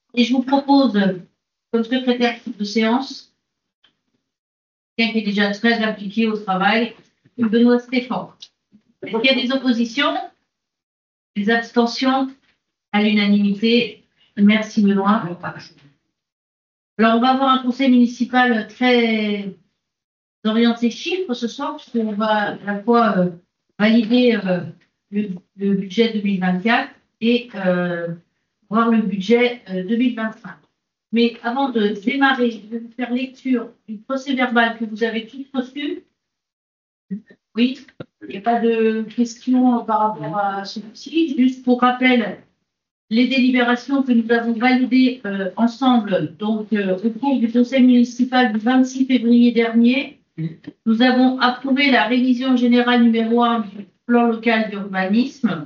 Et je vous propose, comme secrétaire de séance, quelqu'un qui est déjà très impliqué au travail, Benoît Stéphane. Est-ce qu'il y a des oppositions? Des abstentions? À l'unanimité? Merci Benoît. Alors, on va avoir un conseil municipal très orienté chiffres ce soir, puisqu'on va à la fois valider le budget 2024 et voir le budget 2025. Mais avant de démarrer, je vais vous faire lecture du procès-verbal que vous avez tous reçu. Oui, il n'y a pas de questions par rapport à celui-ci. Juste pour rappel, les délibérations que nous avons validées ensemble, donc au cours du conseil municipal du 26 février dernier, nous avons approuvé la révision générale numéro 1 du plan local d'urbanisme.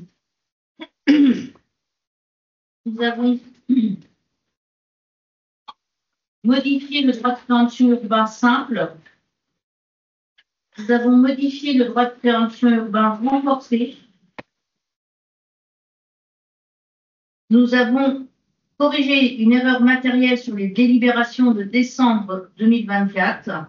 Nous avons modifié le droit de préemption urbain simple. Nous avons modifié le droit de préemption urbain renforcé. Nous avons corrigé une erreur matérielle sur les délibérations de décembre 2024.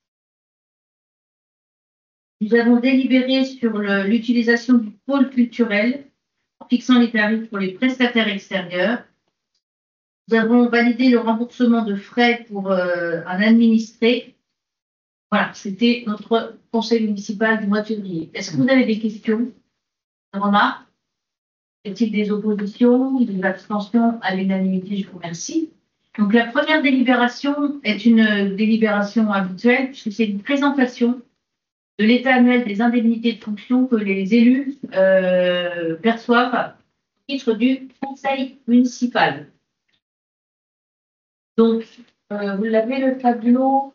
Nous avons délibéré sur l'utilisation du pôle culturel en fixant les tarifs pour les prestataires extérieurs. Nous avons validé le remboursement de frais pour un administré. Voilà, c'était notre conseil municipal du mois de février. Est-ce que vous avez des questions, des remarques? Y a-t-il des oppositions, des abstentions? À l'unanimité, je vous remercie. Donc, la première délibération est une délibération habituelle, puisque c'est une présentation de l'état annuel des indemnités de fonction que les élus perçoivent au titre du conseil municipal. Donc, vous l'avez le tableau.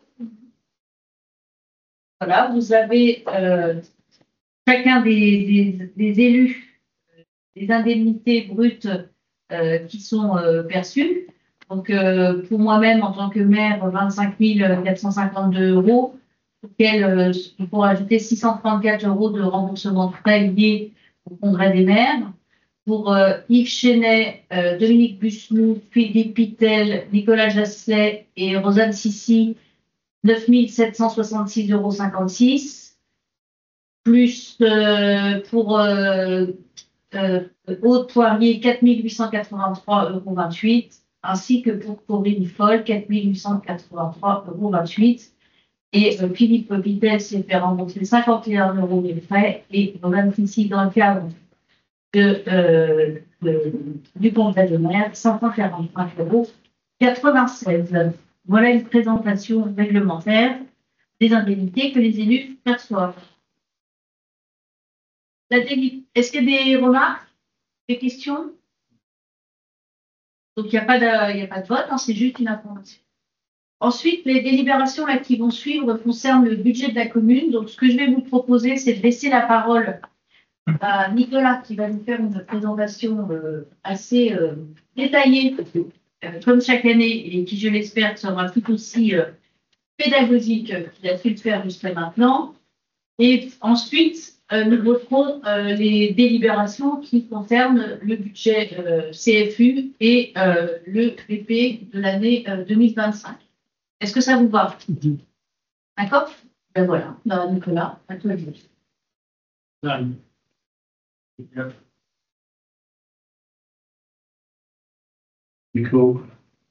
Voilà, vous avez chacun des élus, des indemnités brutes qui sont perçues. Donc, pour moi-même, en tant que maire, 25 452 €, auquel il faut ajouter 634 € de remboursement de frais liés au congrès des maires. Pour Yves Chenet, Dominique Busnou, Philippe Pitel, Nicolas Jasselet et Rosanne Sissi, 9 766,56 €, plus pour Aude Poirier, 4 883,28 €, ainsi que pour Corinne Foll, 4 883,28 €. Et Philippe Pitel s'est fait rembourser 51 € des frais, et Rosanne Sissi, dans le cadre du congrès de maire, 545,96 €. Voilà une présentation réglementaire des indemnités que les élus perçoivent. Est-ce qu'il y a des remarques, des questions? Donc, il n'y a pas de vote, hein, c'est juste une information. Ensuite, les délibérations là, qui vont suivre concernent le budget de la commune. Donc, ce que je vais vous proposer, c'est de laisser la parole à Nicolas, qui va nous faire une présentation assez détaillée, comme chaque année, et qui, je l'espère, sera tout aussi pédagogique qu'il a pu le faire jusqu'à maintenant. Et ensuite, nous voterons les délibérations qui concernent le budget CFU et le PP de l'année 2025. Est-ce que ça vous va? D'accord? Ben voilà, Nicolas, à toi de dire. Micro.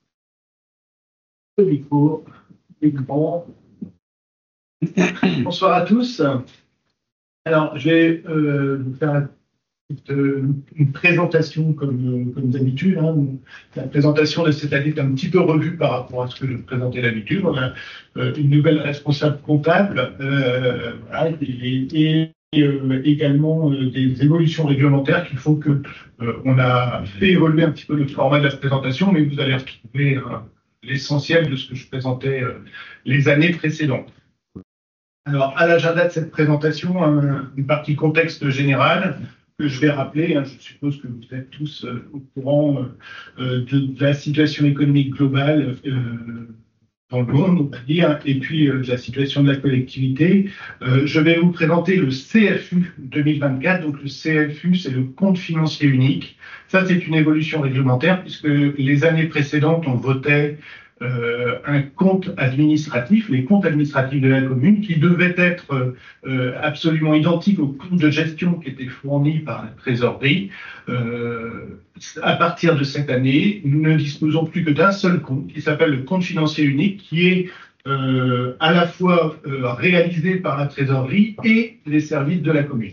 Micro. Écran. Bonsoir à tous. Alors, je vais vous faire une présentation comme d'habitude. Hein. La présentation de cette année est un petit peu revue par rapport à ce que je présentais d'habitude. On a une nouvelle responsable comptable voilà, et également des évolutions réglementaires qui font que on a fait évoluer un petit peu le format de la présentation, mais vous allez retrouver l'essentiel de ce que je présentais les années précédentes. Alors, à l'agenda de cette présentation, une partie contexte général que je vais rappeler. Hein, je suppose que vous êtes tous au courant de la situation économique globale dans le monde, on va dire, et puis la situation de la collectivité. Je vais vous présenter le CFU 2024. Donc le CFU, c'est le compte financier unique. Ça, c'est une évolution réglementaire puisque les années précédentes, on votait un compte administratif, les comptes administratifs de la commune, qui devaient être absolument identiques au compte de gestion qui était fourni par la trésorerie. À partir de cette année, nous ne disposons plus que d'un seul compte qui s'appelle le compte financier unique, qui est à la fois réalisé par la trésorerie et les services de la commune.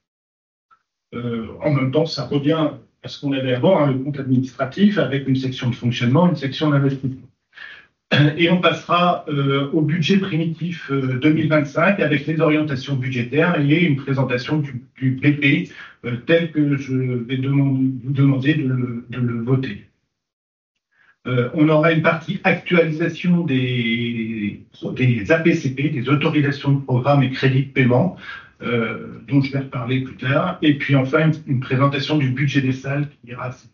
En même temps, ça revient à ce qu'on avait avant, le compte administratif, avec une section de fonctionnement, une section d'investissement. Et on passera au budget primitif 2025 avec les orientations budgétaires et une présentation du PP tel que je vais vous demander de le voter. On aura une partie actualisation des APCP, des autorisations de programme et crédits de paiement, dont je vais reparler plus tard. Et puis enfin, une présentation du budget des salles qui ira assez.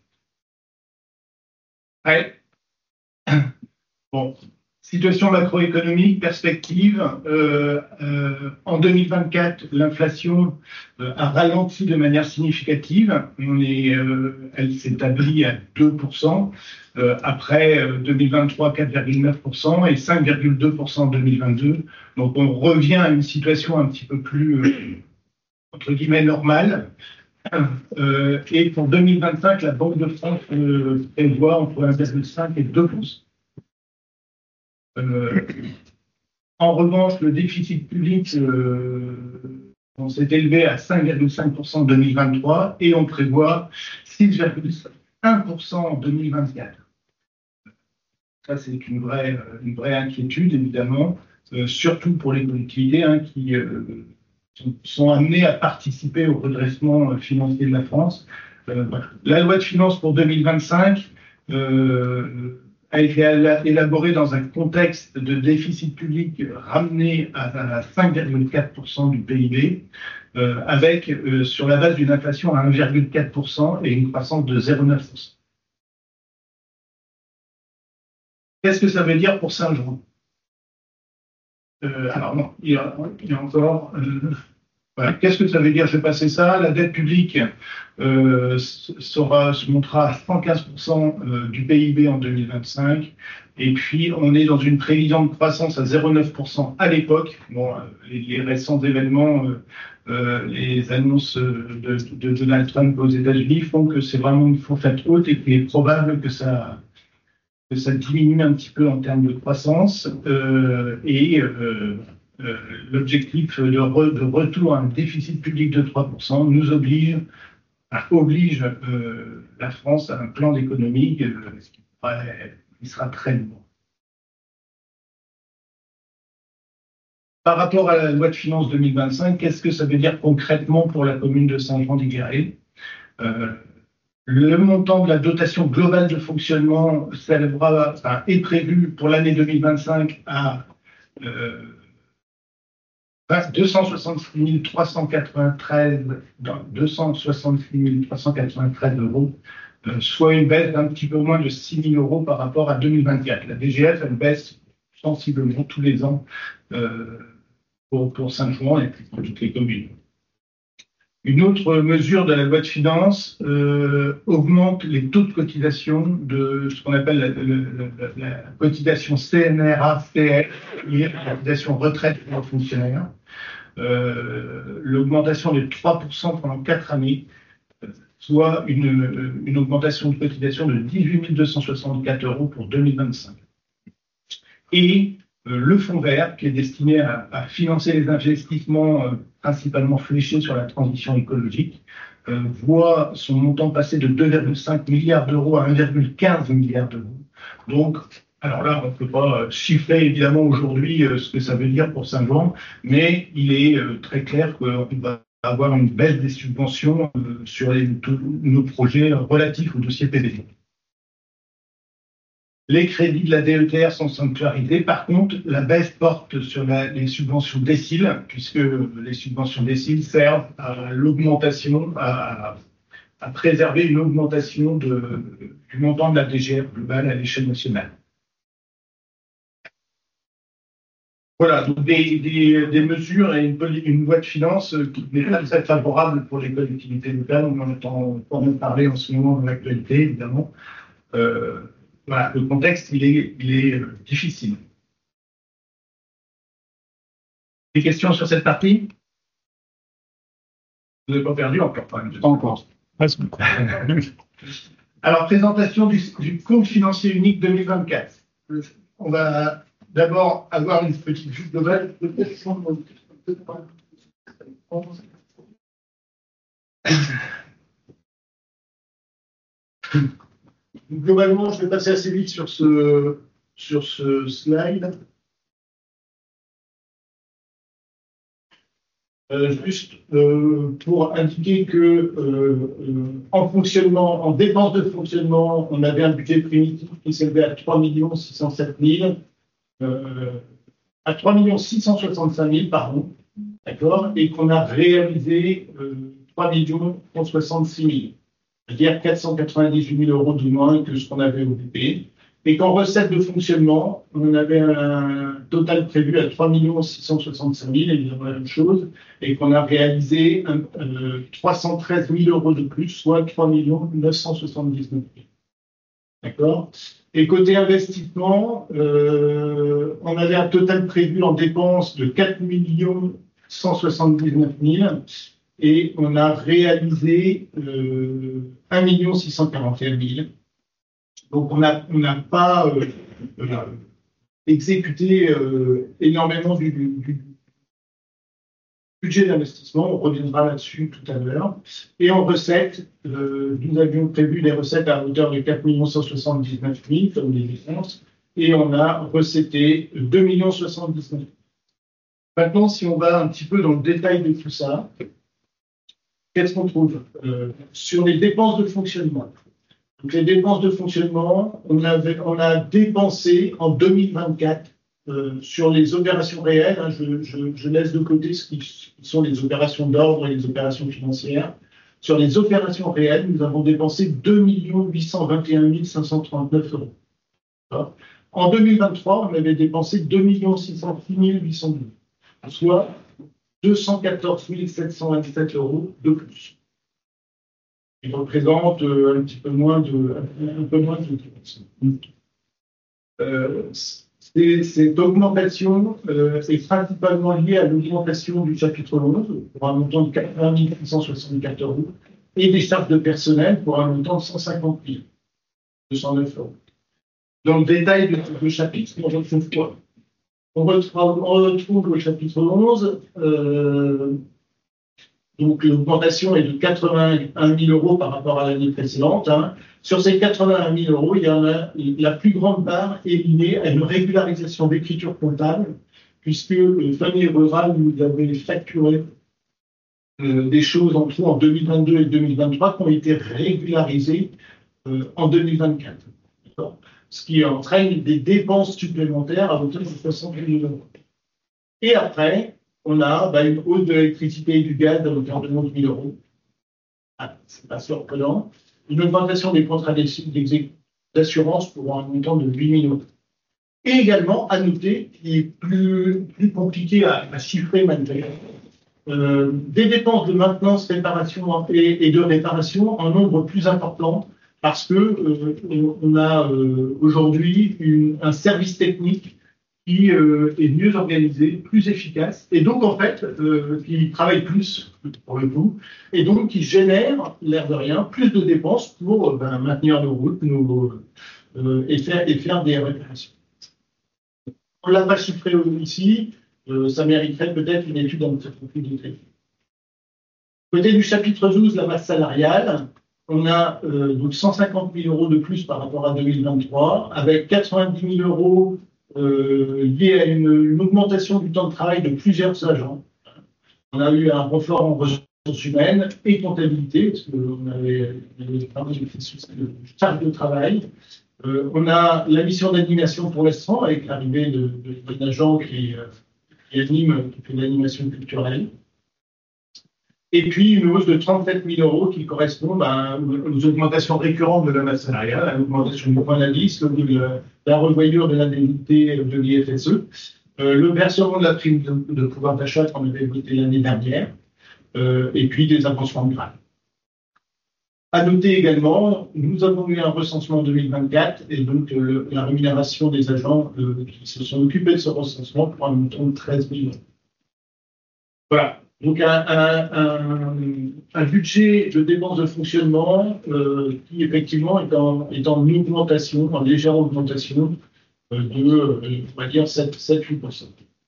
Ouais. Bon, situation macroéconomique, perspective. En 2024, l'inflation a ralenti de manière significative. Elle s'établit à 2%. Après 2023, 4,9% et 5,2% en 2022. Donc on revient à une situation un petit peu plus, entre guillemets, normale. Et pour 2025, la Banque de France prévoit entre 1,5 et 2%. En revanche, le déficit public s'est élevé à 5,5% en 2023 et on prévoit 6,1% en 2024. Ça, c'est une vraie inquiétude, évidemment, surtout pour les collectivités qui sont amenées à participer au redressement financier de la France. La loi de finances pour 2025 a été élaborée dans un contexte de déficit public ramené à 5,4% du PIB, avec sur la base d'une inflation à 1,4% et une croissance de 0,9%. Qu'est-ce que ça veut dire pour Saint-Jean? Alors non, il y a encore... Voilà. Qu'est-ce que ça veut dire? Je vais passer ça. La dette publique se montera à 115% du PIB en 2025. Et puis, on est dans une prévision de croissance à 0,9% à l'époque. Bon, les récents événements, les annonces de Donald Trump aux États-Unis font que c'est vraiment une fourchette haute et qu'il est probable que ça diminue un petit peu en termes de croissance. L'objectif de retour à un déficit public de 3% nous oblige la France à un plan d'économie qui sera très lourd. Par rapport à la loi de finances 2025, qu'est-ce que ça veut dire concrètement pour la commune de Saint-Jean-d'Igueré? Le montant de la dotation globale de fonctionnement est prévu pour l'année 2025 à 266 393 euros, soit une baisse d'un petit peu moins de 6 000 euros par rapport à 2024. La DGF, elle baisse sensiblement tous les ans pour Saint-Jean et pour toutes les communes. Une autre mesure de la loi de finances augmente les taux de cotisation de ce qu'on appelle la cotisation CNRACF, qui est la cotisation retraite pour les fonctionnaires. L'augmentation de 3% pendant 4 années, soit une augmentation de cotisation de 18 264 euros pour 2025. Et le fonds vert, qui est destiné à financer les investissements principalement fléchés sur la transition écologique, voit son montant passer de 2,5 milliards d'euros à 1,15 milliard d'euros. Donc, alors là, on ne peut pas chiffrer évidemment aujourd'hui ce que ça veut dire pour Saint-Jean, mais il est très clair qu'on va avoir une baisse des subventions sur nos projets relatifs au dossier PDD. Les crédits de la DETR sont sanctuarisés. Par contre, la baisse porte sur les subventions déciles, puisque les subventions déciles servent à l'augmentation, à préserver une augmentation du montant de la DGF globale à l'échelle nationale. Voilà, donc des mesures et une loi de finances qui n'est pas très favorable pour les collectivités locales. On en entend quand même parler en ce moment dans l'actualité, évidemment. Voilà, le contexte, il est difficile. Des questions sur cette partie? Vous n'avez pas perdu encore, pas encore. Alors, présentation du compte financier unique 2024. On va d'abord avoir une petite vue globale. Globalement, je vais passer assez vite sur ce slide. Juste pour indiquer que en dépenses de fonctionnement, on avait un budget primitif qui s'élevait à 3 607 000, à 3 665 000, pardon, d'accord, et qu'on a réalisé 3 166 000, c'est-à-dire 498 000 euros de moins que ce qu'on avait au BP. Et qu'en recettes de fonctionnement, on avait un total prévu à 3 665 000, évidemment la même chose, et qu'on a réalisé 313 000 euros de plus, soit 3 979 000. D'accord? Et côté investissement, on avait un total prévu en dépenses de 4 179 000, et on a réalisé 1 641 000. Donc, on n'a pas exécuté énormément du budget d'investissement. On reviendra là-dessus tout à l'heure. Et en recettes, nous avions prévu des recettes à hauteur de 4 179 000, comme les dépenses, et on a recetté 2 079 000. Maintenant, si on va un petit peu dans le détail de tout ça, qu'est-ce qu'on trouve sur les dépenses de fonctionnement? Donc, les dépenses de fonctionnement, on a dépensé en 2024 sur les opérations réelles. Hein, je laisse de côté ce qui sont les opérations d'ordre et les opérations financières. Sur les opérations réelles, nous avons dépensé 2 821 539 euros. Alors, en 2023, on avait dépensé 2 606 812, soit 214 727 euros de plus. Il représente un peu moins de 10%. Cette augmentation est principalement liée à l'augmentation du chapitre 11 pour un montant de 80 664 euros et des charges de personnel pour un montant de 150 209 euros. Dans le détail de chapitre, on retrouve quoi? On retrouve le chapitre 11. Donc, l'augmentation est de 81 000 euros par rapport à l'année précédente. Hein. Sur ces 81 000 euros, il y en a la plus grande part est liée à une régularisation d'écriture comptable, puisque Famille Rurale nous avait facturé des choses en tout en 2022 et 2023 qui ont été régularisées en 2024. Ce qui entraîne des dépenses supplémentaires à hauteur de 60 000 euros. Et après, on a une hausse de l'électricité et du gaz à hauteur de 11 000 euros. Ah, c'est pas surprenant. Une augmentation des contrats d'assurance pour un montant de 8 000 euros. Et également, à noter, qui est plus compliqué à chiffrer malgré des dépenses de maintenance, réparation et de réparation en nombre plus important, parce que on a aujourd'hui un service technique qui est mieux organisé, plus efficace, et donc en fait, qui travaille plus pour le coup, et donc qui génère, l'air de rien, plus de dépenses pour maintenir nos routes et faire des réparations. On ne l'a pas chiffré ici, ça mériterait peut-être une étude un petit peu plus détaillée. Côté du chapitre 12, la masse salariale, on a donc 150 000 euros de plus par rapport à 2023, avec 90 000 euros liés à une augmentation du temps de travail de plusieurs agents. On a eu un renfort en ressources humaines et comptabilité, parce qu'on avait de charge de travail. On a la mission d'animation pour l'instant, avec l'arrivée d'un agent qui fait l'animation culturelle. Et puis une hausse de 37 000 euros qui correspond aux augmentations récurrentes de la masse salariale, à l'augmentation du point d'indice, de la revoyure de l'indemnité de l'IFSE, le versement de la prime de pouvoir d'achat qu'on avait voté l'année dernière, et puis des avancements de grade. À noter également, nous avons eu un recensement en 2024 et donc la rémunération des agents qui se sont occupés de ce recensement pour un montant de 13 millions. Voilà. Donc un budget de dépenses de fonctionnement qui effectivement est en augmentation, en légère augmentation de, on va dire, 7-8%.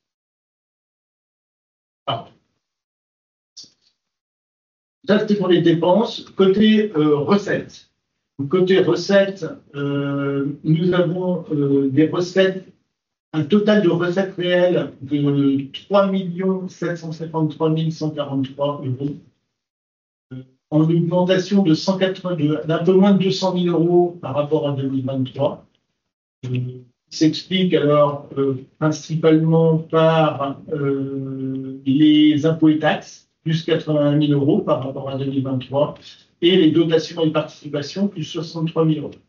Ça, c'était pour les dépenses. Côté recettes. Côté recettes, nous avons des recettes, un total de recettes réelles de 3 753 143 euros, en augmentation d'un peu moins de 200 000 euros par rapport à 2023. Qui s'explique alors principalement par les impôts et taxes, plus 81 000 euros par rapport à 2023, et les dotations et participations, plus 63 000 euros.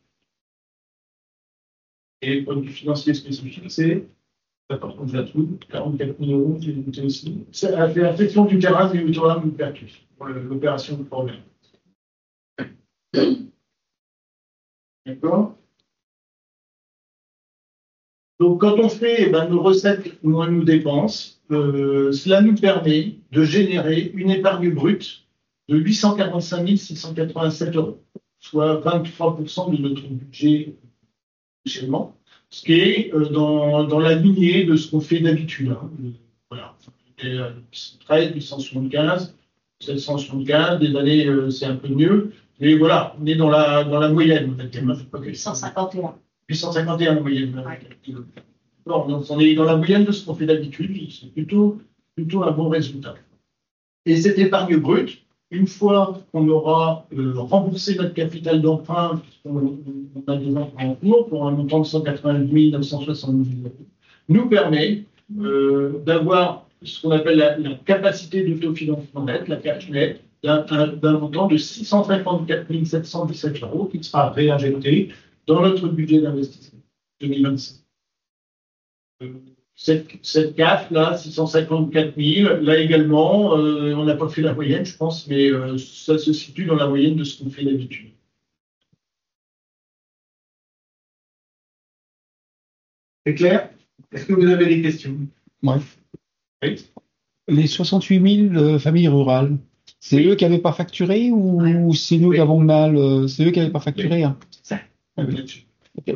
Et le produit financier spécifique, c'est, par contre, je la trouve, 44 000 euros, j'ai noté aussi. C'est la section du terrain du Autorail Pertus, pour l'opération de problème. D'accord? Donc, quand on fait nos recettes moins nos dépenses, cela nous permet de générer une épargne brute de 845 687 euros, soit 23% de notre budget fonctionnement, ce qui est dans la lignée de ce qu'on fait d'habitude. Hein. Voilà. 813, 875, 775, des années c'est un peu mieux, mais voilà, on est dans la moyenne. 851. 851 en moyenne. Ouais. Non, on est dans la moyenne de ce qu'on fait d'habitude, c'est plutôt un bon résultat. Et cette épargne brute, une fois qu'on aura remboursé notre capital d'emprunt, on a des emprunts en cours pour un montant de 188 970 euros, nous permet d'avoir ce qu'on appelle la capacité d'autofinancement net, la cash net, d'un montant de 654 717 euros qui sera réinjecté dans notre budget d'investissement 2025. Cette CAF, là, 654 000, là également, on n'a pas fait la moyenne, je pense, mais ça se situe dans la moyenne de ce qu'on fait d'habitude. C'est clair? Est-ce que vous avez des questions? Ouais. Oui. Les 68 000 familles rurales, c'est eux qui n'avaient pas facturé ou c'est nous qui avons mal? C'est eux qui n'avaient pas facturé, oui. hein? C'est ça. Okay.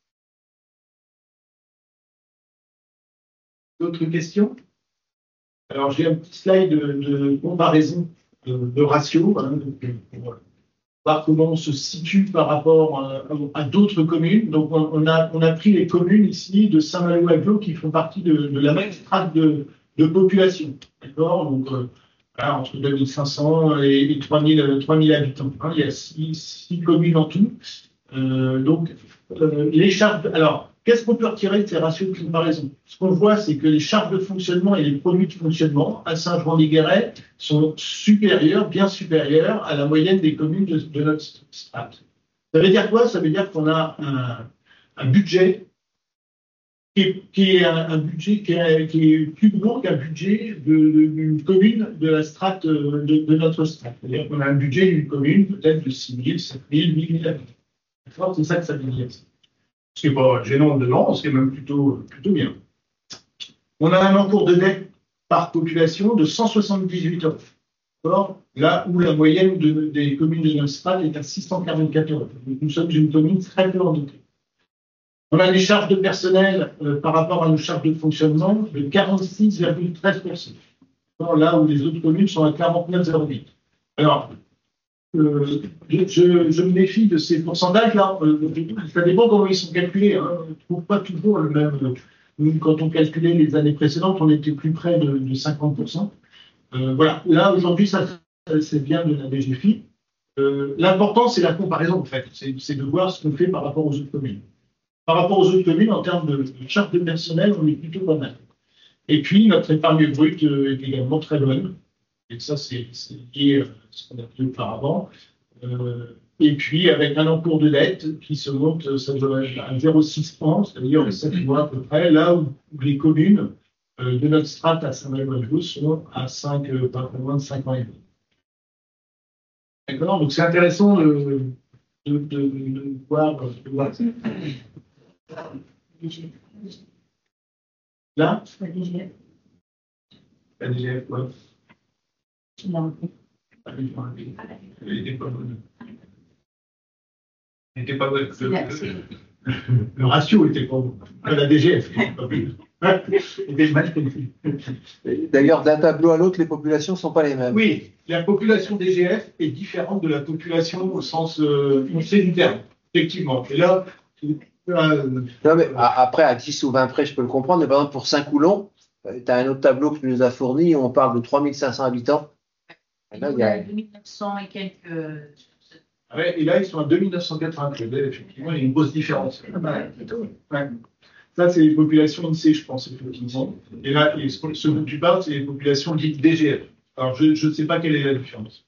D'autres questions? Alors, j'ai un petit slide de comparaison de ratios, hein, pour voir comment on se situe par rapport à d'autres communes. Donc, on a pris les communes ici de Saint-Malo-Aglo qui font partie de la même strate de population. D'accord? Donc, voilà, entre 2500 et 3000 habitants. Hein, il y a six communes en tout. Donc, les charges. Alors, qu'est-ce qu'on peut retirer de ces ratios de comparaison? Ce qu'on voit, c'est que les charges de fonctionnement et les produits de fonctionnement à Saint-Jean-des-Guéret sont supérieurs, bien supérieurs à la moyenne des communes de notre strate. Ça veut dire quoi? Ça veut dire qu'on a un budget qui est un budget qui est plus gros qu'un budget d'une commune de la strate de notre strate. C'est-à-dire qu'on a un budget d'une commune peut-être de 6 000, 7 000, 8 000 habitants. C'est ça que ça veut dire. Ce qui n'est pas gênant dedans, ce qui est même plutôt bien. On a un encours de dette par population de 178 euros. D'accord? Là où la moyenne des communes de notre strate est à 644 euros. Donc, nous sommes une commune très peu endettée. On a des charges de personnel par rapport à nos charges de fonctionnement de 46,13%. Là où les autres communes sont à 49,08%. Alors, je me méfie de ces pourcentages-là. Ça dépend comment ils sont calculés. Hein. On ne trouve pas toujours le même. Nous, quand on calculait les années précédentes, on était plus près de 50%. Voilà. Là, aujourd'hui, ça c'est bien de la DGFiP. L'important, c'est la comparaison, en fait. C'est de voir ce qu'on fait par rapport aux autres communes. Par rapport aux autres communes, en termes de charges de personnel, on est plutôt pas mal. Et puis, notre épargne brute est également très bonne. Et ça, c'est lié à ce qu'on a fait auparavant. Et puis, avec un encours de dette qui se monte, ça doit être à 0,6 points, c'est-à-dire 7 mois à peu près, là où les communes de notre strate à Saint-Malo-Majou sont à 5, pas moins de 5 ans et demi. D'accord? Donc, c'est intéressant de voir ça. Là, la DGF, ouais. Elle n'était pas bonne. Elle n'était pas bonne. Le ratio était pas bon. La DGF n'était pas bonne. Était mal compris. D'ailleurs, d'un tableau à l'autre, les populations ne sont pas les mêmes. Oui, la population DGF est différente de la population au sens foncé du terme, effectivement. Et là, non, mais après, à 10 ou 20 près, je peux le comprendre, mais par exemple, pour Saint-Coulon, tu as un autre tableau que tu nous as fourni, où on parle de 3500 habitants. Et là, il y a 2900 et quelques. Ouais, et là, ils sont à 2993. Effectivement, il y a une grosse différence. Ouais. Ça, c'est les populations INSEE, je pense, effectivement. Et là, ce dont tu parles, c'est les populations dites DGF. Alors, je ne sais pas quelle est la différence.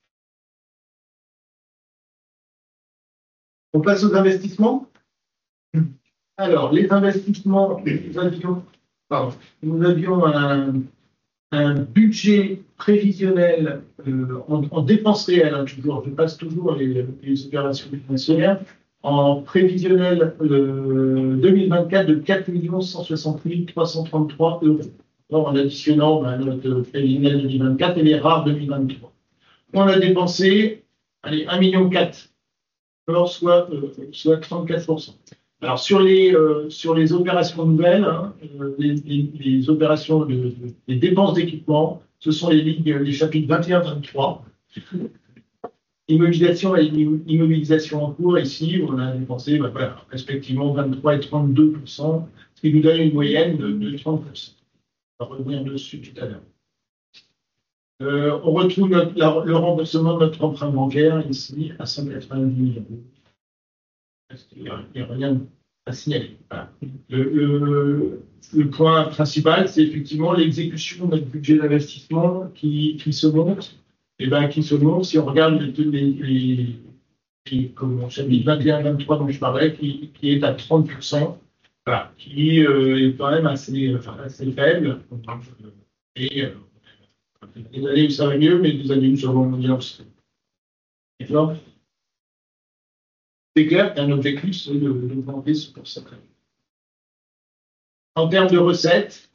On passe aux investissements. Alors, les investissements, nous avions un budget prévisionnel en dépenses réelles, hein, toujours. Je passe toujours les opérations financières. En prévisionnel 2024 de 4 160 333 euros. En additionnant notre prévisionnel 2024 et les rares 2023. On a dépensé 1,4 million, soit 34%. Alors sur les opérations nouvelles, hein, les opérations les dépenses d'équipement, ce sont les chapitres 21-23. Immobilisation et immobilisation en cours, ici, on a dépensé respectivement 23 et 32%, ce qui nous donne une moyenne de 30%. On va revenir dessus tout à l'heure. On retrouve le remboursement de notre emprunt bancaire ici à 190 millions. Il n'y a rien à signaler. Voilà. Le point principal, c'est effectivement l'exécution de notre budget d'investissement qui se monte. Et bien, qui se monte, si on regarde comme on chapitre 21-23 dont je parlais, qui est à 30%, voilà, qui est quand même assez faible. Et des années où ça va mieux, mais des années où ça va moins aussi. D'accord? C'est clair qu'un objectif, c'est d'augmenter ce pourcentage. En termes de recettes,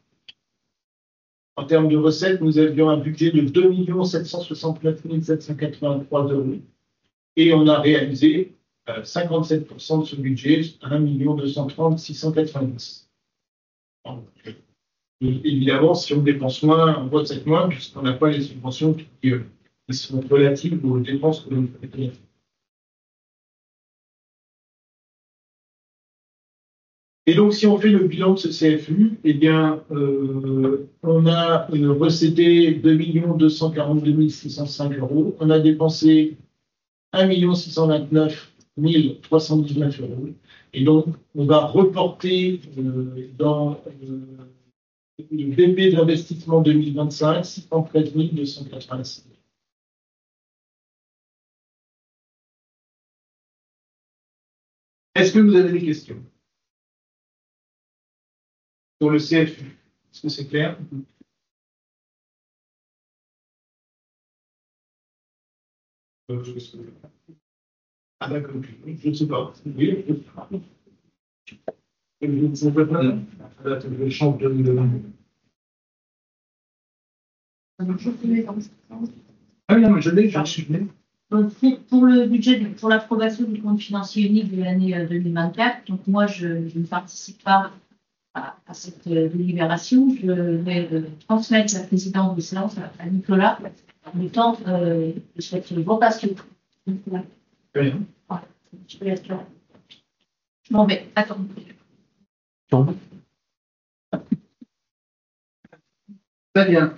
nous avions un budget de 2 769 783 euros et on a réalisé 57% de ce budget, 1 230 690. Évidemment, si on dépense moins, on recette moins, puisqu'on n'a pas les subventions qui sont relatives aux dépenses que l'on fait. Et donc, si on fait le bilan de ce CFU, eh bien, on a recété 2 242 605 euros. On a dépensé 1 629 319 euros. Et donc, on va reporter dans le BP d'investissement 2025 613 286. Est-ce que vous avez des questions sur le CFU? Est-ce que c'est clair? Ah d'accord, je ne sais pas. Oui, je ne sais pas. Je change de... Ah oui, non, mais je l'ai, je suis venu. Donc, pour le budget, pour l'approbation du compte financier unique de l'année 2024, donc moi, je ne participe pas à cette délibération. Je vais transmettre la présidence de séance à Nicolas, le temps de cette votation. Très bien. Je vais être là. Je m'en vais. Attends. Très bien.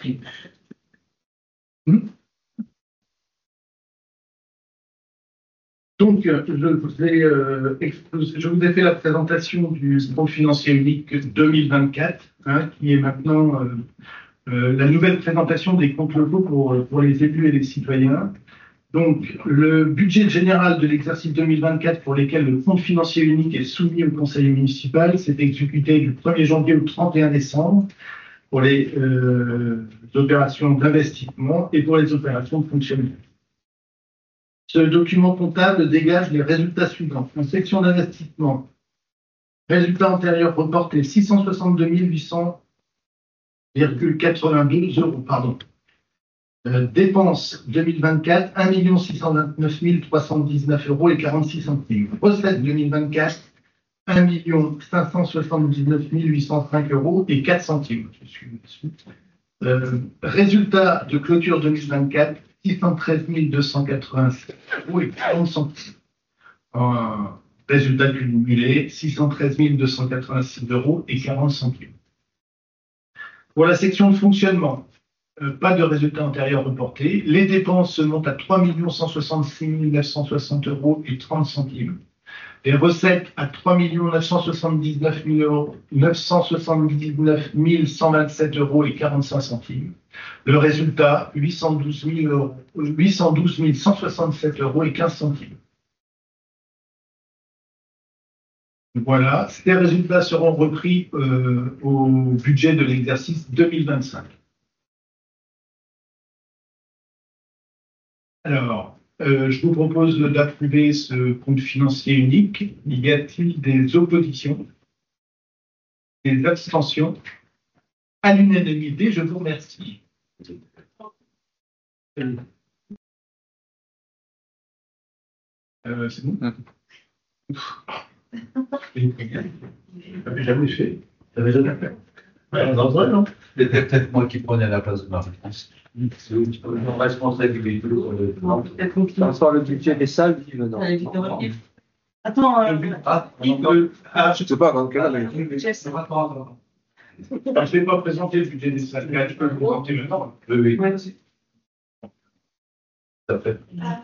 Donc, je vous ai fait la présentation du compte financier unique 2024, hein, qui est maintenant la nouvelle présentation des comptes locaux pour les élus et les citoyens. Donc, le budget général de l'exercice 2024 pour lequel le fonds financier unique est soumis au conseil municipal s'est exécuté du 1er janvier au 31 décembre pour les opérations d'investissement et pour les opérations de fonctionnement. Ce document comptable dégage les résultats suivants. En section d'investissement, résultat antérieur reporté 662 800,92 euros. Pardon. Dépenses 2024, 1 629 319 euros et 46 centimes. Recettes 2024, 1 579 805 euros et 4 centimes. Je suis dessus. Résultat de clôture 2024, 613 287 euros et 40 centimes. Résultat cumulé, 613 286 euros et 40 centimes. Pour la section de fonctionnement, pas de résultat antérieur reporté. Les dépenses montent à 3 166 960 euros et 30 centimes. Les recettes à 3 979 127 euros et 45 centimes. Le résultat, 812 167 euros et 15 centimes. Voilà, ces résultats seront repris au budget de l'exercice 2025. Alors, je vous propose d'approuver ce compte financier unique. Y a-t-il des oppositions, des abstentions? À l'unanimité, je vous remercie. C'est bon? J'avais jamais fait. J'avais jamais fait. Ouais, dans vrai, non? C'était peut-être moi qui prenais la place de Marie-France. C'est une responsabilité. Par le budget des salles, non. Attends, Je sais pas dans quel cas. Je ne vais pas présenter le budget des salles. Je peux le présenter maintenant. Oui. Ouais. Tout à fait.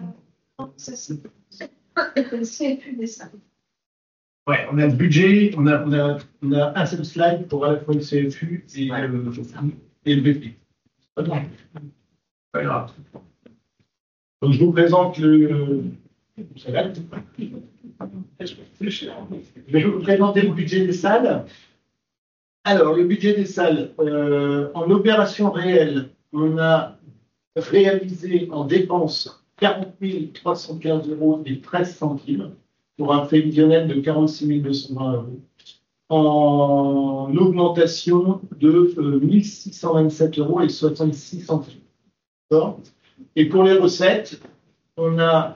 Ouais, on a le budget, on a un seul slide pour à la fois le CFU et le BP. Pas grave. Donc, je vous présente je vais vous présenter le budget des salles. Alors, le budget des salles, en opération réelle, on a réalisé en dépenses 40 315 euros et 13 centimes pour un prévisionnel de 46 220 euros. En augmentation de 1627 euros et 66 centimes. Et pour les recettes, on a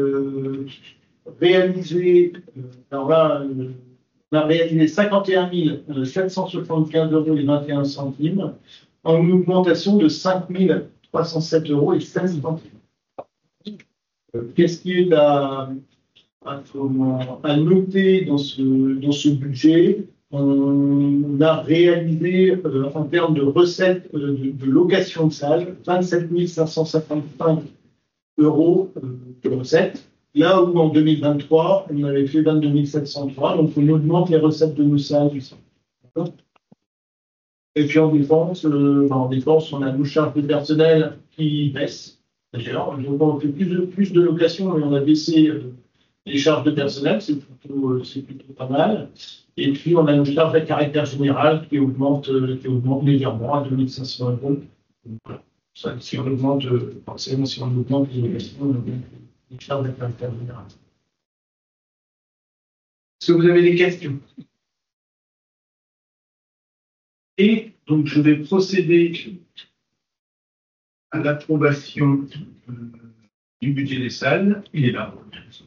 réalisé, alors là, on a réalisé 51 775 euros et 21 centimes en augmentation de 5 307 euros et 16 centimes. Qu'est-ce qui est à noter dans ce budget? On a réalisé en termes de recettes de location de salle 27 555 euros de recettes, là où en 2023 on avait fait 22 703, donc on augmente les recettes de nos salles. Et puis en dépense, on a nos charges de personnel qui baissent. D'ailleurs, on fait plus de locations, mais on a baissé les charges de personnel, c'est plutôt pas mal. Et puis, on a une charge à caractère général qui augmente légèrement à 2500 euros. Voilà. Ça, si on augmente, forcément, si on augmente les locations, on augmente les charges à caractère général. Est-ce que vous avez des questions? Et donc, je vais procéder à l'approbation du budget des salles. Il est là.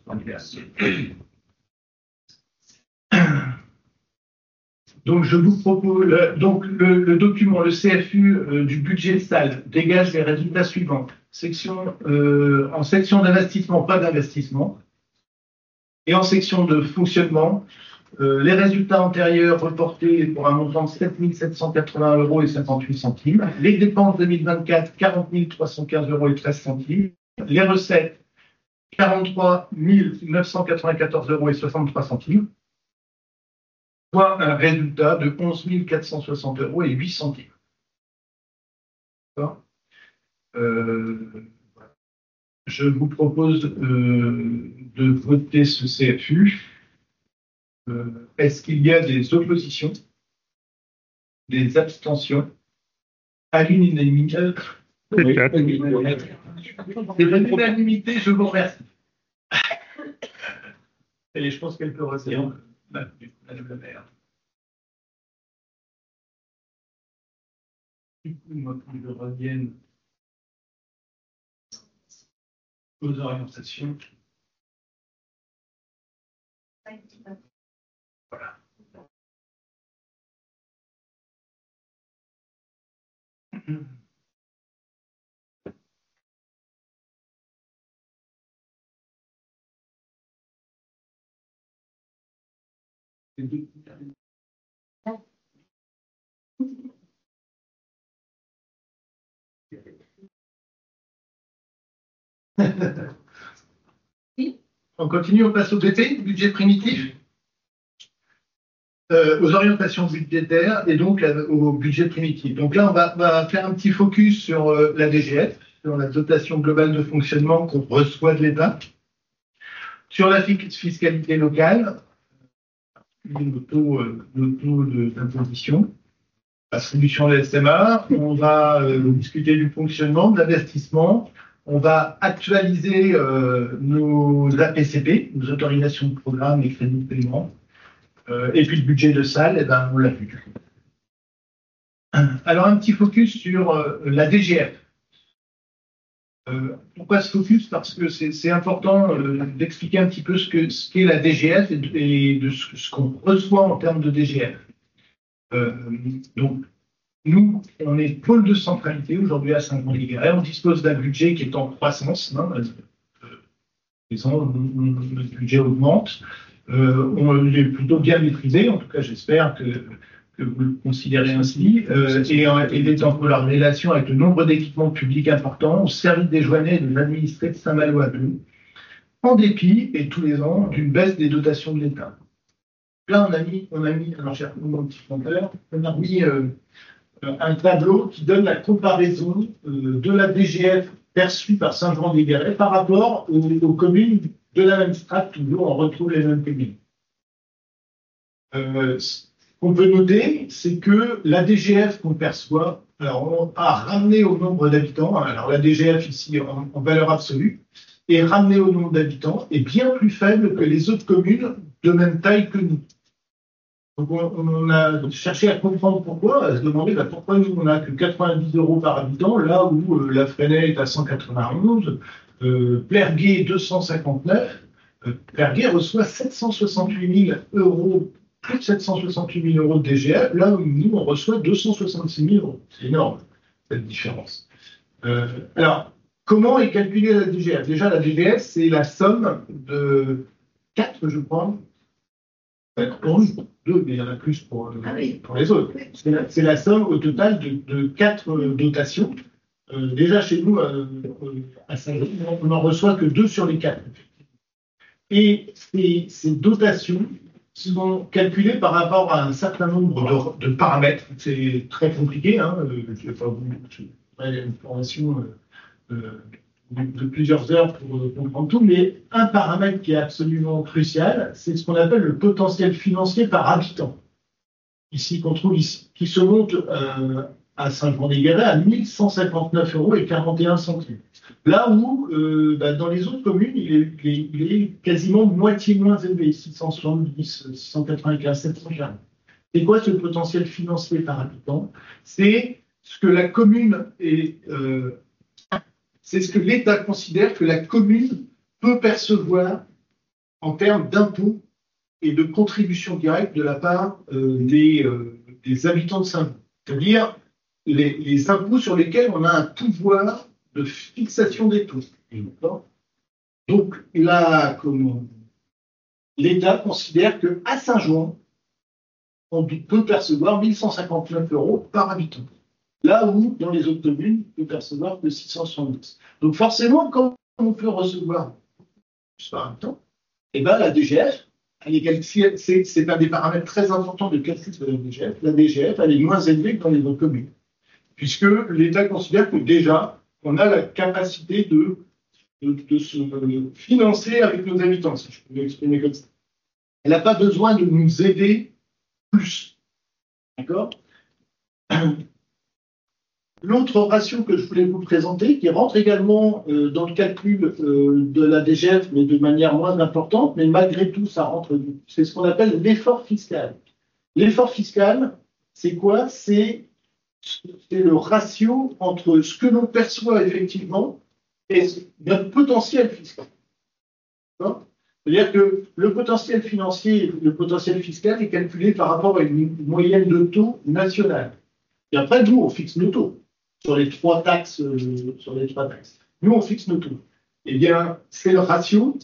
Donc, je vous propose, le document, le CFU du budget de salle dégage les résultats suivants. En section d'investissement, pas d'investissement. Et en section de fonctionnement, les résultats antérieurs reportés pour un montant de 7 780 euros et 58 centimes. Les dépenses 2024, 40 315 euros et 13 centimes. Les recettes, 43 994 euros et 63 centimes. Soit un résultat de 11 460 euros et 8 centimes. je vous propose de voter ce CFU. Est-ce qu'il y a des oppositions, des abstentions à l'unanimité? Oui. C'est l'unanimité, je vous remercie. Et je pense qu'elle peut recevoir Madame la maire. Du coup, moi, que je revienne aux orientations. Voilà. On continue, on passe au BP, budget primitif, aux orientations budgétaires et donc au budget primitif. Donc là, on va faire un petit focus sur la DGF, sur la dotation globale de fonctionnement qu'on reçoit de l'État, sur la fiscalité locale, nos taux d'imposition, la solution de la SMA, on va discuter du fonctionnement, de l'investissement, on va actualiser nos APCP, nos autorisations de programme et crédits de paiement, et puis le budget de salle, eh ben, on l'a vu. Alors un petit focus sur la DGF. Pourquoi ce focus? Parce que c'est important d'expliquer un petit peu ce qu'est la DGF et de ce qu'on reçoit en termes de DGF. Donc, nous, on est pôle de centralité aujourd'hui à Saint-Jean-des-Guéret. On dispose d'un budget qui est en croissance. Notre budget augmente. On est plutôt bien maîtrisé. En tout cas, j'espère que vous le considérez ainsi. Et il est en corrélation avec le nombre d'équipements publics importants au service des Joannais et des administrés de Saint-Malo-à-Bleu, en dépit, et tous les ans, d'une baisse des dotations de l'État. Là, on a mis, alors j'ai retrouvé mon petit compteur, on a mis un tableau qui donne la comparaison de la DGF perçue par Saint-Jean-des-Guéret par rapport aux communes de la même strate, toujours on retrouve les mêmes communes. Ce qu'on peut noter, c'est que la DGF qu'on perçoit, alors on a ramené au nombre d'habitants, alors la DGF ici en valeur absolue, est ramenée au nombre d'habitants, est bien plus faible que les autres communes de même taille que nous. Donc on a cherché à comprendre pourquoi, à se demander pourquoi nous on n'a que 90 € par habitant, là où la Fresnay est à 191, Plerguet 259, Plerguet reçoit 768 000 €, plus de 768 000 € de DGF, là où nous on reçoit 266 000 €. C'est énorme cette différence. Alors, comment est calculée la DGF? Déjà la DGF c'est la somme de 4, je crois. 2, mais il y en a plus pour les autres. C'est la somme au total de 4 dotations. Déjà chez nous, à Saint-Jean, on n'en reçoit que 2 sur les 4. Et ces dotations sont calculées par rapport à un certain nombre de paramètres. C'est très compliqué. Je ne vais pas vous donner une formation de plusieurs heures pour comprendre tout, mais un paramètre qui est absolument crucial, c'est ce qu'on appelle le potentiel financier par habitant. Ici, qu'on trouve ici, qui se monte à Saint-Jean-des-Guéret à 1 159,41 €. Là où, dans les autres communes, il est quasiment moitié moins élevé, 670, 695, 740. C'est quoi ce potentiel financier par habitant? C'est ce que la commune c'est ce que l'État considère que la commune peut percevoir en termes d'impôts et de contributions directes de la part des habitants de Saint-Jean. C'est-à-dire les impôts sur lesquels on a un pouvoir de fixation des taux. Donc là, l'État considère qu'à Saint-Jean, on peut percevoir 1 159 € par habitant. Là où, dans les autres communes, on peut percevoir que 670. Donc forcément, quand on peut recevoir plus par habitant, eh ben, la DGF, c'est un des paramètres très importants de calcul de la DGF. La DGF, elle est moins élevée que dans les autres communes, puisque l'État considère que déjà, on a la capacité de de se financer avec nos habitants, si je peux m'exprimer comme ça. Elle n'a pas besoin de nous aider plus. D'accord? L'autre ratio que je voulais vous présenter, qui rentre également dans le calcul de la DGF, mais de manière moins importante, mais malgré tout, ça rentre, c'est ce qu'on appelle l'effort fiscal. L'effort fiscal, c'est quoi? C'est le ratio entre ce que l'on perçoit effectivement et notre potentiel fiscal. C'est-à-dire que le potentiel financier, le potentiel fiscal est calculé par rapport à une moyenne de taux nationale. Et après, nous, on fixe nos taux sur les trois taxes. Nous, on fixe nos taux. Eh bien, c'est le ratio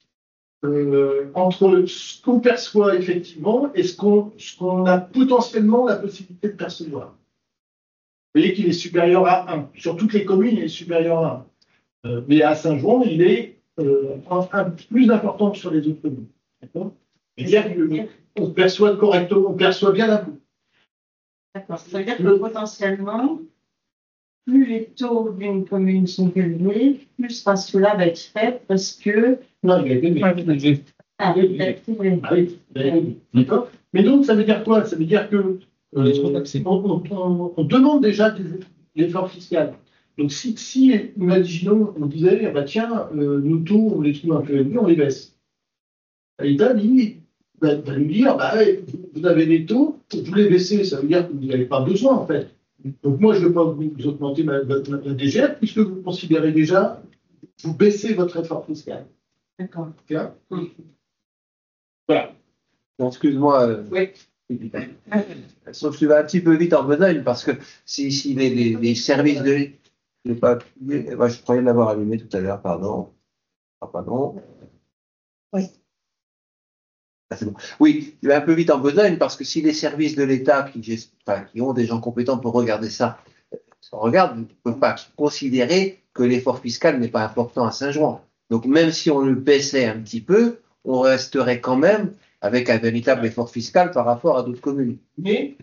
entre ce qu'on perçoit effectivement et ce qu'on a potentiellement la possibilité de percevoir. Vous voyez qu'il est supérieur à 1. Sur toutes les communes, il est supérieur à 1. Mais à Saint-Jouan, il est un plus important que sur les autres communes. D'accord? C'est-à-dire qu'on perçoit correctement, on perçoit bien l'impôt. D'accord. Ça veut dire que potentiellement, plus les taux d'une commune sont élevés, plus ce ratio-là va être fait parce que. Non, il a été élevé. D'accord. Mais donc, ça veut dire quoi? Ça veut dire que on demande déjà l'effort fiscal. Donc, si imaginons, on disait, bah, tiens, nos taux, on les trouve un peu élevés, on les baisse. L'État dit, va nous dire, bah, vous avez des taux, vous les baissez, ça veut dire que vous n'avez pas besoin, en fait. Donc, moi, je ne vais pas vous augmenter ma DGF, puisque vous considérez déjà, vous baissez votre effort fiscal. D'accord. Voilà. Bon, excuse-moi. Oui. Sauf que tu vas un petit peu vite en besogne parce que si les services de. Je croyais l'avoir allumé tout à l'heure, pardon. Ah, pardon. Oui. Ah, c'est bon. Oui, tu vas un peu vite en besogne parce que si les services de l'État qui ont des gens compétents pour regarder ça, regardent, ne peuvent pas considérer que l'effort fiscal n'est pas important à Saint-Jouan. Donc même si on le baissait un petit peu, on resterait quand même avec un véritable effort fiscal par rapport à d'autres communes. Mais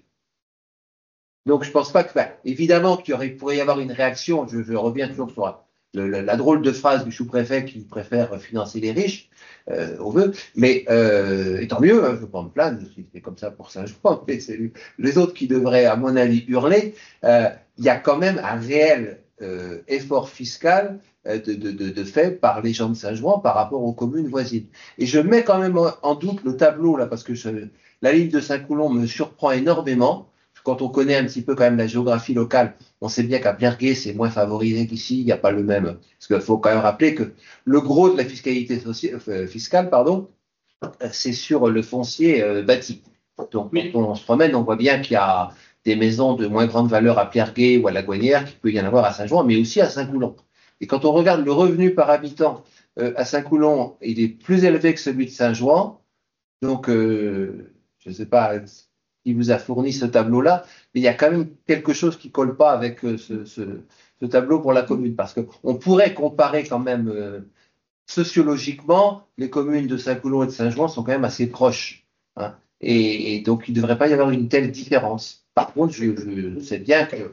donc je pense pas que, évidemment qu'il pourrait y avoir une réaction. Je reviens toujours sur la drôle de phrase du sous-préfet qui préfère financer les riches, on veut. Mais et tant mieux, hein, je ne veux pas me plaindre, c'est comme ça pour Saint-Jouan, mais c'est les autres qui devraient, à mon avis, hurler. Il y a quand même un réel effort fiscal de fait par les gens de Saint-Jouan par rapport aux communes voisines. Et je mets quand même en doute le tableau là parce que la ligne de Saint-Coulomb me surprend énormément. Quand on connaît un petit peu quand même la géographie locale, on sait bien qu'à Pierreguet, c'est moins favorisé qu'ici, il n'y a pas le même. Parce qu'il faut quand même rappeler que le gros de la fiscalité fiscale, c'est sur le foncier bâti. Donc, quand on se promène, on voit bien qu'il y a des maisons de moins grande valeur à Pierreguet ou à La Gouanière, qu'il peut y en avoir à Saint-Jouan, mais aussi à Saint-Coulomb. Et quand on regarde le revenu par habitant à Saint-Coulomb, il est plus élevé que celui de Saint-Jouan. Donc, je ne sais pas qui vous a fourni ce tableau-là, mais il y a quand même quelque chose qui ne colle pas avec ce tableau pour la commune, parce qu'on pourrait comparer quand même sociologiquement, les communes de Saint-Coulomb et de Saint-Jouan sont quand même assez proches. Hein, et donc, il ne devrait pas y avoir une telle différence. Par contre, je sais bien que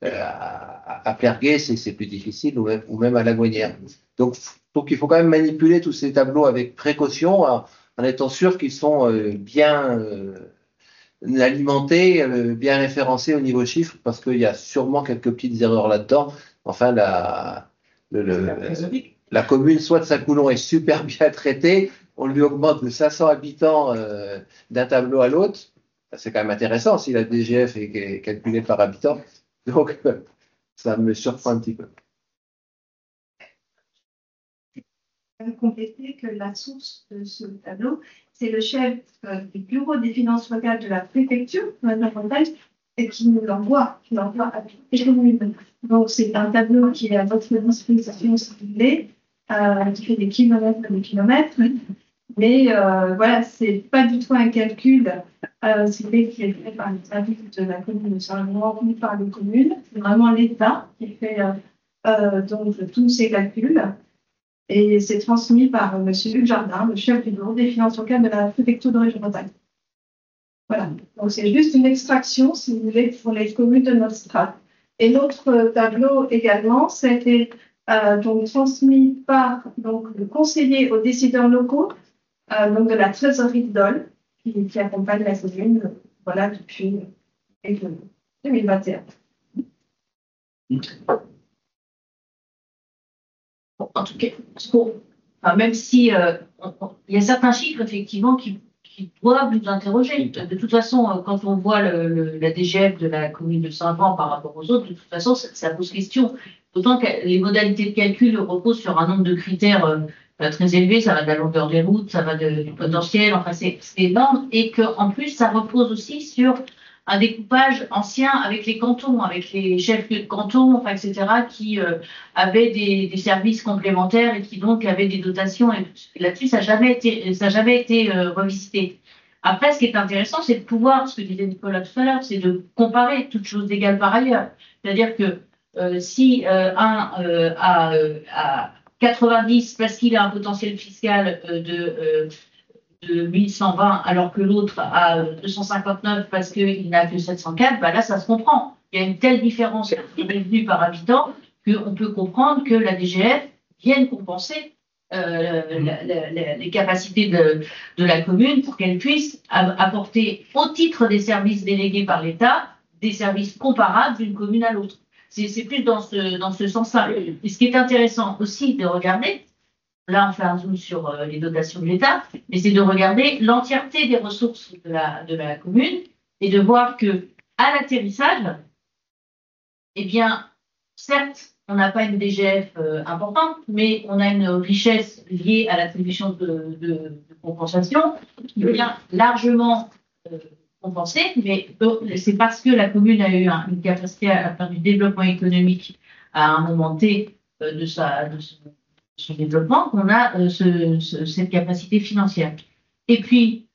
à Pierreguet, c'est plus difficile, ou même à La Gouanière. Donc, il faut quand même manipuler tous ces tableaux avec précaution, en étant sûr qu'ils sont bien alimentés, bien référencés au niveau chiffre, parce qu'il y a sûrement quelques petites erreurs là-dedans. Enfin, la commune, soit de Saint-Coulomb, est super bien traitée, on lui augmente de 500 habitants d'un tableau à l'autre. C'est quand même intéressant si la DGF est calculée par habitant. Donc, ça me surprend un petit peu. Compléter que la source de ce tableau, c'est le chef du bureau des finances locales de la préfecture, Mme Montagne, et qui nous l'envoie à toutes les communes. Donc, c'est un tableau qui est à votre disposition si vous voulez, qui fait des kilomètres. Mais voilà, c'est pas du tout un calcul qui est fait par les services de la commune de Saint-Jouan ou par les communes. C'est vraiment l'État qui fait donc tous ces calculs. Et c'est transmis par M. Hugues Jardin, le chef du bureau des finances locales de la préfecture de région Bretagne. Voilà. Donc c'est juste une extraction, si vous voulez, pour les communes de notre strate. Et l'autre tableau également, ça a été donc transmis par donc, le conseiller aux décideurs locaux donc de la trésorerie de Dole qui accompagne la commune voilà, depuis 2021. En tout cas, enfin, même si il y a certains chiffres effectivement qui doivent nous interroger. De toute façon, quand on voit la DGF de la commune de Saint-Van par rapport aux autres, de toute façon, ça pose question. D'autant que les modalités de calcul reposent sur un nombre de critères très élevés. Ça va de la longueur des routes, ça va du potentiel. Enfin, c'est énorme. Et qu'en plus, ça repose aussi sur un découpage ancien avec les cantons, avec les chefs de canton, enfin, etc., qui avaient des services complémentaires et qui donc avaient des dotations. Et là-dessus, ça n'a jamais été revisité. Après, ce qui est intéressant, c'est de pouvoir, ce que disait Nicolas tout à l'heure, c'est de comparer toutes choses égales par ailleurs. C'est-à-dire que si un a 90 parce qu'il a un potentiel fiscal de 1120 alors que l'autre a 259 parce qu'il n'a que 704, bah là ça se comprend. Il y a une telle différence de revenus par habitant qu'on peut comprendre que la DGF vienne compenser les capacités de la commune pour qu'elle puisse apporter au titre des services délégués par l'État des services comparables d'une commune à l'autre. C'est plus dans ce sens-là. Et ce qui est intéressant aussi de regarder, là, on fait un zoom sur les dotations de l'État, mais c'est de regarder l'entièreté des ressources de la commune et de voir que à l'atterrissage, eh bien, certes, on n'a pas une DGF importante, mais on a une richesse liée à l'attribution de compensation qui vient largement compensée, mais c'est parce que la commune a eu une capacité à faire du développement économique à un moment T de son développement, qu'on a cette capacité financière. Et puis,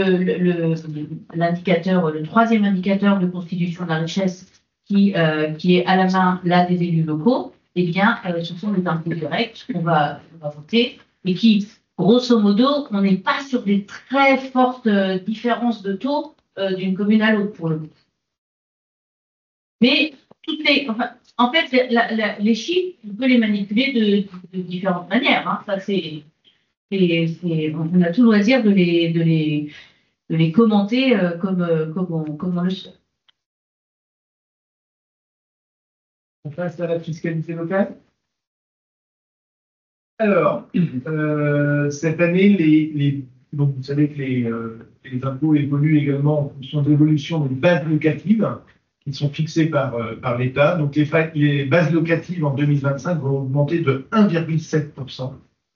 l'indicateur, le troisième indicateur de constitution de la richesse qui est à la main là des élus locaux, eh bien, ce sont les impôts directs qu'on va voter et qui, grosso modo, on n'est pas sur des très fortes différences de taux d'une commune à l'autre pour le coup. Mais en fait, les chiffres, on peut les manipuler de différentes manières. Hein. Ça, on a tout loisir de les commenter comme on le souhaite. On passe à la fiscalité locale. Alors, cette année, donc vous savez que les impôts évoluent également en fonction de l'évolution des bases locatives qui sont fixées par l'État. Donc les bases locatives en 2025 vont augmenter de 1,7%.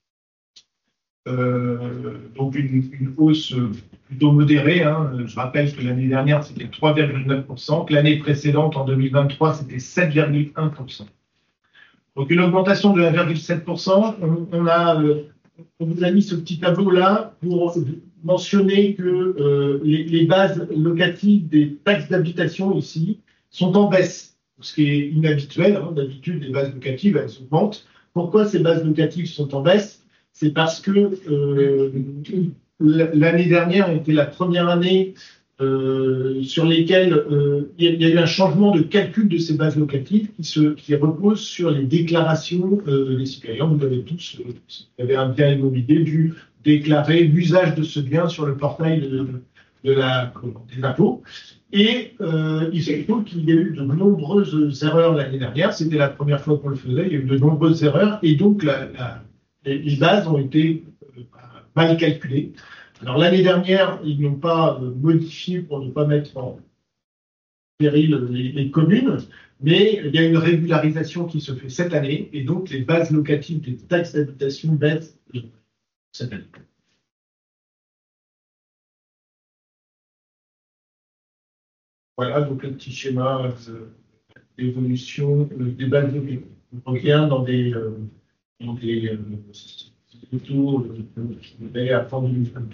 Donc une hausse plutôt modérée. Hein. Je rappelle que l'année dernière, c'était 3,9%, que l'année précédente, en 2023, c'était 7,1%. Donc une augmentation de 1,7%. On vous a mis ce petit tableau-là pour mentionner que les bases locatives des taxes d'habitation ici sont en baisse, ce qui est inhabituel. Hein. D'habitude, les bases locatives, elles augmentent. Pourquoi ces bases locatives sont en baisse? C'est parce que l'année dernière était la première année sur lesquelles il y a eu un changement de calcul de ces bases locatives qui repose sur les déclarations des citoyens. Vous avez tous, vous avez un bien immobilier, dû déclarer l'usage de ce bien sur le portail des impôts. Et il se trouve qu'il y a eu de nombreuses erreurs l'année dernière. C'était la première fois qu'on le faisait. Il y a eu de nombreuses erreurs et donc les bases ont été mal calculées. Alors l'année dernière, ils n'ont pas modifié pour ne pas mettre en péril les communes, mais il y a une régularisation qui se fait cette année et donc les bases locatives des taxes d'habitation baissent cette année. Voilà donc le petit schéma d'évolution des bases locatives. On revient dans des autour à fin 2022.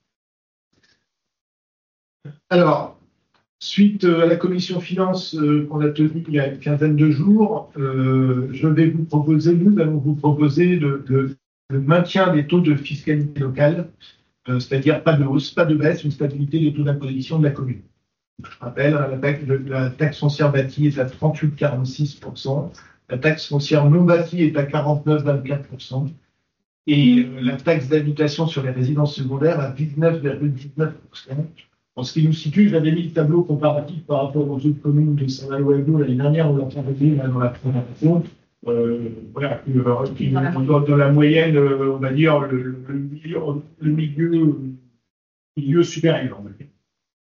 Alors, suite à la commission finances qu'on a tenue il y a une quinzaine de jours, nous allons vous proposer le maintien des taux de fiscalité locale, c'est-à-dire pas de hausse, pas de baisse, une stabilité des taux d'imposition de la commune. Je rappelle, la taxe foncière bâtie est à 38,46%, La taxe foncière non bâtie est à 49,24%. Et la taxe d'habitation sur les résidences secondaires à 19,19%. En ce qui nous situe, j'avais mis le tableau comparatif par rapport aux autres communes de Saint-Malo-Aglo l'année dernière, on l'a fait dans la présentation. Voilà, dans la moyenne, on va dire, le milieu supérieur. On va dire.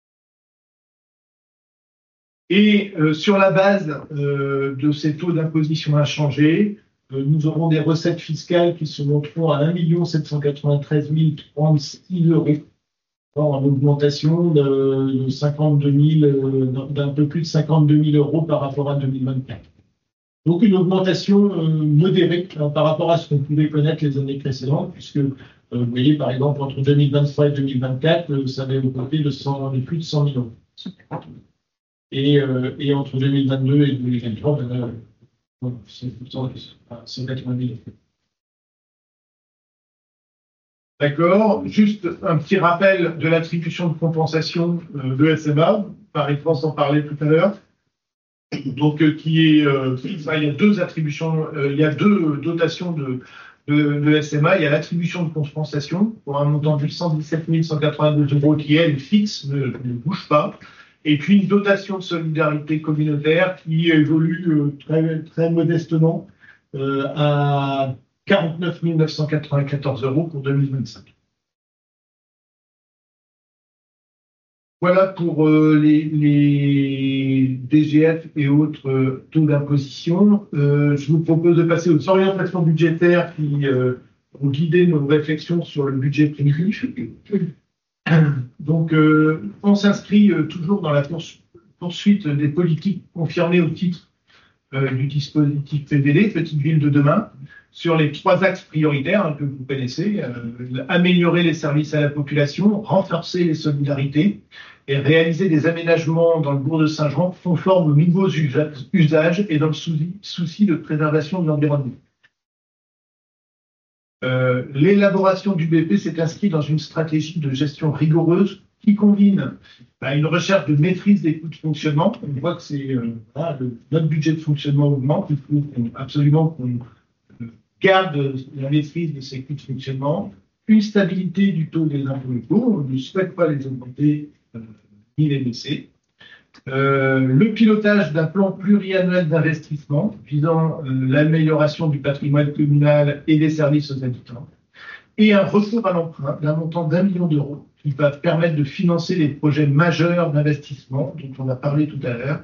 Et sur la base de ces taux d'imposition inchangés, nous aurons des recettes fiscales qui se monteront à 1 793 036 €, en augmentation de 52 000, d'un peu plus de 52 000 € par rapport à 2024. Donc une augmentation modérée par rapport à ce qu'on pouvait connaître les années précédentes, puisque vous voyez par exemple entre 2023 et 2024, ça avait augmenté de plus de 100 000 €. Et entre 2022 et 2023, c'est 180 000 €. D'accord. Juste un petit rappel de l'attribution de compensation de SMA. Marie-France en parlait tout à l'heure. Donc, qui est, il y a deux attributions, il y a deux dotations de SMA. Il y a l'attribution de compensation pour un montant de 817 182 € qui, elle, fixe, ne bouge pas. Et puis une dotation de solidarité communautaire qui évolue très modestement à 49 994 € pour 2025. Voilà pour les DGF et autres taux d'imposition. Je vous propose de passer aux orientations budgétaires qui ont guidé nos réflexions sur le budget primitif. Donc, on s'inscrit toujours dans la poursuite des politiques confirmées au titre du dispositif PVD, Petite Ville de demain, sur les 3 axes prioritaires que vous connaissez, améliorer les services à la population, renforcer les solidarités et réaliser des aménagements dans le bourg de Saint-Jean conformes aux nouveaux usages et dans le souci de préservation de l'environnement. L'élaboration du BP s'est inscrite dans une stratégie de gestion rigoureuse qui combine une recherche de maîtrise des coûts de fonctionnement. On voit que notre budget de fonctionnement augmente. Il faut absolument qu'on garde la maîtrise de ces coûts de fonctionnement, une stabilité du taux des impôts locaux. On ne souhaite pas les augmenter ni les baisser. Le pilotage d'un plan pluriannuel d'investissement visant l'amélioration du patrimoine communal et des services aux habitants, et un recours à l'emprunt d'un montant d'1 million d'euros qui va permettre de financer les projets majeurs d'investissement dont on a parlé tout à l'heure.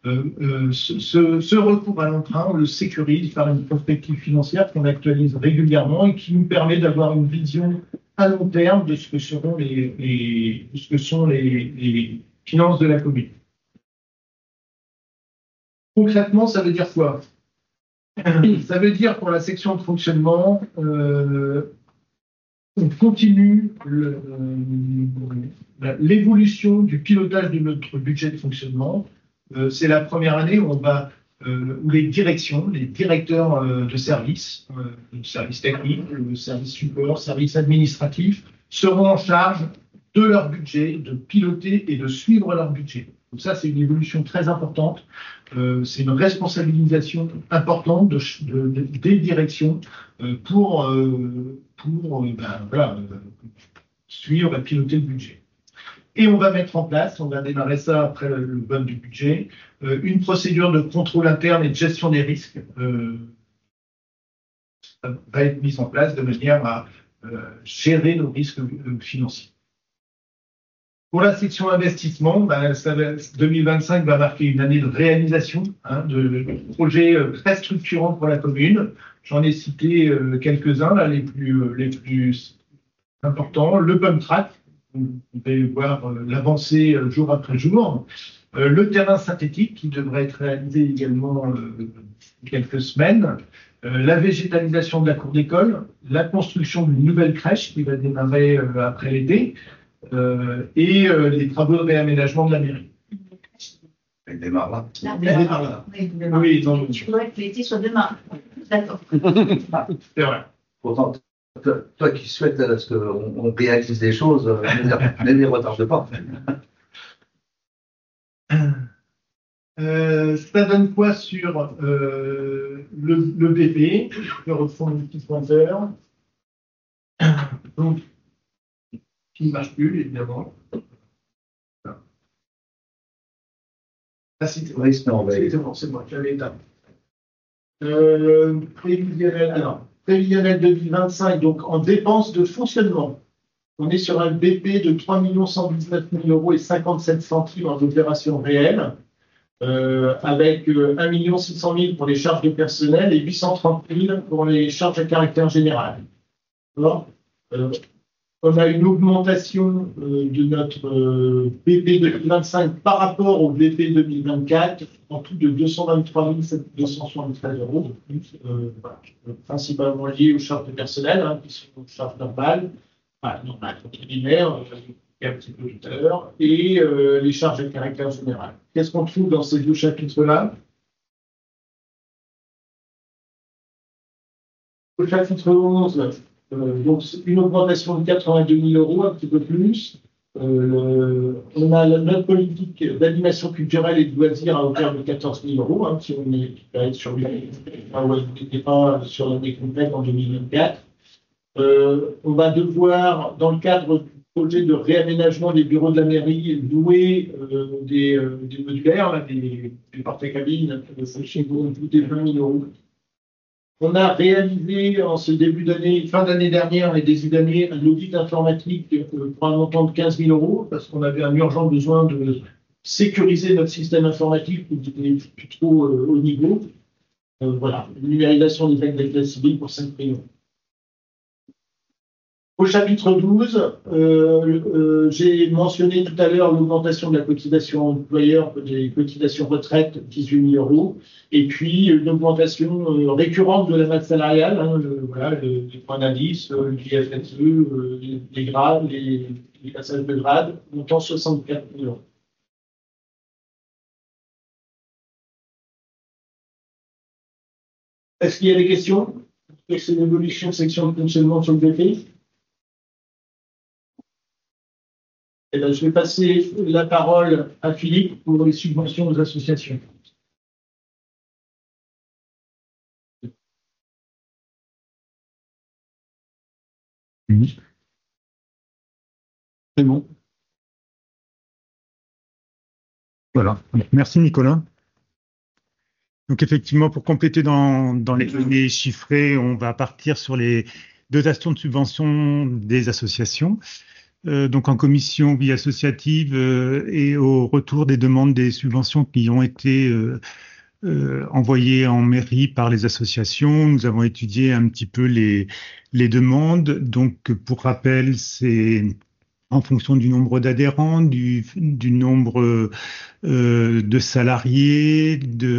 Ce recours à l'emprunt, on le sécurise par une prospective financière qu'on actualise régulièrement et qui nous permet d'avoir une vision à long terme de ce que sont les finances de la commune. Concrètement, ça veut dire quoi? Ça veut dire pour la section de fonctionnement, on continue l'évolution du pilotage de notre budget de fonctionnement. C'est la première année où où les directeurs de services techniques, services support, services administratifs, seront en charge de leur budget, de piloter et de suivre leur budget. Donc ça, c'est une évolution très importante. C'est une responsabilisation importante des directions pour suivre et piloter le budget. Et on va mettre en place, on va démarrer ça après le vote du budget, une procédure de contrôle interne et de gestion des risques va être mise en place de manière à gérer nos risques financiers. Pour la section investissement, 2025 va marquer une année de réalisation de projets très structurants pour la commune. J'en ai cité quelques-uns, les plus importants. Le pump track, vous pouvez voir l'avancée jour après jour. Le terrain synthétique qui devrait être réalisé également quelques semaines. La végétalisation de la cour d'école. La construction d'une nouvelle crèche qui va démarrer après l'été. Et les travaux de réaménagement de la mairie. Elle démarre là. Oui, tu voudrais que l'été soit demain. D'accord. C'est vrai. Pourtant, toi qui souhaites à ce qu'on réalise des choses, ne les retarde pas. Ça donne quoi sur le BP? Je reprends le petit pointeur. Donc, qui ne marche plus, évidemment. Ah, c'était Oui, c'est en veille. bon, c'est moi, j'avais éteint. Prévisionnel 2025, donc en dépenses de fonctionnement. On est sur un BP de 3 119 000 euros et 57 centimes en opération réelle, avec 1 600 000 pour les charges de personnel et 830 000 pour les charges à caractère général. Alors, on a une augmentation de notre BP 2025 par rapport au BP 2024, en tout de 223 273 euros de plus, voilà, principalement liés aux charges de personnel, hein, qui sont aux charges normales, entre guillemets, un petit peu tout à l'heure, et les charges à caractère général. Qu'est-ce qu'on trouve dans ces deux chapitres-là? Au chapitre 11, donc une augmentation de 82 000 euros, un petit peu plus. On a notre politique d'animation culturelle et de loisirs à hauteur de 14 000 euros, hein, si on est sur l'année complète en 2024. On va devoir, dans le cadre du projet de réaménagement des bureaux de la mairie, louer des modulaires, là, des porte-cabines, chez vous, des 20 000 euros. On a réalisé en ce début d'année, fin d'année dernière et début d'année, un audit informatique pour un montant de 15 000 euros, parce qu'on avait un urgent besoin de sécuriser notre système informatique qui était plus trop haut niveau. Voilà, une numérisation des actes d'état civil pour 5 millions. Au chapitre 12, j'ai mentionné tout à l'heure l'augmentation de la cotisation employeur, des cotisations retraite, 18 000 euros, et puis une augmentation récurrente de la masse salariale, hein, les points d'indice, l'IFSE, les grades, les passages de grade, montant 64 000 euros. Est-ce qu'il y a des questions? C'est l'évolution section de fonctionnement sur le BP? Eh bien, je vais passer la parole à Philippe pour les subventions aux associations. C'est bon. Voilà. Merci Nicolas. Donc effectivement, pour compléter dans les données chiffrées, on va partir sur les dotations de subventions des associations. Donc en commission vie associative et au retour des demandes des subventions qui ont été envoyées en mairie par les associations, nous avons étudié un petit peu les demandes. Donc pour rappel, c'est en fonction du nombre d'adhérents, du nombre de salariés,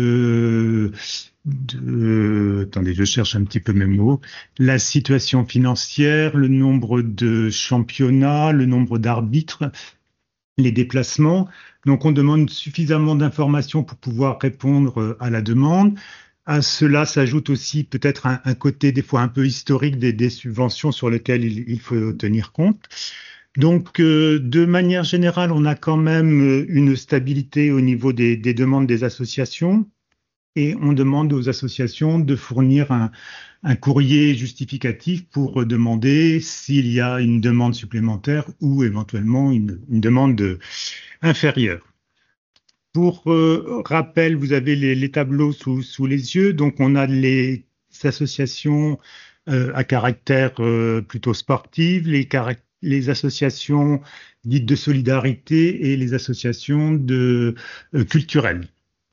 attendez, je cherche un petit peu mes mots, la situation financière, le nombre de championnats, le nombre d'arbitres, les déplacements. Donc, on demande suffisamment d'informations pour pouvoir répondre à la demande. À cela s'ajoute aussi peut-être un côté des fois un peu historique des subventions sur lesquelles il faut tenir compte. Donc, de manière générale, on a quand même une stabilité au niveau des demandes des associations et on demande aux associations de fournir un courrier justificatif pour demander s'il y a une demande supplémentaire ou éventuellement une demande inférieure. Pour rappel, vous avez les tableaux sous les yeux. Donc, on a les associations à caractère plutôt sportif, les associations dites de solidarité et les associations culturelles.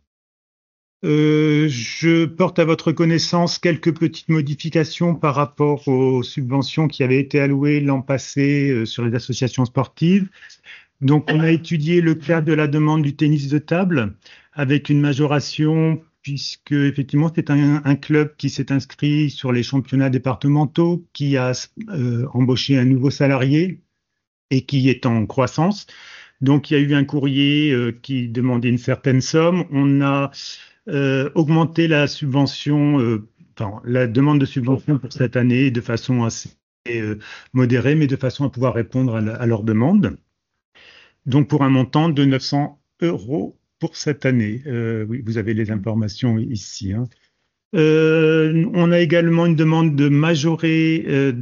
Je porte à votre connaissance quelques petites modifications par rapport aux subventions qui avaient été allouées l'an passé sur les associations sportives. Donc, on a étudié le cas de la demande du tennis de table avec une majoration puisque effectivement c'est un club qui s'est inscrit sur les championnats départementaux, qui a embauché un nouveau salarié et qui est en croissance. Donc, il y a eu un courrier qui demandait une certaine somme. On a augmenter la subvention, la demande de subvention pour cette année de façon assez modérée, mais de façon à pouvoir répondre à leur demande. Donc pour un montant de 900 euros pour cette année. Oui, vous avez les informations ici, hein. On a également une demande de majorer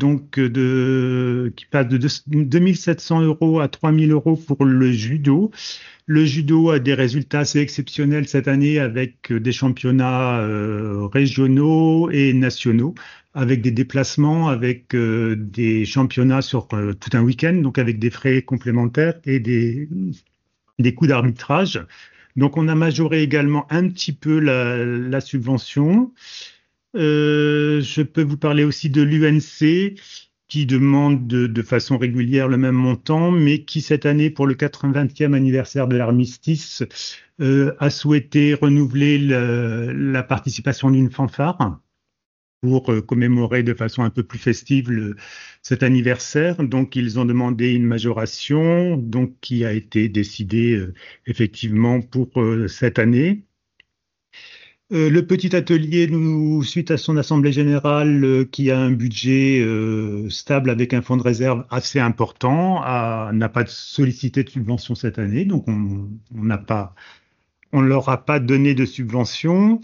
qui passe de 2700 euros à 3000 euros pour le judo. Le judo a des résultats assez exceptionnels cette année avec des championnats régionaux et nationaux, avec des déplacements, avec des championnats sur tout un week-end, donc avec des frais complémentaires et des coûts d'arbitrage. Donc, on a majoré également un petit peu la subvention. Je peux vous parler aussi de l'UNC qui demande de façon régulière le même montant, mais qui cette année, pour le 80e anniversaire de l'armistice, a souhaité renouveler la participation d'une fanfare pour commémorer de façon un peu plus festive cet anniversaire. Donc, ils ont demandé une majoration, donc qui a été décidée effectivement pour cette année. Le petit atelier, suite à son assemblée générale, qui a un budget stable avec un fonds de réserve assez important, n'a pas sollicité de subvention cette année, donc on leur a pas donné de subvention.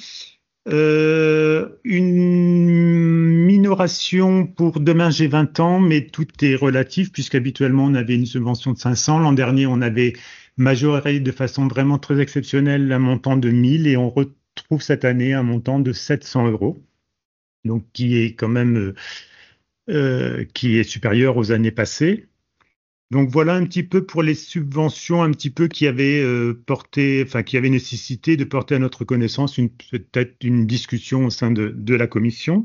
Une minoration pour demain j'ai 20 ans, mais tout est relatif puisqu'habituellement on avait une subvention de 500. L'an dernier, on avait majoré de façon vraiment très exceptionnelle un montant de 1000 et on retrouve cette année un montant de 700 euros, donc qui est quand même qui est supérieur aux années passées. Donc voilà un petit peu pour les subventions, un petit peu qui avaient qui avaient nécessité de porter à notre connaissance peut-être une discussion au sein de la commission.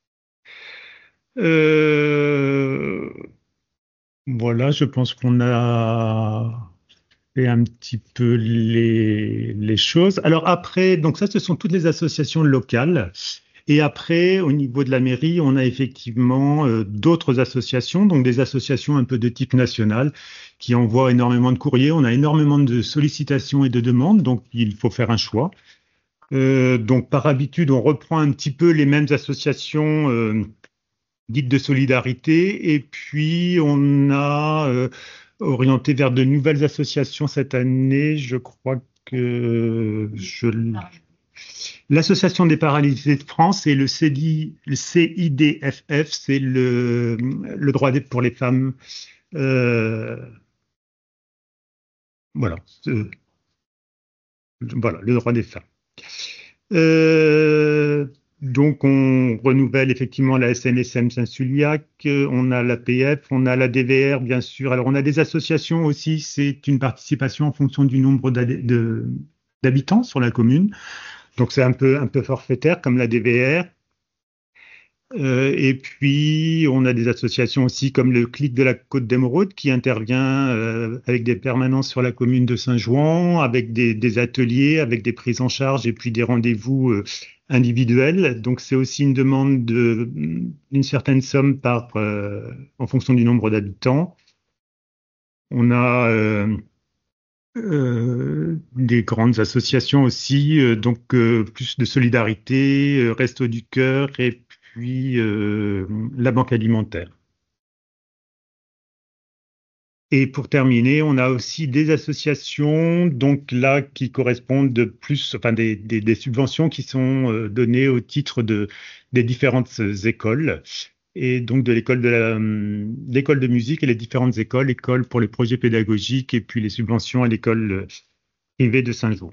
Voilà, je pense qu'on a fait un petit peu les choses. Alors après, donc ça, ce sont toutes les associations locales. Et après, au niveau de la mairie, on a effectivement d'autres associations, donc des associations un peu de type national, qui envoient énormément de courriers. On a énormément de sollicitations et de demandes, donc il faut faire un choix. Donc par habitude, on reprend un petit peu les mêmes associations dites de solidarité, et puis on a orienté vers de nouvelles associations cette année. Je crois que l'Association des paralysés de France et le CIDFF, c'est le droit pour les femmes. Voilà, voilà, le droit des femmes. Donc, on renouvelle effectivement la SNSM Saint-Suliac, on a l'APF, on a la DVR, bien sûr. Alors, on a des associations aussi, c'est une participation en fonction du nombre d'habitants sur la commune. Donc, c'est un peu forfaitaire comme la DVR. Et puis, on a des associations aussi comme le CLIC de la Côte d'Émeraude qui intervient avec des permanences sur la commune de Saint-Jouan, avec des ateliers, avec des prises en charge et puis des rendez-vous individuels. Donc, c'est aussi une demande d'une certaine somme en fonction du nombre d'habitants. On a des grandes associations aussi, donc plus de solidarité, Resto du Cœur et puis la Banque alimentaire. Et pour terminer, on a aussi des associations, donc là, qui correspondent des subventions qui sont données au titre des différentes écoles. Et donc de l'école de musique et les différentes écoles pour les projets pédagogiques et puis les subventions à l'école privée de Saint-Jean.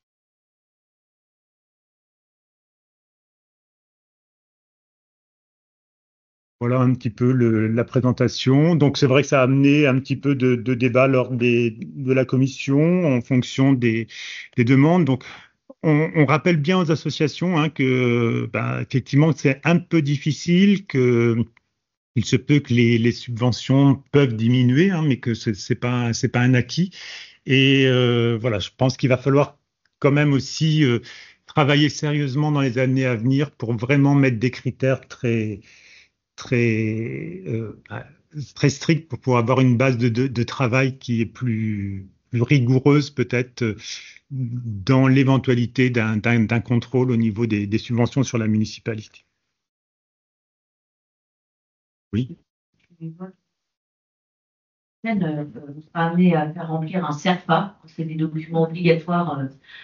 Voilà un petit peu la présentation. Donc c'est vrai que ça a amené un petit peu de débat lors de la commission en fonction des demandes. Donc on rappelle bien aux associations que effectivement c'est un peu difficile, il se peut que les subventions peuvent diminuer, mais que c'est pas un acquis. Et voilà, je pense qu'il va falloir quand même aussi travailler sérieusement dans les années à venir pour vraiment mettre des critères très très stricte pour avoir une base de travail qui est plus rigoureuse peut-être dans l'éventualité d'un contrôle au niveau des subventions sur la municipalité. Oui. on sera amené à faire remplir un CERFA. C'est des documents obligatoires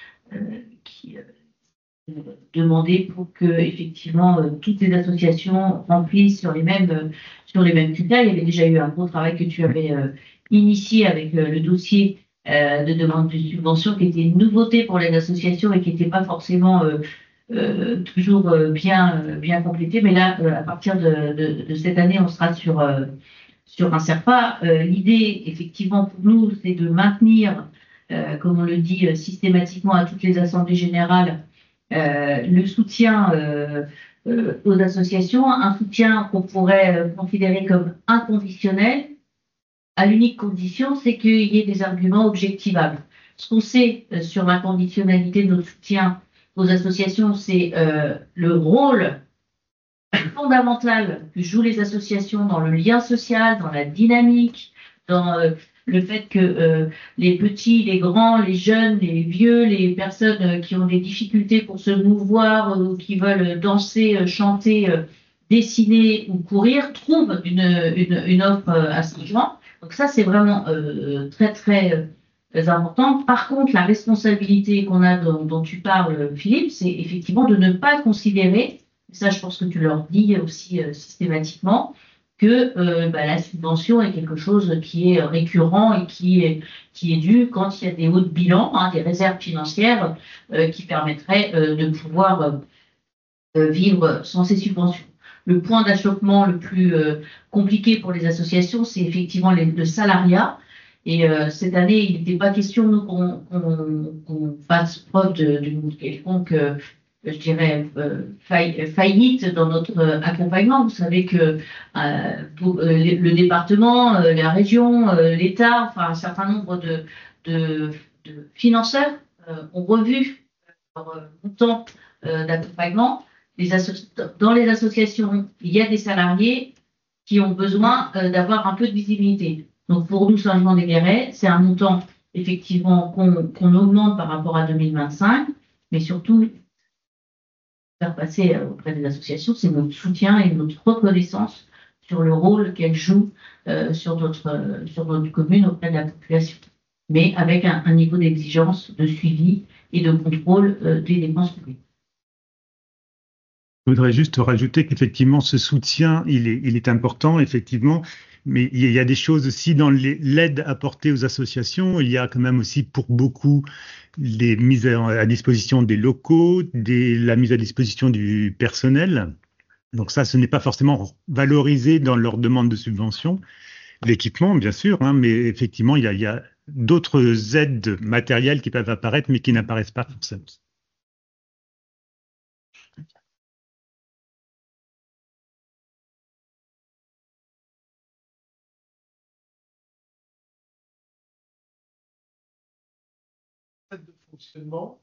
qui demandés pour que effectivement toutes les associations remplissent sur les mêmes critères. Il y avait déjà eu un gros travail que tu avais initié avec le dossier de demande de subvention qui était une nouveauté pour les associations et qui n'était pas forcément toujours bien complété. Mais là, à partir de cette année, on sera sur un CERFA. L'idée, effectivement, pour nous, c'est de maintenir, comme on le dit systématiquement à toutes les assemblées générales, le soutien aux associations, un soutien qu'on pourrait considérer comme inconditionnel, à l'unique condition, c'est qu'il y ait des arguments objectivables. Ce qu'on sait sur la conditionnalité de notre soutien aux associations, c'est le rôle fondamental que jouent les associations dans le lien social, dans la dynamique, dans le fait que les petits, les grands, les jeunes, les vieux, les personnes qui ont des difficultés pour se mouvoir ou qui veulent danser, chanter, dessiner ou courir, trouvent une offre à ce genre. Donc ça, c'est vraiment très, très important. Par contre, la responsabilité qu'on a dont tu parles, Philippe, c'est effectivement de ne pas considérer, ça je pense que tu leur dis aussi systématiquement, que la subvention est quelque chose qui est récurrent et qui est dû quand il y a des hauts de bilan, des réserves financières qui permettraient de pouvoir vivre sans ces subventions. Le point d'achoppement le plus compliqué pour les associations, c'est effectivement le salariat. Et cette année, il n'était pas question nous, qu'on fasse preuve d'une quelconque je dirais, faillite dans notre accompagnement. Vous savez que le département, la région, l'État, enfin un certain nombre de financeurs ont revu leur montant d'accompagnement. Dans les associations, il y a des salariés qui ont besoin d'avoir un peu de visibilité. Donc pour nous, Saint-Jean-des-Guéret, c'est un montant effectivement qu'on augmente par rapport à 2025, mais surtout faire passer auprès des associations, c'est notre soutien et notre reconnaissance sur le rôle qu'elles jouent sur notre commune auprès de la population, mais avec un niveau d'exigence, de suivi et de contrôle des dépenses publiques. Je voudrais juste rajouter qu'effectivement, ce soutien, il est important, effectivement, mais il y a des choses aussi dans l'aide apportée aux associations. Il y a quand même aussi pour beaucoup les mises à disposition des locaux, la mise à disposition du personnel. Donc ça, ce n'est pas forcément valorisé dans leur demande de subvention. L'équipement, bien sûr, mais effectivement, il y a d'autres aides matérielles qui peuvent apparaître, mais qui n'apparaissent pas forcément. De fonctionnement.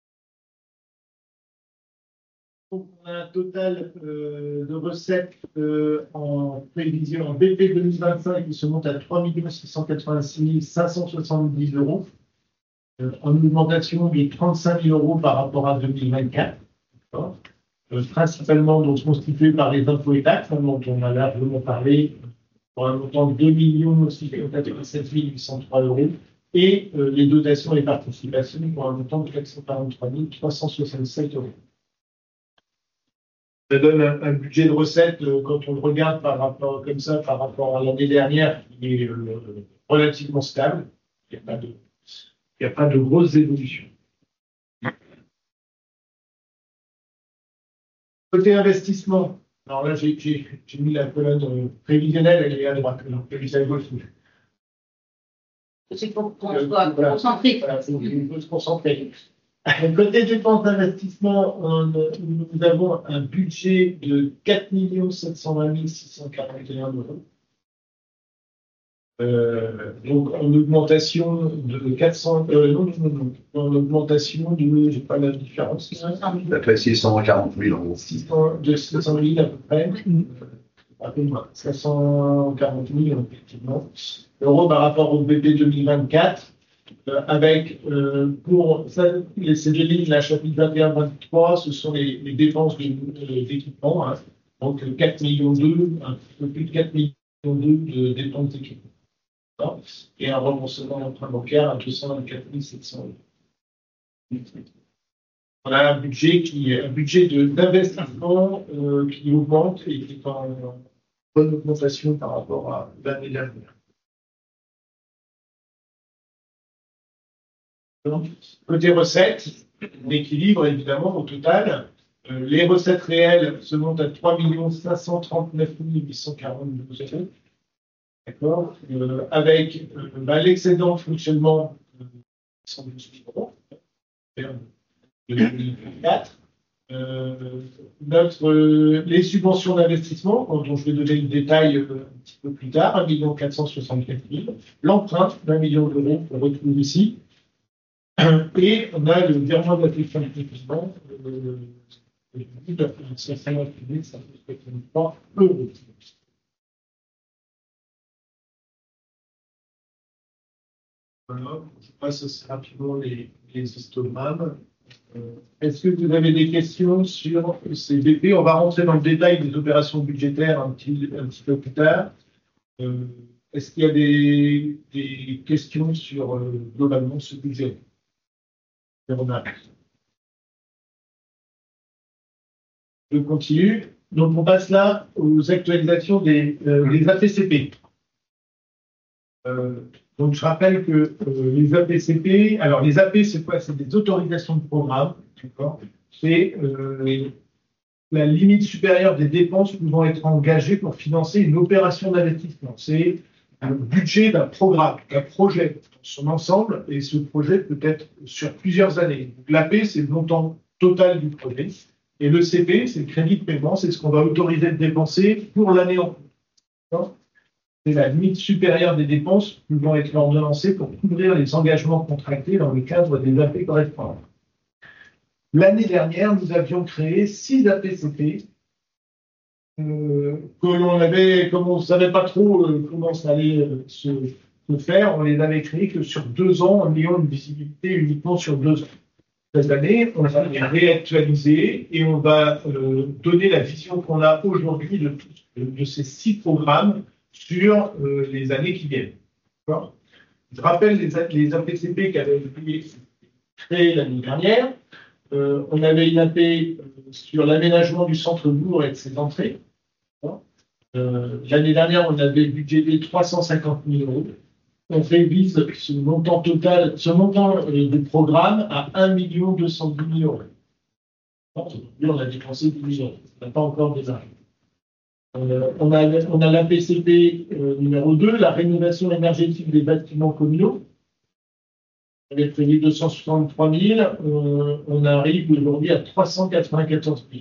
Donc, on a un total de recettes en prévision en BP 2025 qui se monte à 3 686 570 €, en augmentation de 35 000 € par rapport à 2024. Principalement donc constitué par les impôts et taxes, dont on a largement parlé, pour un montant de 2 687 803 €. Et les dotations et participations pour un montant de 443 367 €. Ça donne un budget de recettes, quand on le regarde par rapport à l'année dernière, qui est relativement stable. Il n'y a pas de grosses évolutions. Côté investissement, alors là j'ai mis la colonne prévisionnelle, elle est à droite. C'est pour qu'on soit concentré. Voilà, il faut se concentrer. Côté dépenses d'investissement, nous avons un budget de 4 720 641 €. Donc en augmentation de 400, en augmentation de, j'ai pas la différence. Ça fait 640 000 €. De 600 000 à peu près. À peu près 540 000 effectivement euros par rapport au BP 2024, avec pour ça, ces deux lignes, la chapitre 21-23, ce sont les dépenses d'équipement, donc 4 millions 2, un peu plus de 4 millions 2 de dépenses d'équipement. et un remboursement d'emprunt bancaire à 224 700 euros. On a un budget d'investissement qui augmente et qui est en bonne augmentation par rapport à l'année dernière. Côté recettes, l'équilibre évidemment au total. Les recettes réelles se montent à 3 539 842 euros. D'accord, avec l'excédent de fonctionnement 112 000 euros de 2024. Les subventions d'investissement, dont je vais donner le détail un petit peu plus tard, 1 464 000. L'emprunt d'1 million d'euros qu'on retrouve ici. Et on a le virement de la question de paiement, ça fait 3 euros. Voilà, je passe assez rapidement les histogrammes. Est-ce que vous avez des questions sur ces BP? On va rentrer dans le détail des opérations budgétaires un petit peu plus tard. Est-ce qu'il y a des questions sur globalement ce budget? Je continue. Donc, on passe là aux actualisations des APCP. Donc, je rappelle que les APCP, alors les AP, c'est quoi? C'est des autorisations de programme. C'est la limite supérieure des dépenses pouvant être engagées pour financer une opération d'investissement. C'est un budget d'un programme, d'un projet dans son ensemble, et ce projet peut être sur plusieurs années. L'AP, c'est le montant total du projet, et le CP, c'est le crédit de paiement, c'est ce qu'on va autoriser de dépenser pour l'année en cours. C'est la limite supérieure des dépenses pouvant être ordonnancées pour couvrir les engagements contractés dans le cadre des AP correspondants. L'année dernière, nous avions créé 6 APCP, que l'on avait, comme on ne savait pas trop comment ça allait se faire, on les avait créés que sur 2 ans, en ayant une visibilité uniquement sur 2 ans. Cette année, on va les réactualiser et on va donner la vision qu'on a aujourd'hui de ces 6 programmes sur les années qui viennent. Je rappelle les APCP qui avaient été créés l'année dernière. On avait une AP sur l'aménagement du centre-bourg et de ses entrées. L'année dernière, on avait budgété 350 000 euros. On révise ce montant total, ce montant du programme à 1 210 000 euros. Aujourd'hui, on a dépensé 10 millions. On n'a pas encore démarré. On a l'APCP numéro 2, la rénovation énergétique des bâtiments communaux. On avait prévu 263 000, on arrive aujourd'hui à 394 000.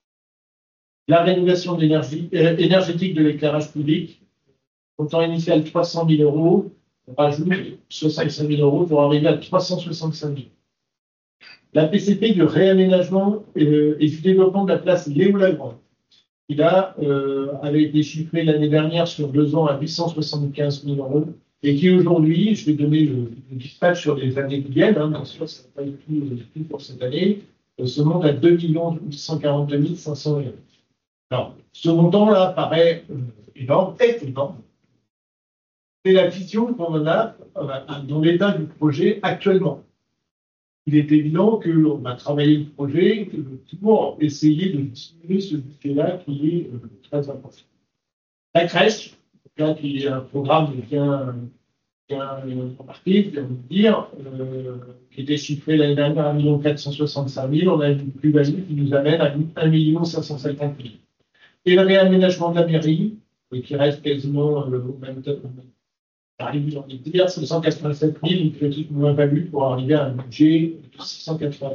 La rénovation énergétique de l'éclairage public, montant initial 300 000 euros, on rajoute 65 000 euros pour arriver à 365 000. La PCP de réaménagement et du développement de la place Léo-Lagrand, qui avait été chiffré l'année dernière sur 2 ans à 875 000 euros, et qui aujourd'hui, je vais donner le dispatch sur les années qui viennent, bien sûr, ça ne va pas être tout pour cette année, se monte à 2 842 500 euros. Alors, ce montant-là paraît énorme, est énorme. C'est la vision qu'on a dans l'état du projet actuellement. Il est évident qu'on a travaillé le projet pour essayer de diminuer ce budget-là qui est très important. La crèche, là, qui est un programme bien remarqué, je viens de dire, qui était chiffré l'année dernière à 1 465 000, on a une plus-value qui nous amène à 1 550 000. Et le réaménagement de la mairie, qui reste quasiment au même temps, j'ai envie de dire, 187 000, une petite moins-value pour arriver à un budget de 680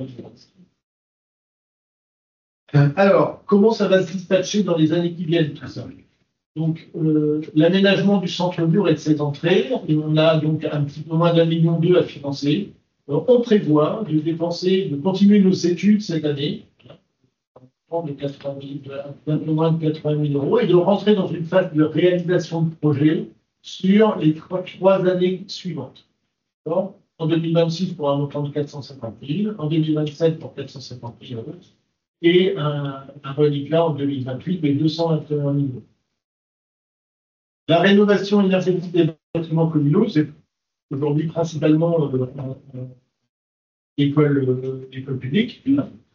000. Alors, comment ça va se dispatcher dans les années qui viennent, tout ça? Donc, l'aménagement du centre-bourg et de ses entrées, et on a donc un petit peu moins d'1,2 million à financer. On prévoit de continuer nos études cette année, un peu moins de 80 000 euros, et de rentrer dans une phase de réalisation de projet sur les trois années suivantes. En 2026 pour un montant de 450 000, en 2027 pour 450 000 euros, et un reliquat en 2028 de 221 000 euros. La rénovation énergétique des bâtiments communaux, c'est aujourd'hui principalement école publique.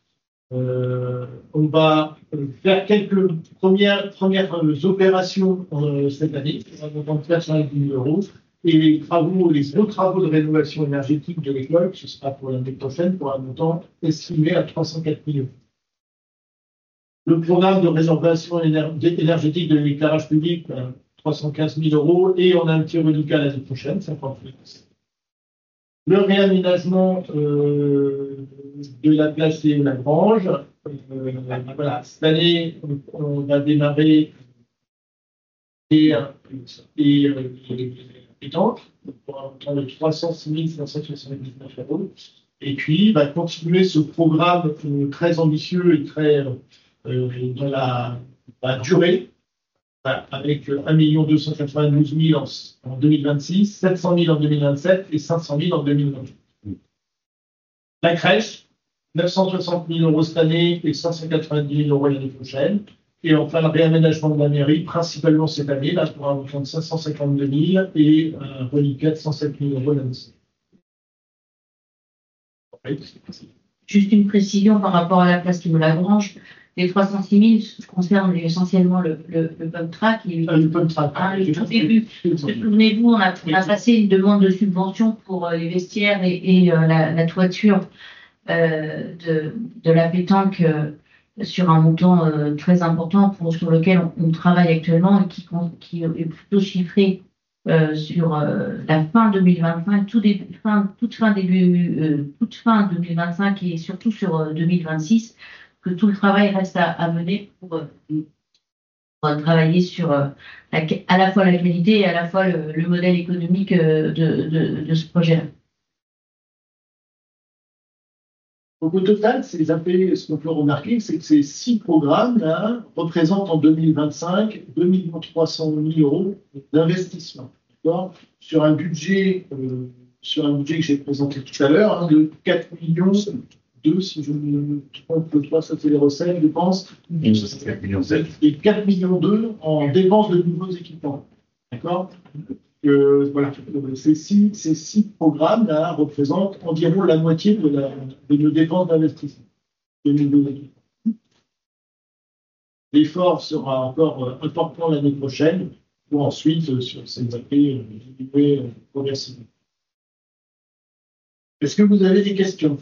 On va faire quelques premières opérations cette année, un montant de 4,5 euros, et les autres travaux de rénovation énergétique de l'école, ce sera pour l'année prochaine, pour un montant estimé à 304 000 euros. Le programme de rénovation énergétique de l'éclairage public, 315 000 euros, et on a un petit reliquat l'année prochaine, 50 000 euros. Le réaménagement de la place Léo Lagrange. Voilà, cette année, on va démarrer les pétanques pour un montant de 306 579 euros. Et puis, va continuer ce programme très ambitieux et très dans la durée, avec 1 292 000 en 2026, 700 000 en 2027 et 500 000 en 2028. La crèche, 960 000 euros cette année et 590 000 euros l'année prochaine. Et enfin, le réaménagement de la mairie, principalement cette année, là, pour un montant de 552 000 et un reliquat de 107 000 euros l'année prochaine. Juste une précision par rapport à la place Léo Lagrange. Les 306 000 concernent essentiellement le pump track. Le pump track. Le tout début. Souvenez-vous, on a passé une demande de subvention pour les vestiaires et la toiture de la pétanque sur un montant très important sur lequel on travaille actuellement et qui est plutôt chiffré sur la fin 2025, toute fin 2025 et surtout sur 2026. Que tout le travail reste à mener pour travailler sur à la fois la qualité et à la fois le modèle économique de ce projet-là. Donc, au total, ce qu'on peut remarquer, c'est que ces 6 programmes-là représentent en 2025 2 300 000 euros d'investissement, sur un budget que j'ai présenté tout à l'heure, de 4 millions. Si je ne me trompe pas, ça c'est les recettes, je pense. 4 millions 7. Et 4 millions 2 en dépenses de nouveaux équipements. D'accord. Voilà. Ces six programmes-là représentent environ la moitié de nos dépenses d'investissement. L'effort sera encore important l'année prochaine, pour ensuite, sur ces années, diminuer progressivement. Est-ce que vous avez des questions?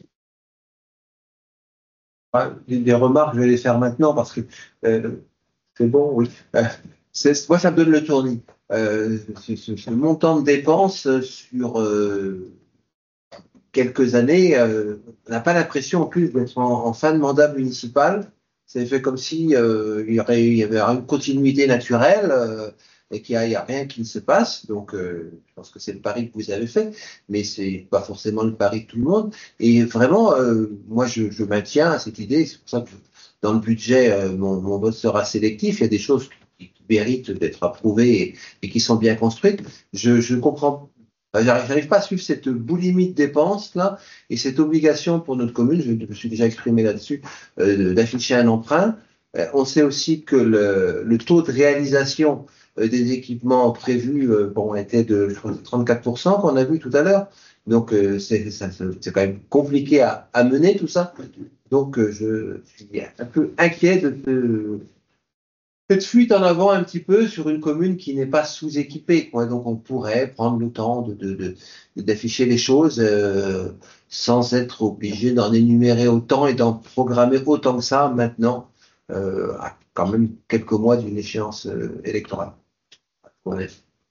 Des remarques, je vais les faire maintenant parce que c'est bon, oui. Moi, ça me donne le tournis. Ce montant de dépenses sur quelques années, on n'a pas l'impression en plus d'être en fin de mandat municipal. C'est fait comme si il y avait une continuité naturelle et qu'il n'y a rien qui ne se passe. Donc, je pense que c'est le pari que vous avez fait, mais c'est pas forcément le pari de tout le monde. Et vraiment, moi, je maintiens cette idée. C'est pour ça que dans le budget, mon vote sera sélectif. Il y a des choses qui méritent d'être approuvées et qui sont bien construites. Je comprends. J'arrive pas à suivre cette boulimie de dépenses là et cette obligation pour notre commune. Je me suis déjà exprimé là-dessus d'afficher un emprunt. On sait aussi que le taux de réalisation des équipements prévus était de 34% qu'on a vu tout à l'heure. Donc c'est quand même compliqué à mener tout ça. Donc je suis un peu inquiet de cette fuite en avant un petit peu sur une commune qui n'est pas sous-équipée. Donc on pourrait prendre le temps d'afficher les choses sans être obligé d'en énumérer autant et d'en programmer autant que ça maintenant, à quand même quelques mois d'une échéance électorale. Ouais.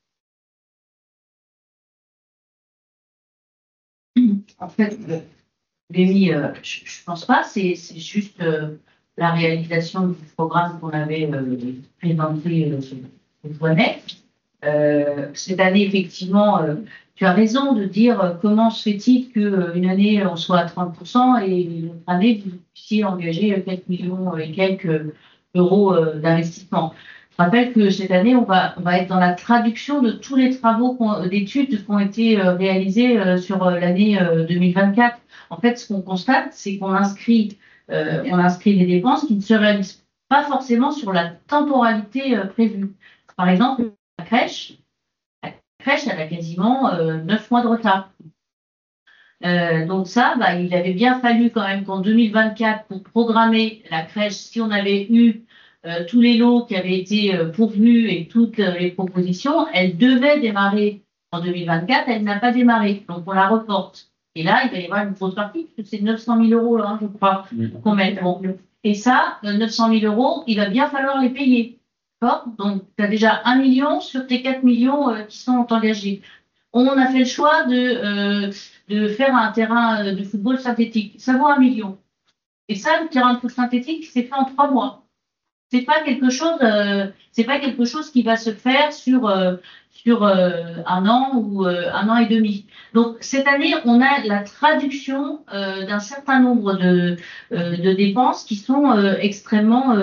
En fait, Lémi, je pense pas, c'est juste la réalisation du programme qu'on avait présenté au Toinette. Cette année, effectivement, tu as raison de dire comment se fait-il qu'une année on soit à 30% et l'autre année vous puissiez engager 4 millions et quelques euros d'investissement. Je rappelle que cette année, on va être dans la traduction de tous les travaux d'études qui ont été réalisés sur l'année 2024. En fait, ce qu'on constate, c'est qu'on inscrit des dépenses qui ne se réalisent pas forcément sur la temporalité prévue. Par exemple, la crèche crèche, elle a quasiment 9 mois de retard. Donc ça, il avait bien fallu quand même qu'en 2024, pour programmer la crèche, si on avait eu tous les lots qui avaient été pourvus et toutes les propositions, elle devait démarrer en 2024, elle n'a pas démarré, donc on la reporte. Et là, il va y avoir une grosse partie, parce que c'est 900 000 euros, je crois, qu'on met. Bon. Et ça, 900 000 euros, il va bien falloir les payer. Donc, tu as déjà 1 million sur tes 4 millions qui sont engagés. On a fait le choix de faire un terrain de football synthétique. Ça vaut 1 million. Et ça, le terrain de foot synthétique, c'est fait en 3 mois. C'est pas quelque chose qui va se faire sur 1 an ou 1 an et demi. Donc cette année, on a la traduction d'un certain nombre de dépenses qui sont extrêmement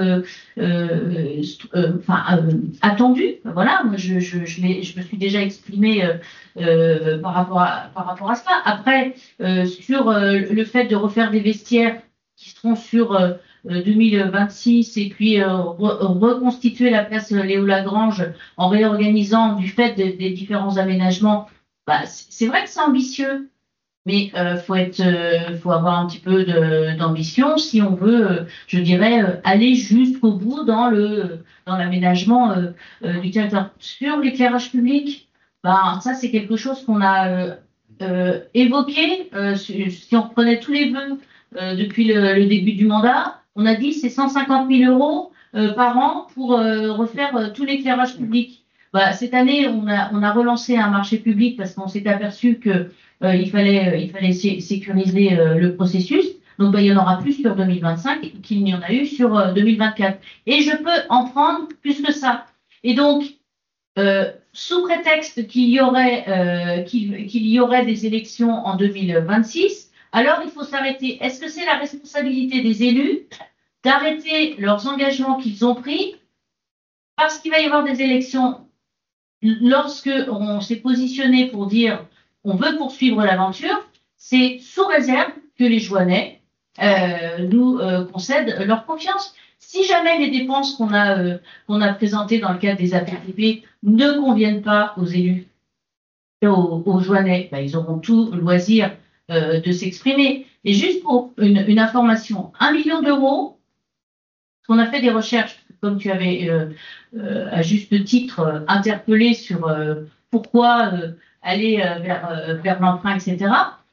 attendues. Voilà, moi je me suis déjà exprimée par rapport à ça. Après, sur le fait de refaire des vestiaires qui seront sur 2026 et puis reconstituer la place Léo Lagrange en réorganisant du fait des différents aménagements, c'est vrai que c'est ambitieux, mais faut avoir un petit peu d'ambition si on veut, je dirais, aller jusqu'au bout dans l'aménagement du territoire. Sur l'éclairage public, ça c'est quelque chose qu'on a évoqué. Si on reprenait tous les vœux depuis le début du mandat, on a dit c'est 150 000 euros par an pour refaire tout l'éclairage public. Cette année, on a relancé un marché public parce qu'on s'est aperçu que il fallait sécuriser le processus. Donc, il y en aura plus sur 2025 qu'il n'y en a eu sur 2024. Et je peux en prendre plus que ça. Et donc, sous prétexte qu'il y aurait des élections en 2026, alors il faut s'arrêter. Est-ce que c'est la responsabilité des élus d'arrêter leurs engagements qu'ils ont pris parce qu'il va y avoir des élections lorsque on s'est positionné pour dire on veut poursuivre l'aventure, c'est sous réserve que les Jouanais nous concèdent leur confiance. Si jamais les dépenses qu'on a présentées dans le cadre des APTP ne conviennent pas aux élus, aux Jouanais, ils auront tout loisir de s'exprimer. Et juste pour une information, 1 million d'euros, on a fait des recherches, comme tu avais à juste titre interpellé sur pourquoi aller vers l'emprunt, etc.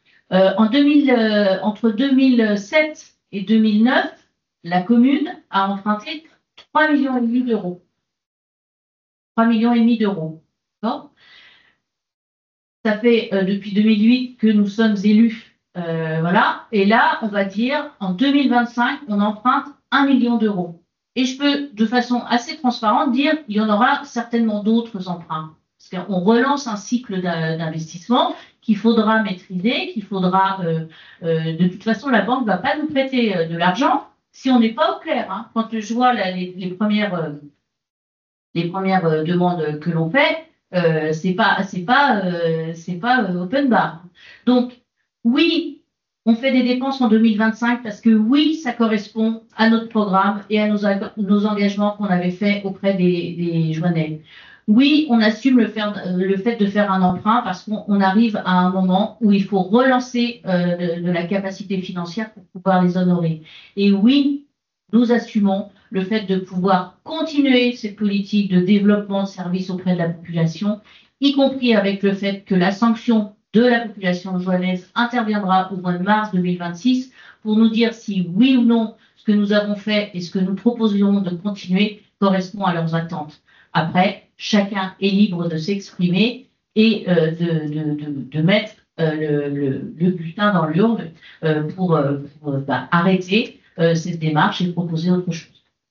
Entre 2007 et 2009, la commune a emprunté 3,5 millions d'euros. 3,5 millions d'euros. Bon. Ça fait depuis 2008 que nous sommes élus. Voilà. Et là, on va dire, en 2025, on emprunte 1 million d'euros. Et je peux, de façon assez transparente, dire qu'il y en aura certainement d'autres emprunts. Parce qu'on relance un cycle d'investissement qu'il faudra maîtriser, qu'il faudra... de toute façon, la banque ne va pas nous prêter de l'argent si on n'est pas au clair. Hein. Quand je vois les premières demandes que l'on fait, c'est pas open bar. Donc, oui, on fait des dépenses en 2025 parce que oui, ça correspond à notre programme et à nos engagements qu'on avait faits auprès des Jouanais. Oui, on assume le fait de faire un emprunt parce qu'on arrive à un moment où il faut relancer de la capacité financière pour pouvoir les honorer. Et oui, nous assumons le fait de pouvoir continuer cette politique de développement de services auprès de la population, y compris avec le fait que la sanction de la population jouanaise interviendra au mois de mars 2026 pour nous dire si oui ou non ce que nous avons fait et ce que nous proposons de continuer correspond à leurs attentes. Après, chacun est libre de s'exprimer et de mettre le bulletin dans l'urne pour arrêter cette démarche et proposer autre chose.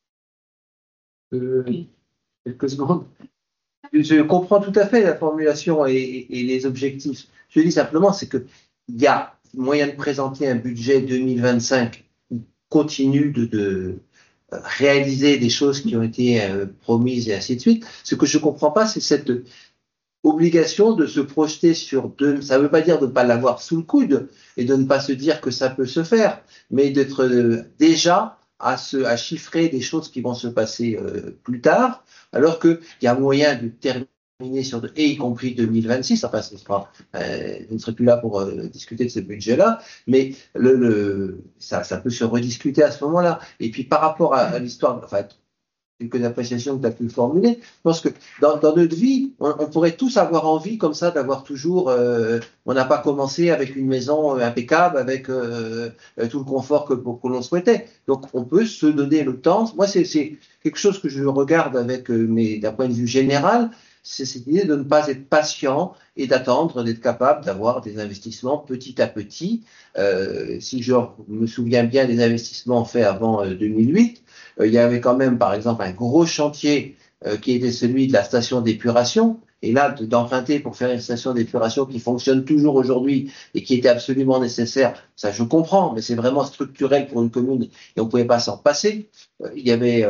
Quelques secondes. Je comprends tout à fait la formulation et les objectifs. Je dis simplement, c'est qu'il y a moyen de présenter un budget 2025 qui continue de réaliser des choses qui ont été promises et ainsi de suite. Ce que je ne comprends pas, c'est cette obligation de se projeter sur deux. Ça ne veut pas dire de ne pas l'avoir sous le coude et de ne pas se dire que ça peut se faire, mais d'être déjà à chiffrer des choses qui vont se passer plus tard, alors qu'il y a moyen de terminer et y compris 2026, enfin, je ne serai plus là pour discuter de ce budget-là, mais ça peut se rediscuter à ce moment-là. Et puis par rapport à l'histoire, enfin, quelques appréciations que tu as pu formuler, je pense que dans notre vie, on pourrait tous avoir envie comme ça d'avoir toujours, on n'a pas commencé avec une maison impeccable, avec tout le confort que l'on souhaitait. Donc on peut se donner le temps. Moi, c'est quelque chose que je regarde avec d'un point de vue général, c'est cette idée de ne pas être patient et d'attendre d'être capable d'avoir des investissements petit à petit. Si je me souviens bien des investissements faits avant 2008, il y avait quand même, par exemple, un gros chantier qui était celui de la station d'épuration. Et là, d'emprunter pour faire une station d'épuration qui fonctionne toujours aujourd'hui et qui était absolument nécessaire, ça je comprends, mais c'est vraiment structurel pour une commune et on ne pouvait pas s'en passer. Il y avait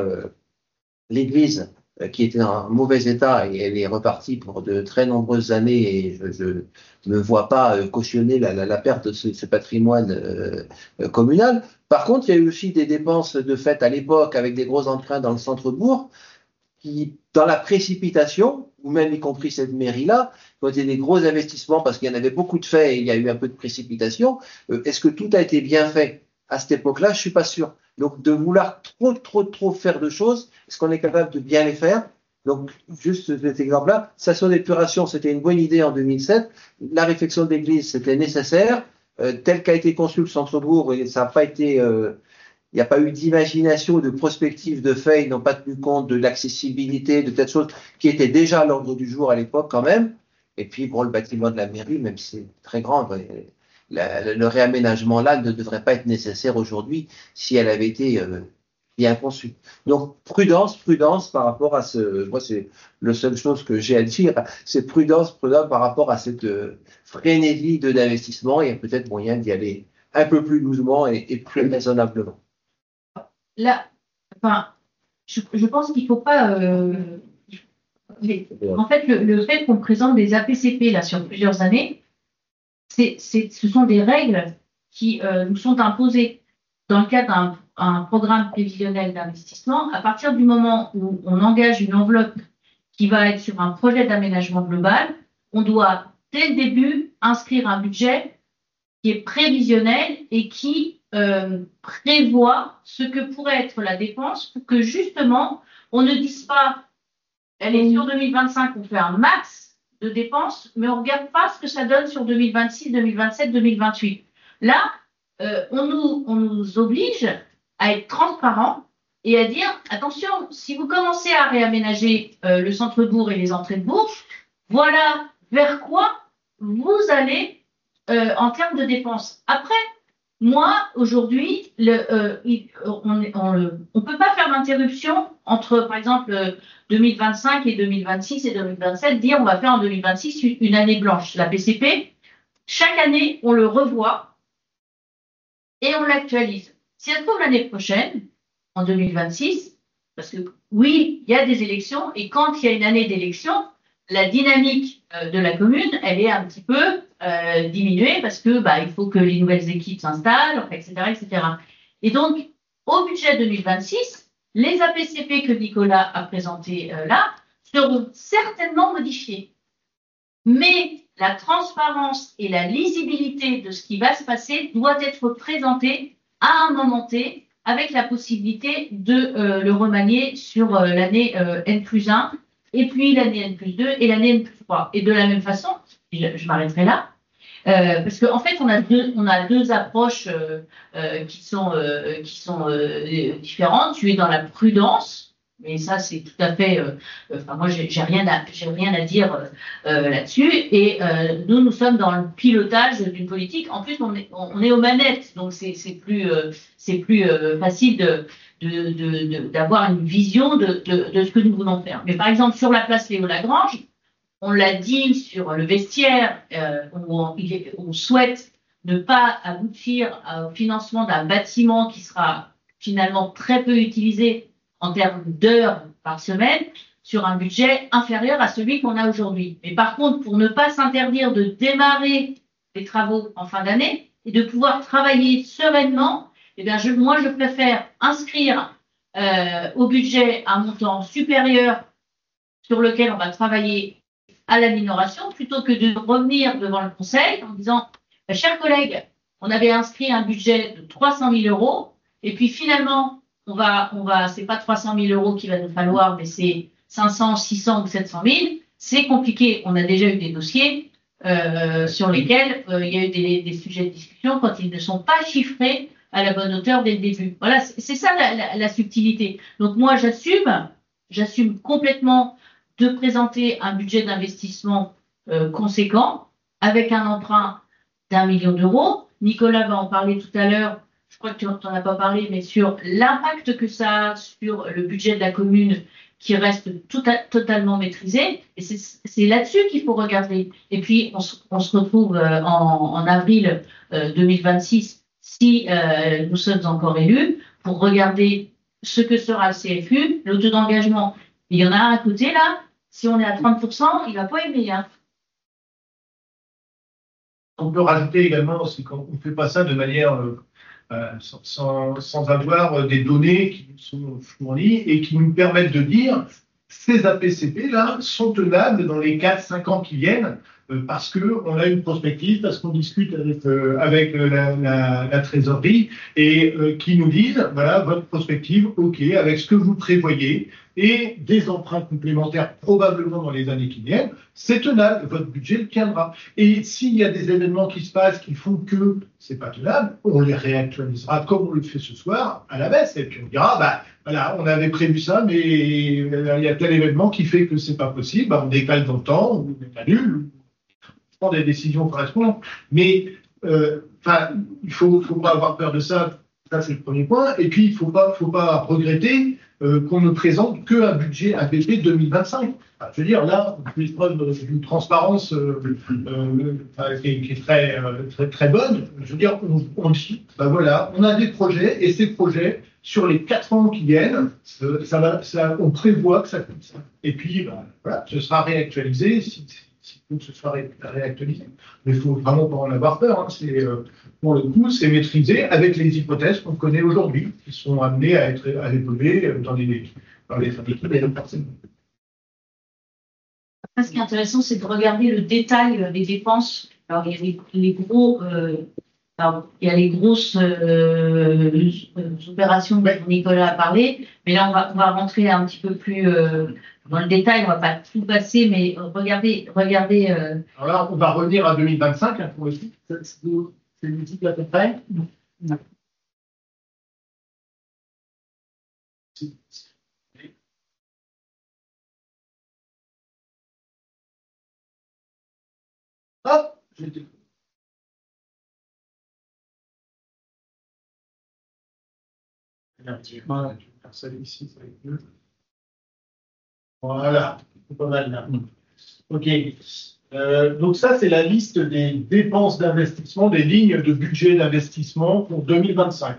l'église qui était en mauvais état et elle est repartie pour de très nombreuses années et je ne vois pas cautionner la perte de ce patrimoine communal. Par contre, il y a eu aussi des dépenses de fait à l'époque avec des gros emprunts dans le centre-bourg qui, dans la précipitation, ou même y compris cette mairie-là, qui ont été des gros investissements parce qu'il y en avait beaucoup de faits et il y a eu un peu de précipitation. Est-ce que tout a été bien fait à cette époque-là? Je suis pas sûr. Donc, de vouloir trop faire de choses, est-ce qu'on est capable de bien les faire? Donc, juste cet exemple-là, station d'épuration, c'était une bonne idée en 2007. La réfection d'église, c'était nécessaire. Tel qu'a été conçu le centre-bourg, ça n'a pas été, il n'y a pas eu d'imagination, de prospective de fait, ils n'ont pas tenu compte de l'accessibilité, de telles choses qui étaient déjà à l'ordre du jour à l'époque quand même. Et puis, bon, le bâtiment de la mairie, même si c'est très grand, le réaménagement là ne devrait pas être nécessaire aujourd'hui si elle avait été bien conçue. Donc, prudence par rapport à moi, c'est la seule chose que j'ai à dire, c'est prudence par rapport à cette frénésie d'investissement. Il y a peut-être moyen d'y aller un peu plus doucement et plus raisonnablement. Là, enfin, je pense qu'il ne faut pas. En fait, le fait qu'on présente des APCP là, sur plusieurs années, ce sont des règles qui nous sont imposées dans le cadre d'un programme prévisionnel d'investissement. À partir du moment où on engage une enveloppe qui va être sur un projet d'aménagement global, on doit, dès le début, inscrire un budget qui est prévisionnel et qui prévoit ce que pourrait être la dépense pour que justement, on ne dise pas, elle est sur 2025, on fait un max de dépenses, mais on ne regarde pas ce que ça donne sur 2026, 2027, 2028. Là, on nous oblige à être transparent et à dire, attention, si vous commencez à réaménager le centre-bourg et les entrées de bourg, voilà vers quoi vous allez en termes de dépenses. Après, moi, aujourd'hui, on ne peut pas faire d'interruption entre, par exemple, 2025 et 2026 et 2027, dire on va faire en 2026 une année blanche. La PCP, chaque année, on le revoit et on l'actualise. Si ça se trouve l'année prochaine, en 2026, parce que oui, il y a des élections et quand il y a une année d'élection, la dynamique de la commune, elle est un petit peu diminuée parce que il faut que les nouvelles équipes s'installent, etc., etc. Et donc, au budget 2026, les APCP que Nicolas a présentés là seront certainement modifiés. Mais la transparence et la lisibilité de ce qui va se passer doit être présentée à un moment T avec la possibilité de le remanier sur l'année N+1 et puis l'année N+2 et l'année N+3. Et de la même façon, je m'arrêterai là, parce qu'en fait, on a deux approches qui sont différentes. Tu es dans la prudence, mais ça, c'est tout à fait. Moi, j'ai rien à dire là-dessus. Et nous sommes dans le pilotage d'une politique. En plus, on est aux manettes, donc c'est plus facile d'avoir une vision de ce que nous voulons faire. Mais par exemple, sur la place Léo Lagrange, on l'a dit sur le vestiaire, on souhaite ne pas aboutir au financement d'un bâtiment qui sera finalement très peu utilisé en termes d'heures par semaine, sur un budget inférieur à celui qu'on a aujourd'hui. Mais par contre, pour ne pas s'interdire de démarrer les travaux en fin d'année et de pouvoir travailler sereinement, moi, je préfère inscrire au budget un montant supérieur sur lequel on va travailler à la minoration plutôt que de revenir devant le Conseil en disant, chers collègues, on avait inscrit un budget de 300 000 euros et puis finalement, c'est pas 300 000 euros qu'il va nous falloir, mais c'est 500, 600 ou 700 000. C'est compliqué. On a déjà eu des dossiers sur lesquels il y a eu des sujets de discussion quand ils ne sont pas chiffrés à la bonne hauteur dès le début. Voilà, c'est ça la subtilité. Donc moi, j'assume complètement de présenter un budget d'investissement conséquent avec un emprunt d'1 million d'euros. Nicolas va en parler tout à l'heure. Je crois que tu n'en as pas parlé, mais sur l'impact que ça a sur le budget de la commune qui reste totalement maîtrisé. Et c'est là-dessus qu'il faut regarder. Et puis, on se retrouve en avril 2026, si nous sommes encore élus, pour regarder ce que sera le CFU, le taux d'engagement. Il y en a un à côté, là, si on est à 30%, il ne va pas aimer. Hein. On peut rajouter également, c'est qu'on ne fait pas ça de manière sans avoir des données qui nous sont fournies et qui nous permettent de dire ces APCP-là sont tenables dans les 4-5 ans qui viennent parce qu'on a une prospective, parce qu'on discute avec la trésorerie et qui nous disent, voilà, votre prospective, OK, avec ce que vous prévoyez et des emprunts complémentaires probablement dans les années qui viennent, c'est tenable, votre budget le tiendra. Et s'il y a des événements qui se passent qui font que c'est pas tenable, on les réactualisera comme on le fait ce soir à la baisse. Et puis on dira, bah voilà, on avait prévu ça, mais il y a tel événement qui fait que c'est pas possible, bah, on décale dans le temps, ou on annule, on prend des décisions correspondantes. Mais il faut pas avoir peur de ça. Ça, c'est le premier point. Et puis, il faut pas regretter qu'on ne présente qu'un budget APP 2025. Enfin, je veux dire, là, on fait preuve d'une transparence qui est très bonne. Je veux dire, on dit, ben voilà, on a des projets, et ces projets, sur les 4 ans qui viennent, on prévoit que ça coûte ça. Et puis, ben, voilà, ce sera réactualisé si ce soit réactualisé. Mais il faut vraiment pas en avoir peur. Hein. Pour le coup, c'est maîtrisé avec les hypothèses qu'on connaît aujourd'hui, qui sont amenées à évoluer dans les équipes et forcément. Après, ce qui est intéressant, c'est de regarder le détail des dépenses. Alors, il y a les grosses opérations dont Nicolas a parlé, mais là, on va rentrer un petit peu plus dans le détail. On va pas tout passer, mais regardez. Alors là, on va revenir à 2025 hein, pour le site. C'est multiple à peu près. Non. Hop, j'ai voilà, je vais faire ça ici, ça va être mieux. Voilà, c'est pas mal là. OK. Donc ça, c'est la liste des dépenses d'investissement, des lignes de budget d'investissement pour 2025.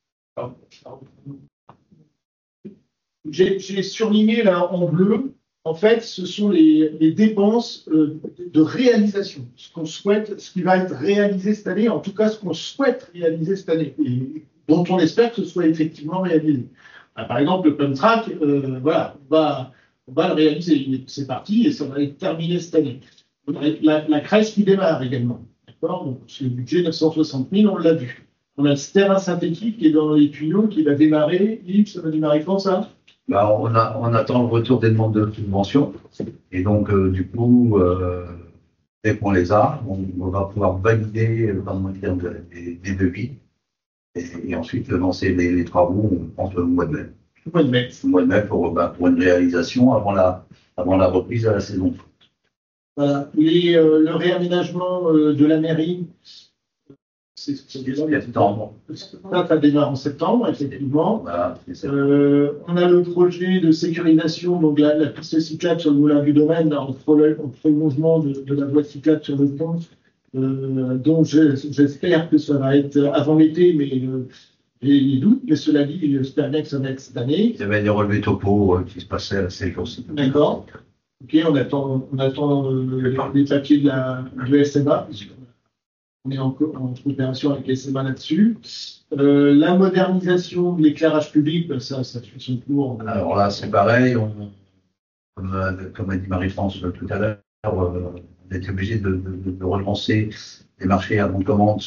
J'ai surligné là en bleu. En fait, ce sont les dépenses de réalisation, ce qui va être réalisé cette année, en tout cas ce qu'on souhaite réaliser cette année, et dont on espère que ce soit effectivement réalisé. Par exemple, le Pump-Track, voilà, on va le réaliser. C'est parti et ça va être terminé cette année. La crèche qui démarre également. D'accord. Donc, c'est le budget 960 000, on l'a vu. On a le terrain synthétique qui est dans les tuyaux, qui va démarrer. Yves, ça va démarrer quand ça? Bah, on attend le retour des demandes de subvention. Et donc, du coup, dès qu'on les a, on va pouvoir valider des devis. Et ensuite lancer les travaux, on pense le mois de mai. Le mois de mai. Le mois de mai pour une réalisation avant la reprise de la saison. Voilà. Le réaménagement de la mairie, c'est septembre. Ça démarre en septembre, effectivement. Voilà, on a le projet de sécurisation, donc la piste cyclable sur le moulin du domaine, en prolongement de la voie cyclable sur le pont, dont j'espère que ça va être avant l'été, mais j'ai des doutes. Mais cela dit, j'espère bien que ça va être cette année. Il y avait des relevés topo qui se passaient ces jours-ci. D'accord. OK, on attend les papiers de SMA. On est en coopération avec SMA là-dessus. La modernisation de l'éclairage public, ça suit son cours. Alors là, c'est pareil. Comme a dit Marie-France tout à l'heure, on était obligé de relancer les marchés à bon commande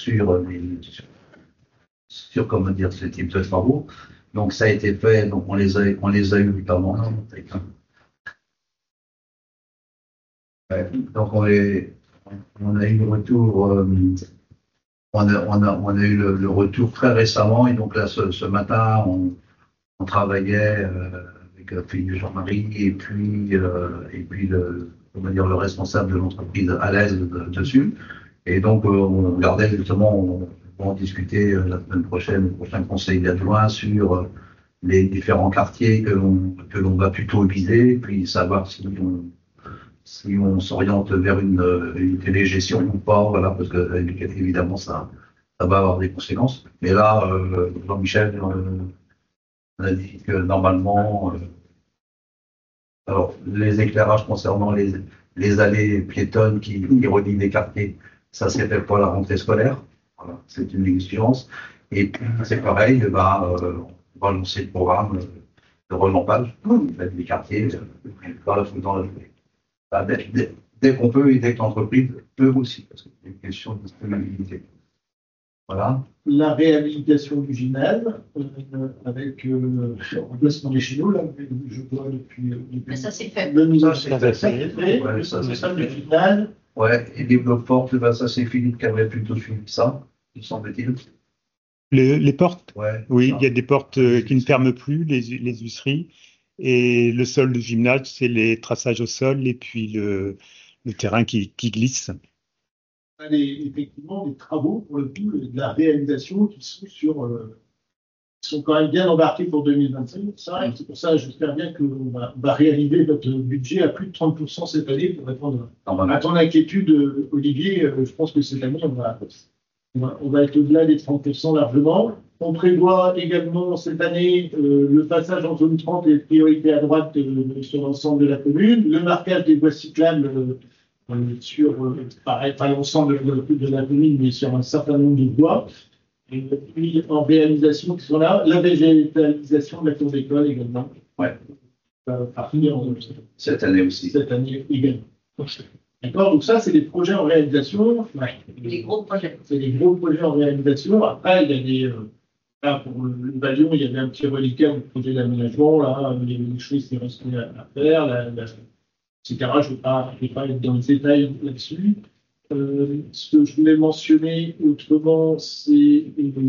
sur comment dire, ce type de travaux. Donc ça a été fait, donc on les a eu notamment. Ouais, donc on a eu le retour, on a eu le retour très récemment, et donc là ce matin on travaillait avec Philippe Jean-Marie et puis comment dire, le responsable de l'entreprise à l'aise dessus. Et donc on regardait justement, on va en discuter la semaine prochaine, au prochain conseil d'adjoint, sur les différents quartiers que l'on va plutôt viser, puis savoir si on s'oriente vers une télégestion ou pas, voilà, parce que évidemment ça va avoir des conséquences. Mais là, Jean-Michel on a dit que normalement, alors les éclairages concernant les allées piétonnes qui relient les quartiers, ça c'est fait pour la rentrée scolaire, voilà, c'est une exigence. Et puis c'est pareil, on va lancer le programme de relampage des quartiers dans la journée. Dès qu'on peut et dès que l'entreprise peut aussi, parce que c'est une question de disponibilité. Voilà. La réhabilitation du gymnase, avec le remplacement des chéneaux, là, je vois depuis Mais ça c'est fait. le nouveau Ça, c'est fait. Ouais, ça, le gymnase. Ouais, et les blocs portes, ben ça c'est Philippe qui avait plutôt suivi ça, il semble-t-il. Les portes, Ouais. oui, il y a des portes qui ne ferment plus, les huisseries, et le sol du gymnase, c'est les traçages au sol et puis le terrain qui glisse. On a effectivement des travaux, pour le coup, de la réalisation qui sont quand même bien embarqués pour 2025. Et c'est pour ça, j'espère bien qu'on va réaliser notre budget à plus de 30% cette année pour répondre à ton inquiétude, Olivier. Je pense que cette année, on va être au-delà des 30% largement. On prévoit également cette année le passage en zone 30 et priorité à droite sur l'ensemble de la commune, le marquage des voies cyclables sur, pas l'ensemble de la commune, mais sur un certain nombre de voies. Et puis, en réalisation qui sont là, la végétalisation de la cour d'école également. Ouais. Partir Cette année aussi. Cette année également. D'accord, donc ça, c'est des projets en réalisation. Ouais. Les gros projets. C'est des gros projets en réalisation. Après, il y a des. Là, pour le Balion, il y avait un petit reliquaire du projet d'aménagement. Là, il y avait des choses qui restaient à faire. Etc. Je ne vais pas être dans les détails là-dessus. Ce que je voulais mentionner autrement, c'est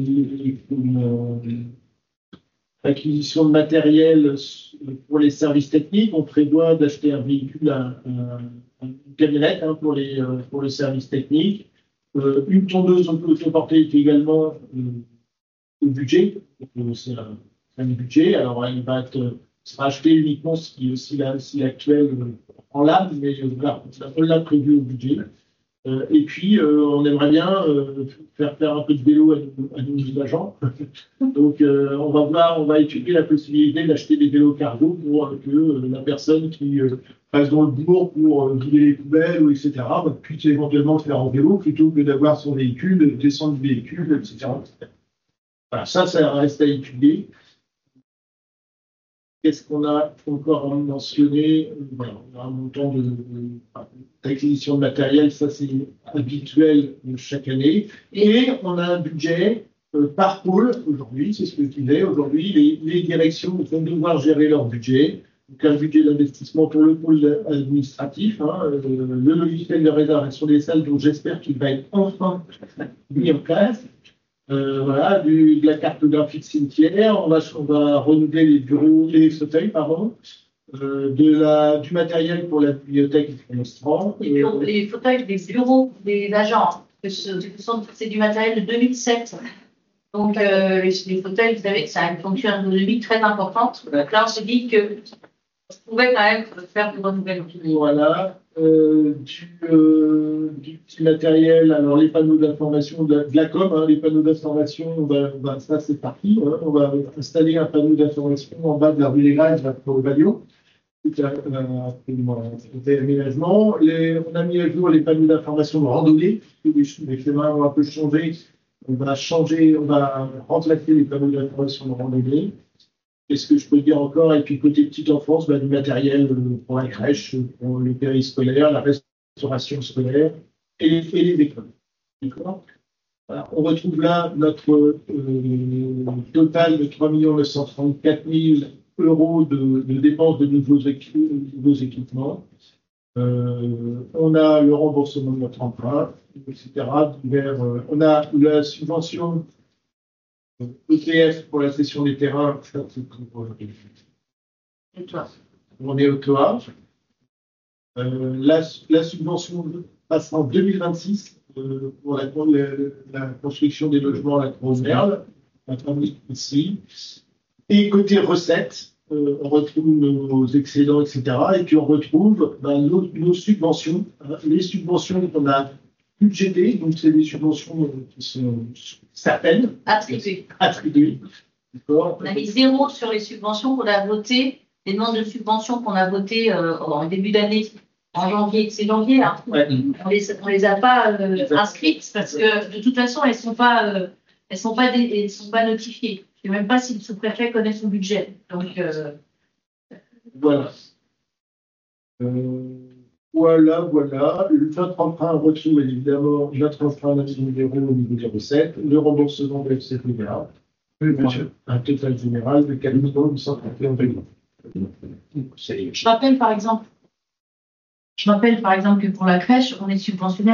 l'acquisition de matériel pour les services techniques. On prévoit d'acheter un véhicule, une camionnette pour les services techniques. Une tondeuse autoportée est également au budget. C'est un budget. Alors, il sera acheté uniquement si l'actuel en lab, mais on l'a prévu au budget. Et puis, on aimerait bien faire un peu de vélo à nos agents. Donc, on va étudier la possibilité d'acheter des vélos cargo pour que la personne qui passe dans le bourg pour vider les poubelles, ou etc., puisse éventuellement le faire en vélo plutôt que d'avoir son véhicule, descendre du véhicule, etc. Voilà, ça reste à étudier. Qu'est-ce qu'on a encore mentionné? Voilà, on a un montant d'acquisition de matériel, ça c'est habituel chaque année. Et on a un budget par pôle aujourd'hui, c'est ce que je disais. Aujourd'hui, les directions vont devoir gérer leur budget. Donc un budget d'investissement pour le pôle administratif, le logiciel de réservation des salles, dont j'espère qu'il va être enfin mis en place. Voilà, de la cartographie de cimetière, on va renouveler les fauteuils, pardon, du matériel pour la bibliothèque et le restaurant. Les fauteuils des bureaux des agents, c'est du matériel de 2007. Donc, les fauteuils, vous savez, ça a une fonction ergonomique très importante. Donc là, on s'est dit que on pouvait quand même faire du renouvellement. Voilà. Du petit matériel, alors les panneaux d'information de la com, les panneaux d'information, ça c'est parti. On va installer un panneau d'information en bas de la rue des Granges pour le Balion. C'est aménagement. On a mis à jour les panneaux d'information de randonnée. Les chemins vont un peu changer. On va remplacer les panneaux d'information de randonnée. Qu'est-ce que je peux dire encore? Et puis côté petite enfance, du matériel pour la crèche, pour le périscolaire, la restauration scolaire et les écoles. D'accord. Voilà. On retrouve là notre total de 3 934 000 euros de dépenses de nouveaux équipements. On a le remboursement de notre emprunt, etc. On a la subvention EPF pour la cession des terrains. Ça, c'est pour, on est au toit. La subvention passera en 2026 pour la construction des logements à la Grosse-Merle, ici. Et côté recettes, on retrouve nos excédents, etc. Et puis on retrouve nos subventions, les subventions qu'on a budgétées. Donc c'est des subventions qui sont certaines. Attribuées. On a mis 0 sur les subventions qu'on a votées, les demandes de subventions qu'on a votées en début d'année. En janvier, c'est janvier, hein. Ouais. On les a pas inscrites parce que de toute façon elles sont pas notifiées. Je ne sais même pas si le sous-préfet connaît son budget. Donc voilà. Voilà. Notre emprunt retrouve évidemment notre emprunt d'un million d'euros au niveau des recettes, le remboursement de FCPA, un total général de 4 831 000 euros. je rappelle par exemple que pour la crèche, on est subventionné à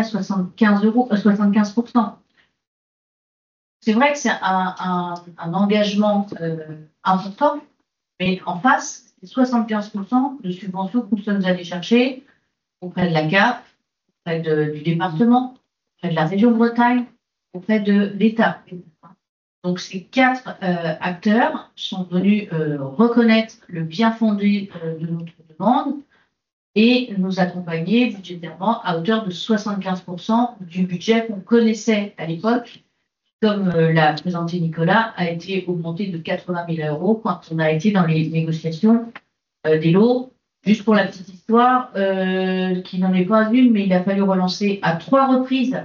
75%. C'est vrai que c'est un engagement important, mais en face, c'est 75% de subventions que nous sommes allés chercher auprès de la CAF, auprès du département, auprès de la région Bretagne, auprès de l'État. Donc ces 4 acteurs sont venus reconnaître le bien fondé de notre demande et nous accompagner budgétairement à hauteur de 75% du budget qu'on connaissait à l'époque, comme l'a présenté Nicolas, a été augmenté de 80 000 euros quand on a été dans les négociations des lots. Juste pour la petite histoire, qui n'en est pas une, mais il a fallu relancer à 3 reprises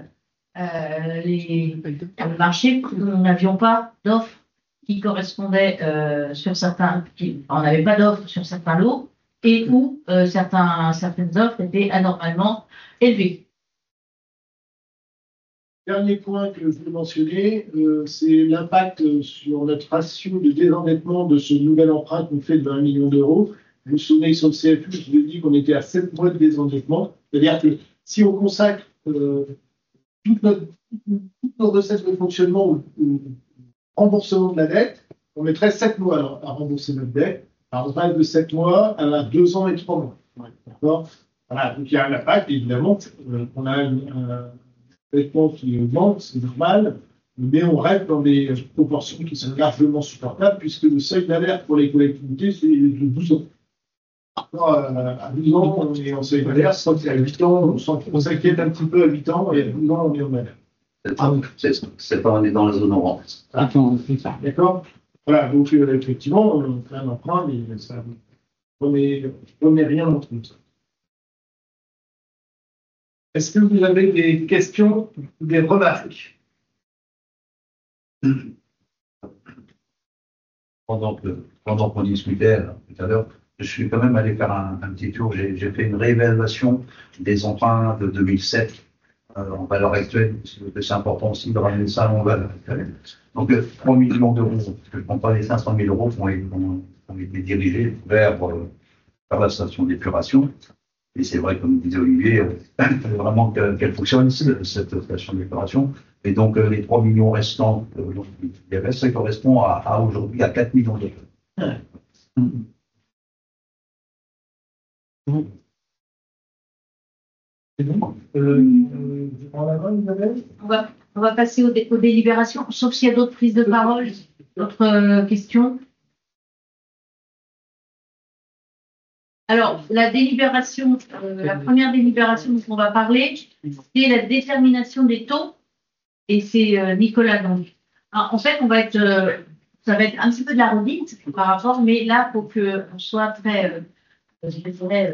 le marché, parce que nous n'avions pas d'offres qui correspondaient sur certains, on n'avait pas d'offres sur certains lots, et où certaines offres étaient anormalement élevées. Dernier point que je voulais mentionner, c'est l'impact sur notre ratio de désendettement de ce nouvel emprunt qu'on fait de 20 millions d'euros. Vous vous souvenez, sur le CFU, je vous ai dit qu'on était à 7 mois de désendettement. C'est-à-dire que si on consacre toutes nos recettes de fonctionnement au remboursement de la dette, on mettrait 7 mois à rembourser notre dette. Alors, on passe de 7 mois à 2 ans et 3 mois. D'accord. Voilà, donc il y a un impact, évidemment. On a un endettement qui augmente, c'est normal, mais on reste dans des proportions qui sont largement supportables, puisque le seuil d'alerte pour les collectivités, c'est de 12 ans. À 12 ans, on est en seuil d'alerte, je crois qu'à 8 ans, on s'inquiète un petit peu à 8 ans, et à 12 ans, on est en alerte. C'est pas, on est dans la zone orange. D'accord. Voilà, donc effectivement, on fait un emprunt, mais ça ne remet rien en compte. Est-ce que vous avez des questions ou des remarques? Pendant qu'on discutait là, tout à l'heure, je suis quand même allé faire un petit tour. J'ai fait une réévaluation des emprunts de 2007 en valeur actuelle, parce que c'est important aussi de ramener ça en valeur actuelle. Donc 3 millions d'euros, parce que je ne compte pas les 500 000 euros qui ont été dirigés vers la station d'épuration. Et c'est vrai, comme disait Olivier, il fallait vraiment qu'elle fonctionne, cette station d'épuration. Et donc, les 3 millions restants, il y avait, ça correspond à aujourd'hui à 4 millions d'euros. C'est bon. On va passer aux délibérations, sauf s'il y a d'autres prises de parole, d'autres questions. Alors, la délibération, la première délibération dont on va parler, c'est la détermination des taux. Et c'est Nicolas, donc. Alors, en fait, ça va être un petit peu de la redite par rapport, mais là, il faut qu'on soit très, je dirais,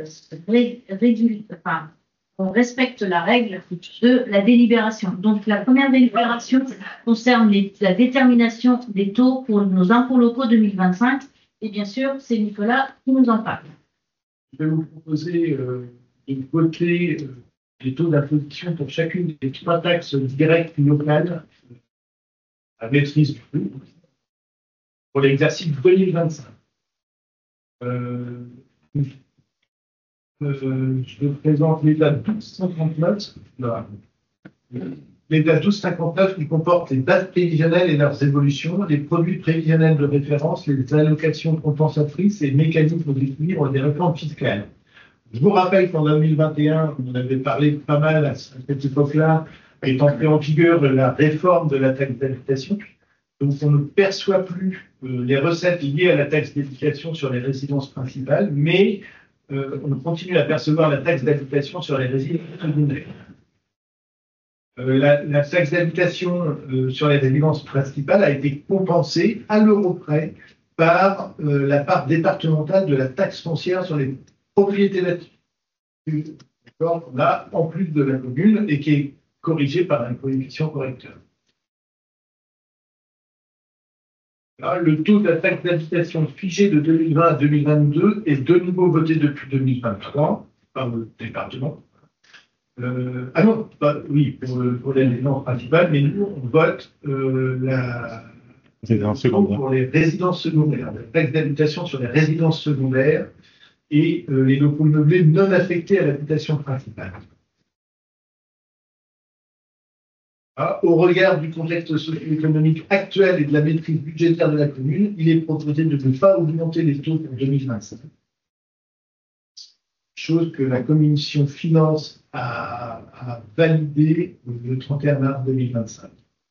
on respecte la règle de la délibération. Donc, la première délibération concerne la détermination des taux pour nos impôts locaux 2025. Et bien sûr, c'est Nicolas qui nous en parle. Je vais vous proposer de voter les taux d'imposition pour chacune des 3 taxes directes locales à maîtrise du coût pour l'exercice 2025. Je présente l'état 1259. Voilà. L'état 1259 qui comporte les bases prévisionnelles et leurs évolutions, les produits prévisionnels de référence, les allocations compensatrices et mécanismes d'équilibre des réformes fiscales. Je vous rappelle qu'en 2021, on avait parlé pas mal à cette époque-là, est entrée en vigueur la réforme de la taxe d'habitation. Donc, on ne perçoit plus les recettes liées à la taxe d'habitation sur les résidences principales, mais on continue à percevoir la taxe d'habitation sur les résidences secondaires. La taxe d'habitation sur les résidences principales a été compensée à l'euro près par la part départementale de la taxe foncière sur les propriétés bâties. Là, en plus de la commune, et qui est corrigée par un coefficient correcteur. Là, le taux de la taxe d'habitation figé de 2020 à 2022 est de nouveau voté depuis 2023 par le département. Oui, pour les résidences principales, mais nous, on vote pour les résidences secondaires, la taxe d'habitation sur les résidences secondaires et les locaux meublés non affectés à l'habitation principale. Au regard du contexte socio-économique actuel et de la maîtrise budgétaire de la commune, il est proposé de ne pas augmenter les taux pour 2025. Chose que la commission finance a validée le 31 mars 2025.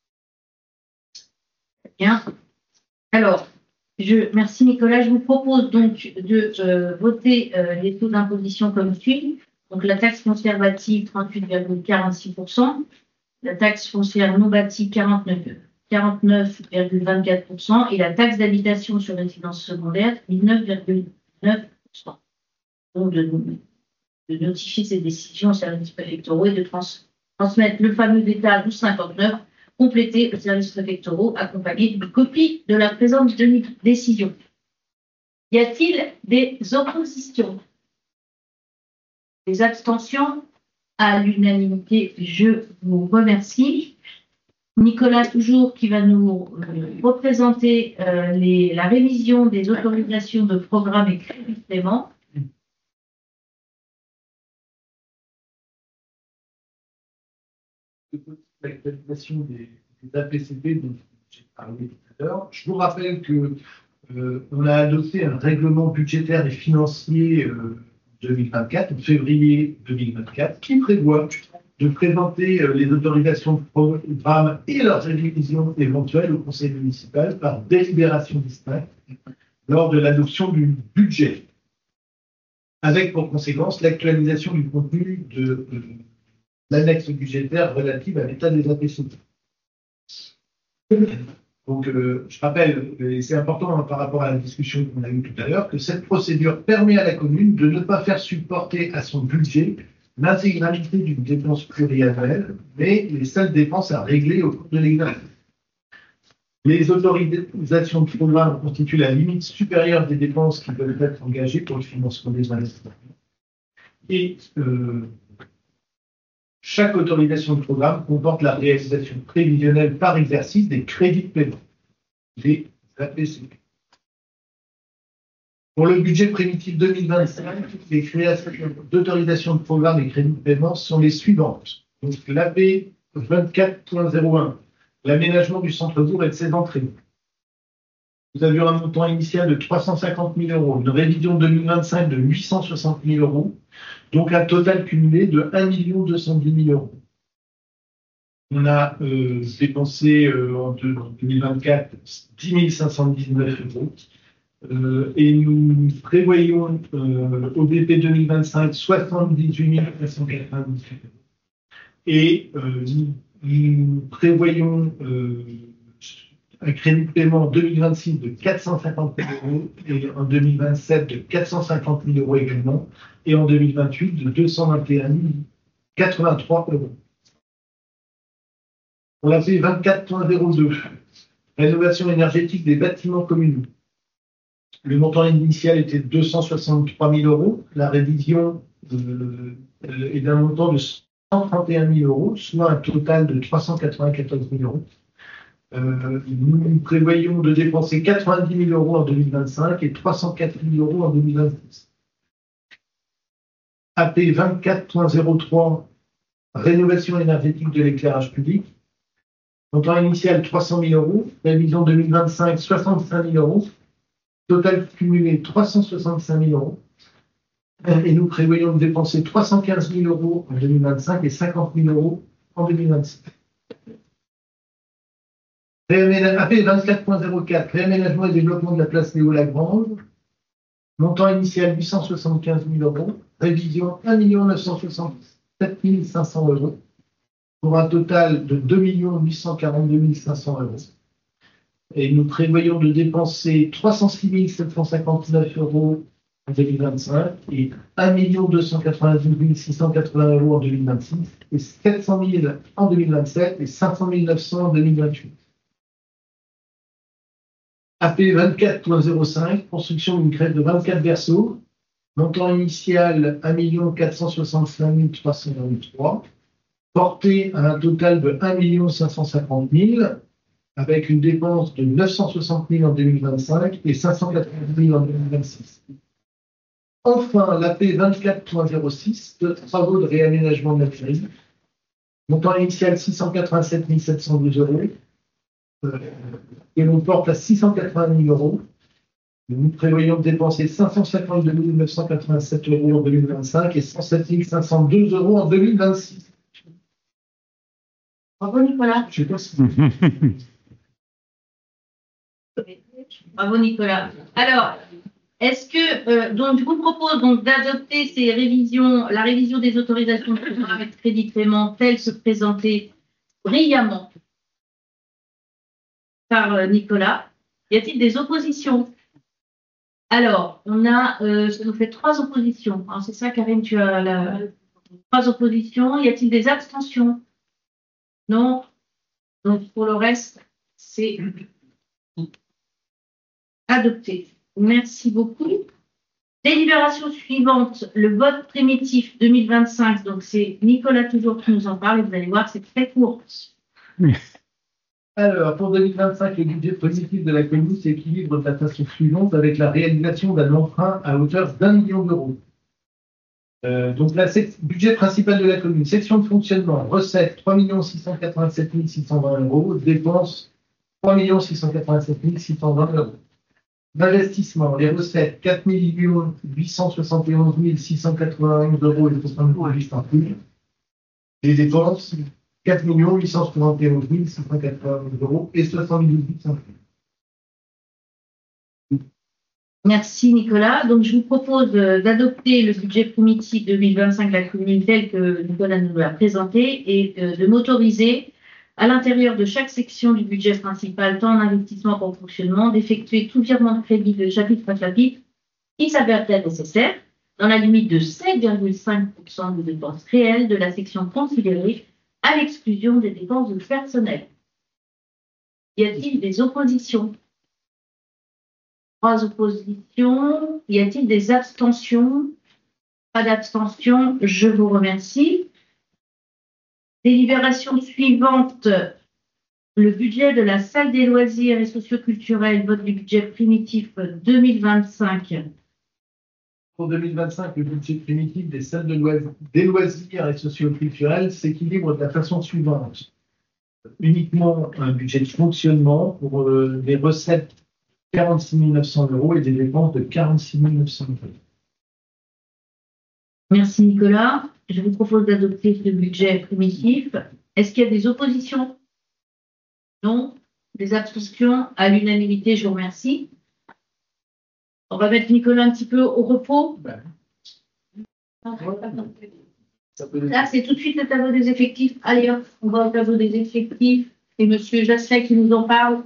Bien. Alors, merci Nicolas. Je vous propose donc de voter les taux d'imposition comme suit. Donc la taxe foncière bâtie 38,46%. La taxe foncière non bâtie 49,24% et la taxe d'habitation sur résidence secondaire 19,9%. Donc de notifier ces décisions aux services préfectoraux et de transmettre le fameux détail 1259 complété aux services préfectoraux accompagné d'une copie de la présente décision. Y a-t-il des oppositions? Des abstentions? À l'unanimité, je vous remercie. Nicolas, toujours, qui va nous représenter la révision des autorisations de programme et crédits de paiement. L'actualisation des APCP dont j'ai parlé tout à l'heure. Je vous rappelle que on a adopté un règlement budgétaire et financier 2024, en février 2024, qui prévoit de présenter les autorisations de programme et leurs révisions éventuelles au conseil municipal par délibération distincte lors de l'adoption du budget, avec pour conséquence l'actualisation du contenu de l'annexe budgétaire relative à l'état des APCP. Donc, je rappelle, et c'est important par rapport à la discussion qu'on a eue tout à l'heure, que cette procédure permet à la commune de ne pas faire supporter à son budget l'intégralité d'une dépense pluriannuelle, mais les seules dépenses à régler au cours de l'exercice. Les autorisations de programme constituent la limite supérieure des dépenses qui peuvent être engagées pour le financement des investissements. Et chaque autorisation de programme comporte la réalisation prévisionnelle par exercice des crédits de paiement, les APCP. Pour le budget primitif 2025, les créations d'autorisation de programme et crédits de paiement sont les suivantes. Donc l'AP 24.01, l'aménagement du centre-bourg et de ses entrées. Nous avions un montant initial de 350 000 €, une révision 2025 de 860 000 €, donc un total cumulé de 1 210 000 €. On a dépensé en 2024 10 519 €, et nous prévoyons au BP 2025 78 598 €. Et nous prévoyons un crédit de paiement en 2026 de 450 000 € et en 2027 de 450 000 € également, et en 2028 de 221 083 €. On a fait 24.02, rénovation énergétique des bâtiments communaux. Le montant initial était de 263 000 €. La révision est d'un montant de 131 000 euros, soit un total de 394 000 euros. Nous prévoyons de dépenser 90 000 euros en 2025 et 304 000 euros en 2026. AP 24.03, rénovation énergétique de l'éclairage public. Montant initial 300 000 euros, révision 2025 65 000 euros, total cumulé 365 000 euros. Et nous prévoyons de dépenser 315 000 euros en 2025 et 50 000 euros en 2026. AP 24.04, réaménagement et développement de la place Léo-Lagrange. Montant initial 875 000 euros, révision 1 967 500 euros, pour un total de 2 842 500 euros. Et nous prévoyons de dépenser 306 759 euros en 2025 et 1 292 680 euros en 2026 et 700 000 en 2027 et 500 900 en 2028. AP 24.05, construction d'une crèche de 24 berceaux, montant initial 1 465 323, porté à un total de 1 550 000, avec une dépense de 960 000 en 2025 et 580 000 en 2026. Enfin, l'AP 24.06, de travaux de réaménagement de la mairie, montant initial 687 712 euros, et l'on porte à 680 000 euros. Nous prévoyons de dépenser 552 987 euros en 2025 et 107 502 euros en 2026. Bravo, Nicolas. Je sais pas si... Bravo Nicolas. Alors, est-ce que donc je vous propose donc d'adopter ces révisions, la révision des autorisations de programme et de crédit de paiement telles que présentées brillamment par Nicolas. Y a-t-il des oppositions? Alors, on a, ça nous fait 3 oppositions. Alors, c'est ça, Karine, tu as 3 oppositions. Y a-t-il des abstentions? Non. Donc, pour le reste, c'est adopté. Merci beaucoup. Délibération suivante, le vote primitif 2025. Donc, c'est Nicolas toujours qui nous en parle. Et vous allez voir, c'est très court. Alors, pour 2025, le budget positif de la commune s'équilibre de la façon suivante avec la réalisation d'un emprunt à hauteur d'1 million d'euros. Donc, le budget principal de la commune, section de fonctionnement, recettes 3 687 620 euros, dépenses 3 687 620 euros. D'investissement, les recettes 4 871 691 euros et 78 centimes. Les dépenses 4 871 691 euros et 78 centimes. Merci Nicolas. Donc je vous propose d'adopter le budget primitif 2025 de la commune tel que Nicolas nous l'a présenté et de m'autoriser à l'intérieur de chaque section du budget principal, tant en investissement qu'en fonctionnement, d'effectuer tout virement de crédit de chapitre à chapitre qui s'avère nécessaire dans la limite de 7,5% des dépenses réelles de la section considérée à l'exclusion des dépenses de personnel. Y a-t-il des oppositions? 3 oppositions. Y a-t-il des abstentions? Pas d'abstention. Je vous remercie. Délibération suivante. Le budget de la salle des loisirs et socioculturels, vote du budget primitif 2025. Pour 2025, le budget primitif des salles des loisirs et socioculturels s'équilibre de la façon suivante. Uniquement un budget de fonctionnement pour des recettes 46 900 euros et des dépenses de 46 900 euros. Merci Nicolas. Je vous propose d'adopter ce budget primitif. Est-ce qu'il y a des oppositions? Non. Des abstentions? À l'unanimité, je vous remercie. On va mettre Nicolas un petit peu au repos. Là, c'est tout de suite le tableau des effectifs. Allez, hop, on va au tableau des effectifs. Et M. Jasset qui nous en parle.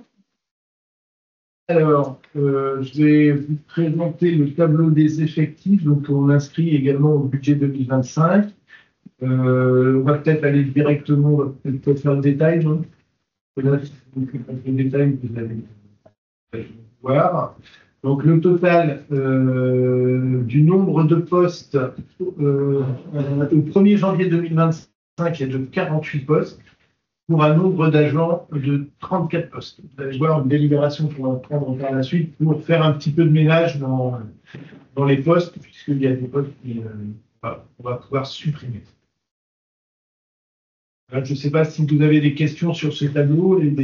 Alors, je vais vous présenter le tableau des effectifs. Donc, on inscrit également au budget 2025. On va peut-être aller directement, on va peut-être faire le détail. Là, le détail, vous allez voir. Donc, le total du nombre de postes au 1er janvier 2025 5 et de 48 postes pour un nombre d'agents de 34 postes. Vous allez voir une délibération qu'on va prendre par la suite pour faire un petit peu de ménage dans les postes, puisqu'il y a des postes qu'on va pouvoir supprimer. Alors, je ne sais pas si vous avez des questions sur ce tableau et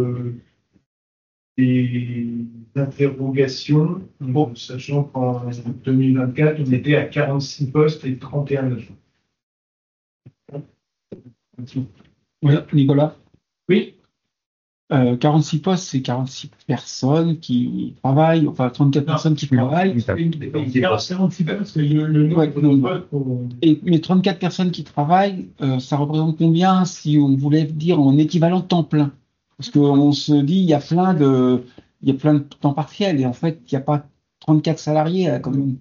des interrogations, bon, sachant qu'en 2024, on était à 46 postes et 31 agents. Oui, Nicolas. Oui. 46 postes, c'est 46 personnes qui travaillent, enfin 34 personnes qui travaillent. 46 postes, c'est le nombre de postes qu'on- Mais 34 personnes qui travaillent, ça représente combien si on voulait dire en équivalent temps plein? Parce qu'on se dit, il y a plein de temps partiels et en fait, il n'y a pas 34 salariés à la commune.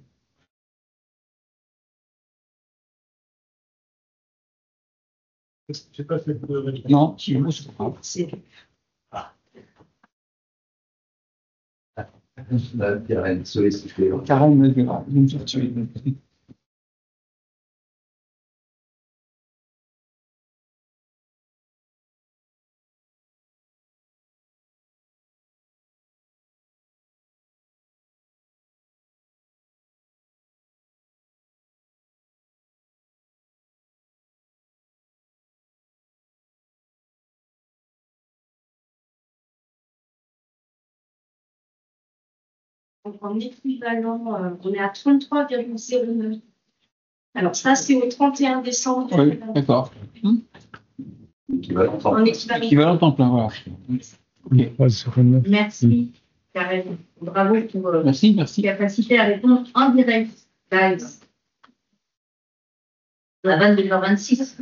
Je sais pas si vous pouvez répondre. Non, si vous, c'est pas grave. Karen, sollicité. Karen me dira, je me suis tué. Donc, en équivalent, on est à 33,09. Alors, ça, c'est au 31 décembre. Oui, d'accord. En équivalent. Équivalent temps plein, voilà. Ok. Merci, Karen. Bravo pour Merci. capacité à répondre en direct. Live. À 22h26.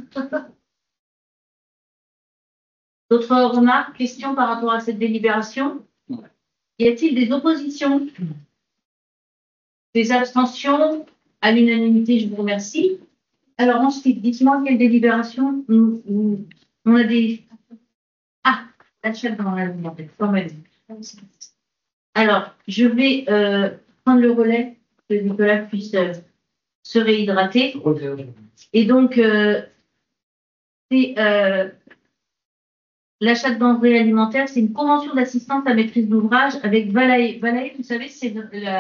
D'autres remarques, questions par rapport à cette délibération? Y a-t-il des oppositions? Des abstentions? À l'unanimité, je vous remercie. Alors ensuite, dites-moi quelle délibération on a des... Ah, l'achat dans l'alimentaire, formellement. Alors, je vais prendre le relais, que Nicolas puisse se réhydrater. Et donc, c'est l'achat de denrées alimentaires, c'est une convention d'assistance à maîtrise d'ouvrage avec Valae. Valae, vous savez, c'est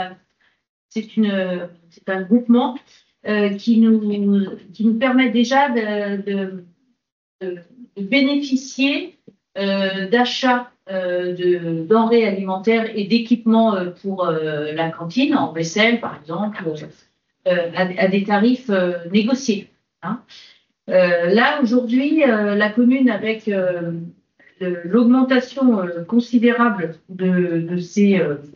un groupement qui nous permet déjà de bénéficier d'achats de denrées alimentaires et d'équipements pour la cantine, en vaisselle par exemple, à des tarifs négociés. Hein. Là, aujourd'hui, la commune, avec l'augmentation considérable de ces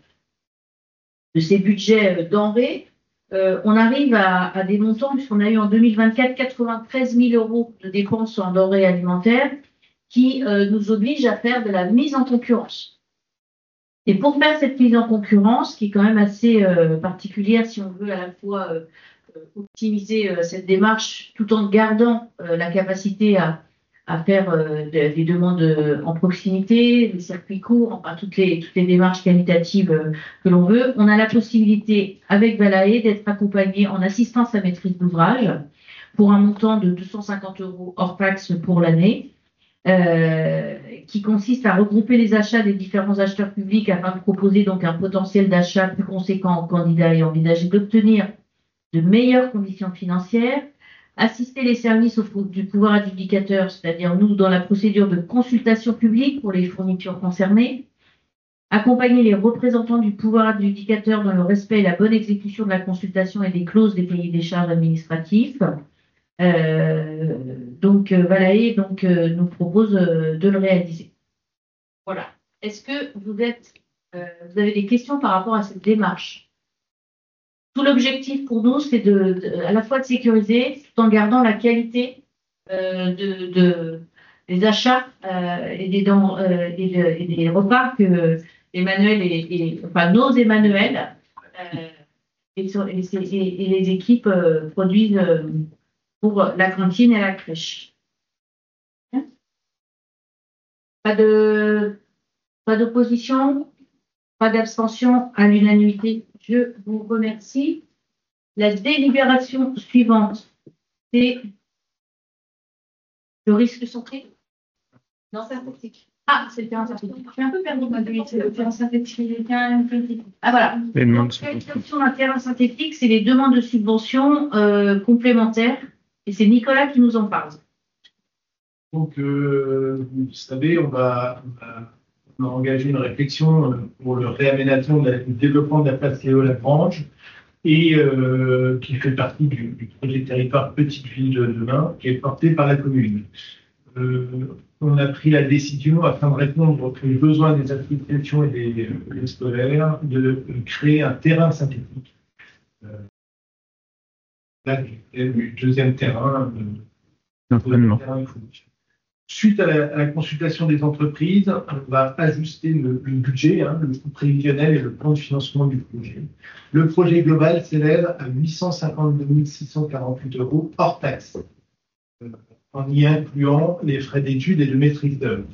budgets denrées, on arrive à des montants, puisqu'on a eu en 2024 93 000 euros de dépenses en denrées alimentaires, qui nous obligent à faire de la mise en concurrence. Et pour faire cette mise en concurrence, qui est quand même assez particulière, si on veut à la fois optimiser cette démarche tout en gardant la capacité à faire des demandes en proximité, des circuits courts, enfin toutes les démarches qualitatives que l'on veut. On a la possibilité, avec Valae, d'être accompagné en assistance à maîtrise d'ouvrage pour un montant de 250 euros hors taxe pour l'année, qui consiste à regrouper les achats des différents acheteurs publics afin de proposer donc un potentiel d'achat plus conséquent aux candidats et envisager d'obtenir de meilleures conditions financières, assister les services du pouvoir adjudicateur, c'est-à-dire nous dans la procédure de consultation publique pour les fournitures concernées, accompagner les représentants du pouvoir adjudicateur dans le respect et la bonne exécution de la consultation et des clauses des cahiers des charges administratifs. Valae nous propose de le réaliser. Voilà. Est-ce que vous avez des questions par rapport à cette démarche? Tout l'objectif pour nous, c'est à la fois de sécuriser tout en gardant la qualité des achats et des repas que Emmanuel enfin nos Emmanuel et les équipes produisent pour la cantine et la crèche. Pas d'opposition, pas d'abstention, à l'unanimité. Je vous remercie. La délibération suivante, c'est Le risque santé? Non, synthétique. Ah, c'est le terrain synthétique. Je suis un peu perdue, c'est le terrain synthétique. Ah voilà. Les demandes Donc, qualification d'un terrain synthétique, c'est les demandes de subventions complémentaires. Et c'est Nicolas qui nous en parle. Donc, vous savez, on a engagé une réflexion pour le réaménagement, le développement de la place Léo Lagrange, et qui fait partie du projet territoire Petite Ville de demain, qui est porté par la commune. On a pris la décision, afin de répondre aux besoins des associations et des scolaires, de créer un terrain synthétique. Là, du deuxième terrain d'entraînement. Suite à la consultation des entreprises, on va ajuster le budget, le coût prévisionnel et le plan de financement du projet. Le projet global s'élève à 852 648 € hors taxes, en y incluant les frais d'études et de maîtrise d'œuvre.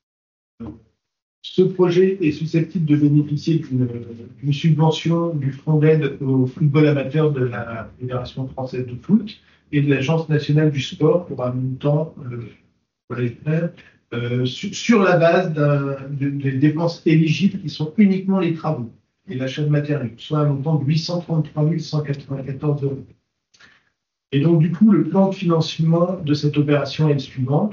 Ce projet est susceptible de bénéficier d'une subvention du Fonds d'aide au football amateur de la Fédération française de foot et de l'Agence nationale du sport pour un montant sur la base des dépenses éligibles qui sont uniquement les travaux et l'achat de matériaux, soit un montant de 833 194 €. Et donc, du coup, le plan de financement de cette opération est le suivant.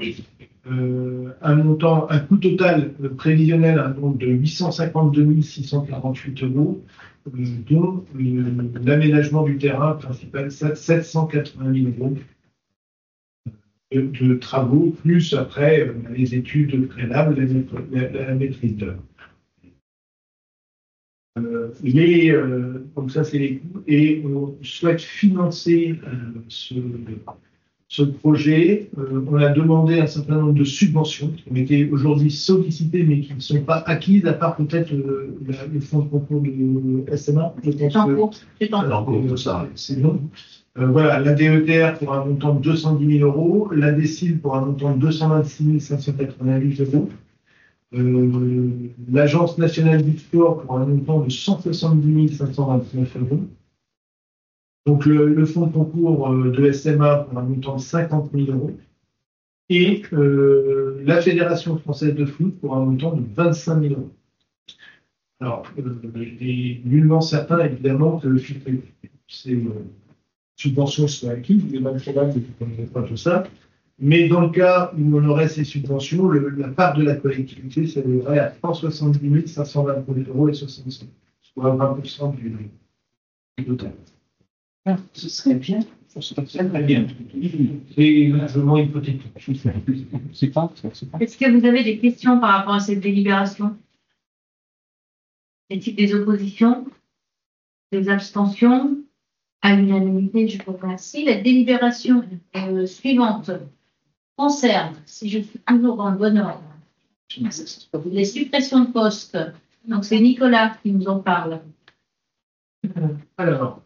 Un coût total prévisionnel de 852 648 €, dont l'aménagement du terrain principal, 780 000 € de travaux, plus après les études préalables, la maîtrise d'œuvre. Donc ça, c'est les coûts. Et on souhaite financer ce projet. On a demandé un certain nombre de subventions qui ont été aujourd'hui sollicitées, mais qui ne sont pas acquises, à part peut-être le fonds de concours de SMA. C'est en cours. C'est long. Voilà, la DETR pour un montant de 210 000 €, la DECIL pour un montant de 226 588 €, l'Agence nationale du sport pour un montant de 170 529 €, donc le fonds de concours de SMA pour un montant de 50 000 €, et la Fédération française de foot pour un montant de 25 000 €. Alors, il est nullement certain, évidemment, que ces subventions soient acquises, il est mal probable qu'on ne pas tout ça. Mais dans le cas où on aurait ces subventions, la part de la collectivité s'élèverait à 170 523 € et 65, soit 20% du total. Ce serait bien. Très bien. C'est largement hypothétique. C'est pas. Est-ce que vous avez des questions par rapport à cette délibération? Y a-t-il des oppositions? Des abstentions? À l'unanimité, je vous remercie. La délibération suivante concerne, si je suis toujours dans le bon ordre, les suppressions de postes. Donc, c'est Nicolas qui nous en parle. Alors,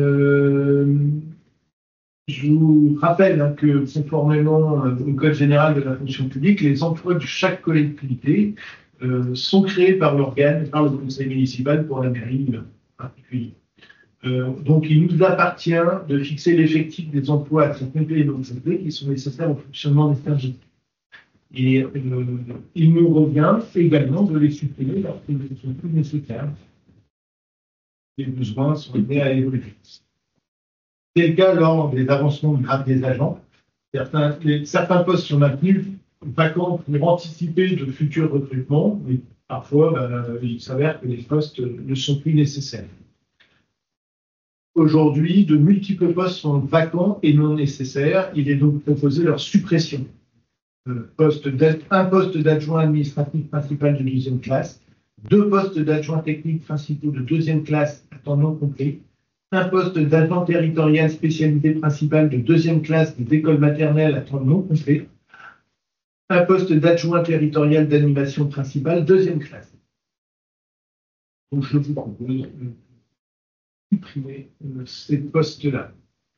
je vous rappelle que conformément au Code général de la fonction publique, les emplois de chaque collectivité sont créés par l'organe, par le conseil municipal pour la mairie en particulier. Donc, il nous appartient de fixer l'effectif des emplois à titre complet et non complet qui sont nécessaires au fonctionnement des services. Et il nous revient également de les supprimer lorsqu'ils ne sont plus nécessaires. Les besoins sont amenés à évoluer. C'est le cas lors des avancements de grade des agents. Certains postes sont maintenus vacants pour anticiper de futurs recrutements, mais parfois, il s'avère que les postes ne sont plus nécessaires. Aujourd'hui, de multiples postes sont vacants et non nécessaires. Il est donc proposé leur suppression. Un poste d'adjoint administratif principal de deuxième classe, 2 postes d'adjoint technique principaux de deuxième classe à temps non complet, un poste d'agent territorial spécialité principale de deuxième classe des écoles maternelles à temps non complet, un poste d'adjoint territorial d'animation principale deuxième classe. Donc je vous propose supprimer ces postes-là.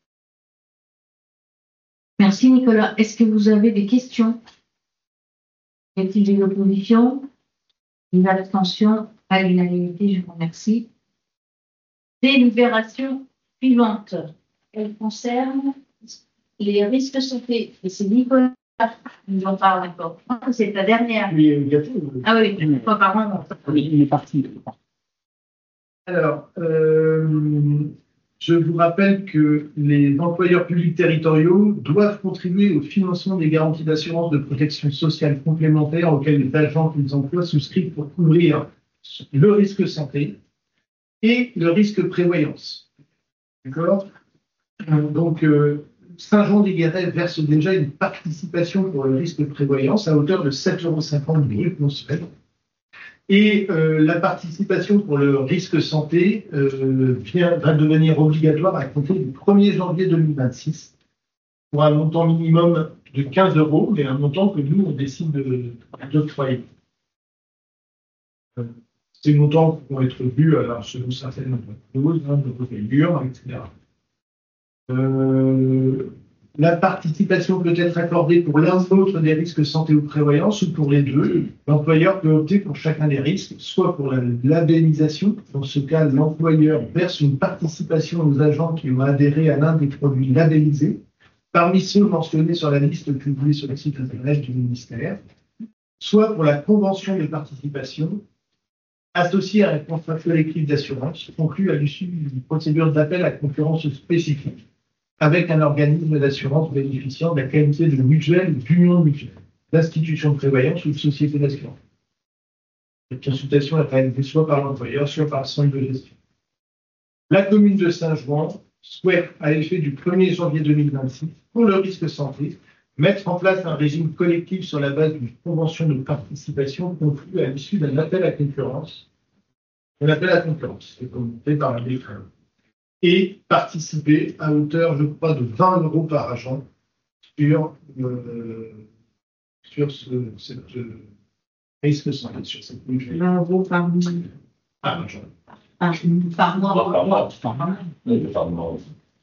Merci Nicolas. Est-ce que vous avez des questions? Y a-t-il des oppositions? Une abstention? À l'unanimité, je vous remercie. Délibération suivante. Elle concerne les risques santé. Et c'est Nicolas nous en parle encore. C'est la dernière. Oui, gâteau. Ah oui, une fois par an. Il est parti. Alors, je vous rappelle que les employeurs publics territoriaux doivent contribuer au financement des garanties d'assurance de protection sociale complémentaires auxquelles les agents qu'ils emploient souscrivent pour couvrir le risque santé et le risque prévoyance. D'accord? Donc, Saint-Jean-des-Guéret verse déjà une participation pour le risque prévoyance à hauteur de 7,50 € brut mensuel. Et la participation pour le risque santé va devenir obligatoire à compter du 1er janvier 2026 pour un montant minimum de 15 €, mais un montant que nous, on décide d'octroyer. Ces montants vont être vus alors, selon certaines clauses de procédure, etc. La participation peut être accordée pour l'un ou l'autre des risques santé ou prévoyance ou pour les deux. L'employeur peut opter pour chacun des risques, soit pour la labellisation. Dans ce cas, l'employeur verse une participation aux agents qui ont adhéré à l'un des produits labellisés, parmi ceux mentionnés sur la liste publiée sur le site internet du ministère, soit pour la convention de participation associée à un contrat collectif d'assurance conclu à l'issue d'une procédure d'appel à concurrence spécifique, avec un organisme d'assurance bénéficiant de la qualité de mutuelle ou d'union mutuelle, d'institution de prévoyance ou de société d'assurance. Cette consultation est réalisée soit par l'employeur, soit par le centre de gestion. La commune de Saint-Jouan souhaite, à l'effet du 1er janvier 2026, pour le risque santé, mettre en place un régime collectif sur la base d'une convention de participation conclue à l'issue d'un appel à concurrence. Un appel à concurrence, c'est commenté par un décret. Et participer à hauteur, je crois, de 20 € par agent sur cette risque santé, sur cette mutuelle. 20 € par mois. Par agent. Par mois. Par mois.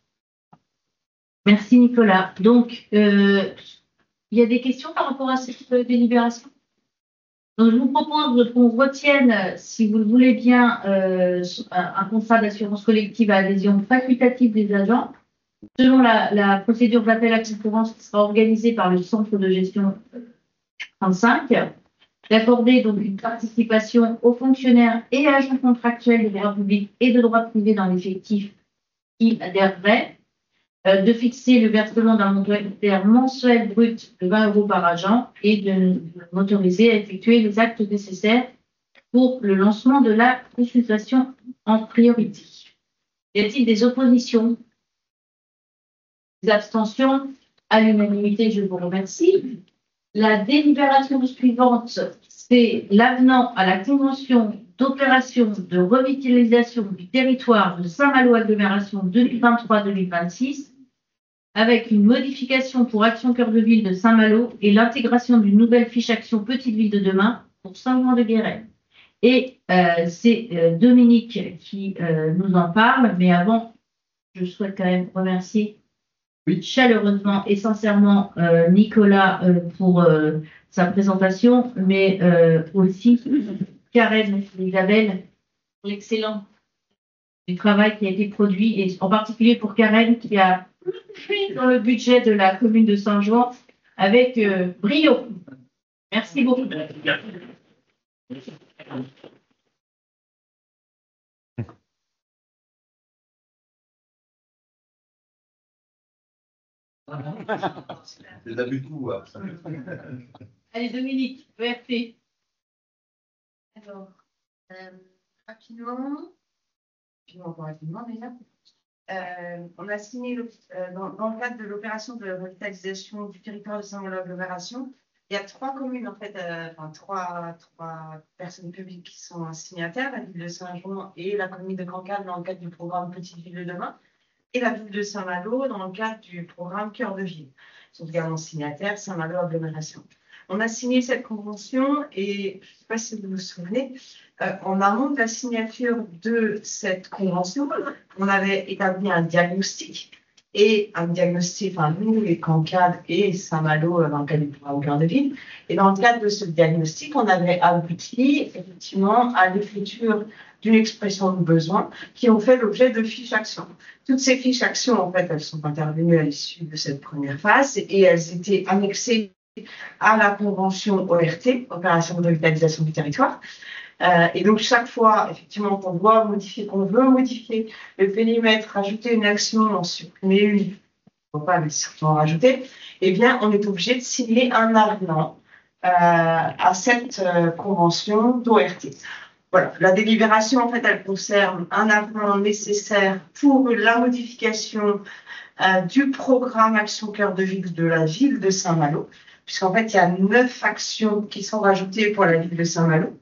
Merci Nicolas. Donc, il y a des questions par rapport à cette délibération? Donc, je vous propose qu'on retienne, si vous le voulez bien, un contrat d'assurance collective à adhésion facultative des agents, selon la procédure d'appel à concurrence qui sera organisée par le centre de gestion 35, d'accorder donc une participation aux fonctionnaires et agents contractuels de droit public et de droit privé dans l'effectif qui adhéreraient, de fixer le versement d'un montant mensuel brut de 20 € par agent et de m'autoriser à effectuer les actes nécessaires pour le lancement de la consultation en priorité. Y a-t-il des oppositions? Des abstentions? À l'unanimité, je vous remercie. La délibération suivante, c'est l'avenant à la convention d'opération de revitalisation du territoire de Saint-Malo-Agglomération 2023-2026 avec une modification pour Action Cœur de Ville de Saint-Malo et l'intégration d'une nouvelle fiche Action Petite Ville de demain pour Saint-Jean-de-Guéret. Et c'est Dominique qui nous en parle, mais avant, je souhaite quand même remercier chaleureusement et sincèrement Nicolas pour sa présentation, mais aussi Karen et Isabelle pour l'excellent du travail qui a été produit, et en particulier pour Karen qui a pris dans le budget de la commune de Saint-Jouan avec brio. Merci beaucoup. C'est l'abus de goût. Allez, Dominique, ERP. Alors, rapidement déjà, on a signé dans le cadre de l'opération de revitalisation du territoire de Saint-Malo-Agglomération. Il y a 3 communes, en fait, trois personnes publiques qui sont signataires, la ville de Saint-Jouan et la commune de Cancale dans le cadre du programme Petite Ville de demain, et la ville de Saint-Malo dans le cadre du programme Cœur de Ville. Ils sont également signataires, Saint-Malo-Agglomération. On a signé cette convention et je ne sais pas si vous vous souvenez, en amont de la signature de cette convention, on avait établi un diagnostic. Et un diagnostic, nous, les Cancale et Saint-Malo, dans le cadre du programme Cœur de Ville. Et dans le cadre de ce diagnostic, on avait abouti effectivement à l'écriture d'une expression de besoin qui ont fait l'objet de fiches actions. Toutes ces fiches actions, en fait, elles sont intervenues à l'issue de cette première phase et elles étaient annexées à la convention ORT, Opération de revitalisation du territoire. Et donc, chaque fois, effectivement, qu'on veut modifier le périmètre, rajouter une action, en supprimer une, on ne va pas en rajouter, eh bien, on est obligé de signer un avenant à cette convention d'ORT. Voilà, la délibération, en fait, elle concerne un avenant nécessaire pour la modification du programme Action Cœur de Ville de la ville de Saint-Malo, puisqu'en fait, il y a 9 actions qui sont rajoutées pour la ville de Saint-Malo.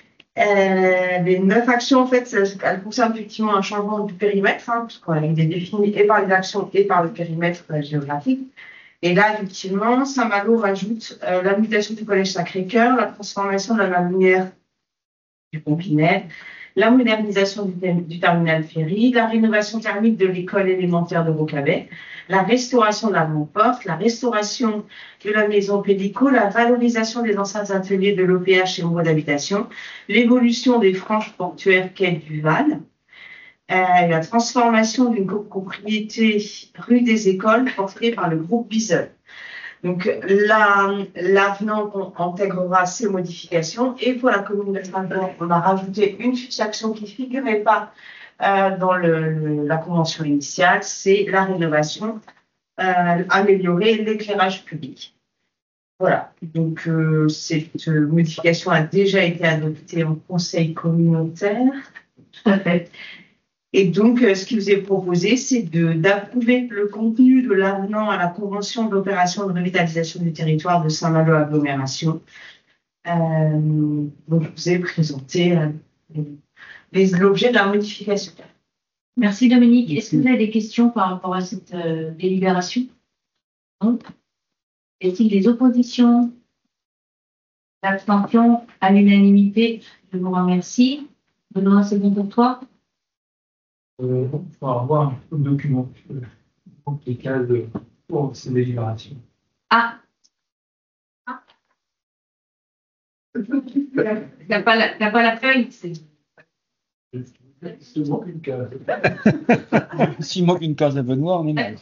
Les 9 actions, en fait, elles concernent effectivement un changement du périmètre, hein, puisqu'on a été défini et par les actions et par le périmètre géographique. Et là, effectivement, Saint-Malo rajoute la mutation du collège Sacré-Cœur, la transformation de la lumière du Pompinet, la modernisation du terminal ferry, la rénovation thermique de l'école élémentaire de Rocabet, la restauration de la porte, la restauration de la maison Pélico, la valorisation des anciens ateliers de l'OPH et Ombre d'habitation, l'évolution des franges portuaires quai du Val, la transformation d'une copropriété rue des Écoles portée par le groupe Biseul. Donc, l'avenant intégrera ces modifications. Et pour la commune de Saint-Malo, on a rajouté une fiche d'action qui ne figurait pas dans la convention initiale, c'est la rénovation, améliorer l'éclairage public. Voilà. Donc, cette modification a déjà été adoptée en conseil communautaire. Tout à fait. Et donc, ce qui vous est proposé, c'est d'approuver le contenu de l'avenant à la Convention d'opération de revitalisation du territoire de Saint-Malo agglomération. Donc, je vous ai présenté l'objet de la modification. Merci Dominique. Est-ce que vous avez des questions par rapport à cette délibération? Non. Est-il des oppositions? L'abstention à l'unanimité? Je vous remercie. Benoît, c'est bon pour toi? Il faut avoir un document qui cale pour ces délibérations. Ah. T'as pas la feuille? Il manque une case. S'il manque une case à Benoît, on est mal.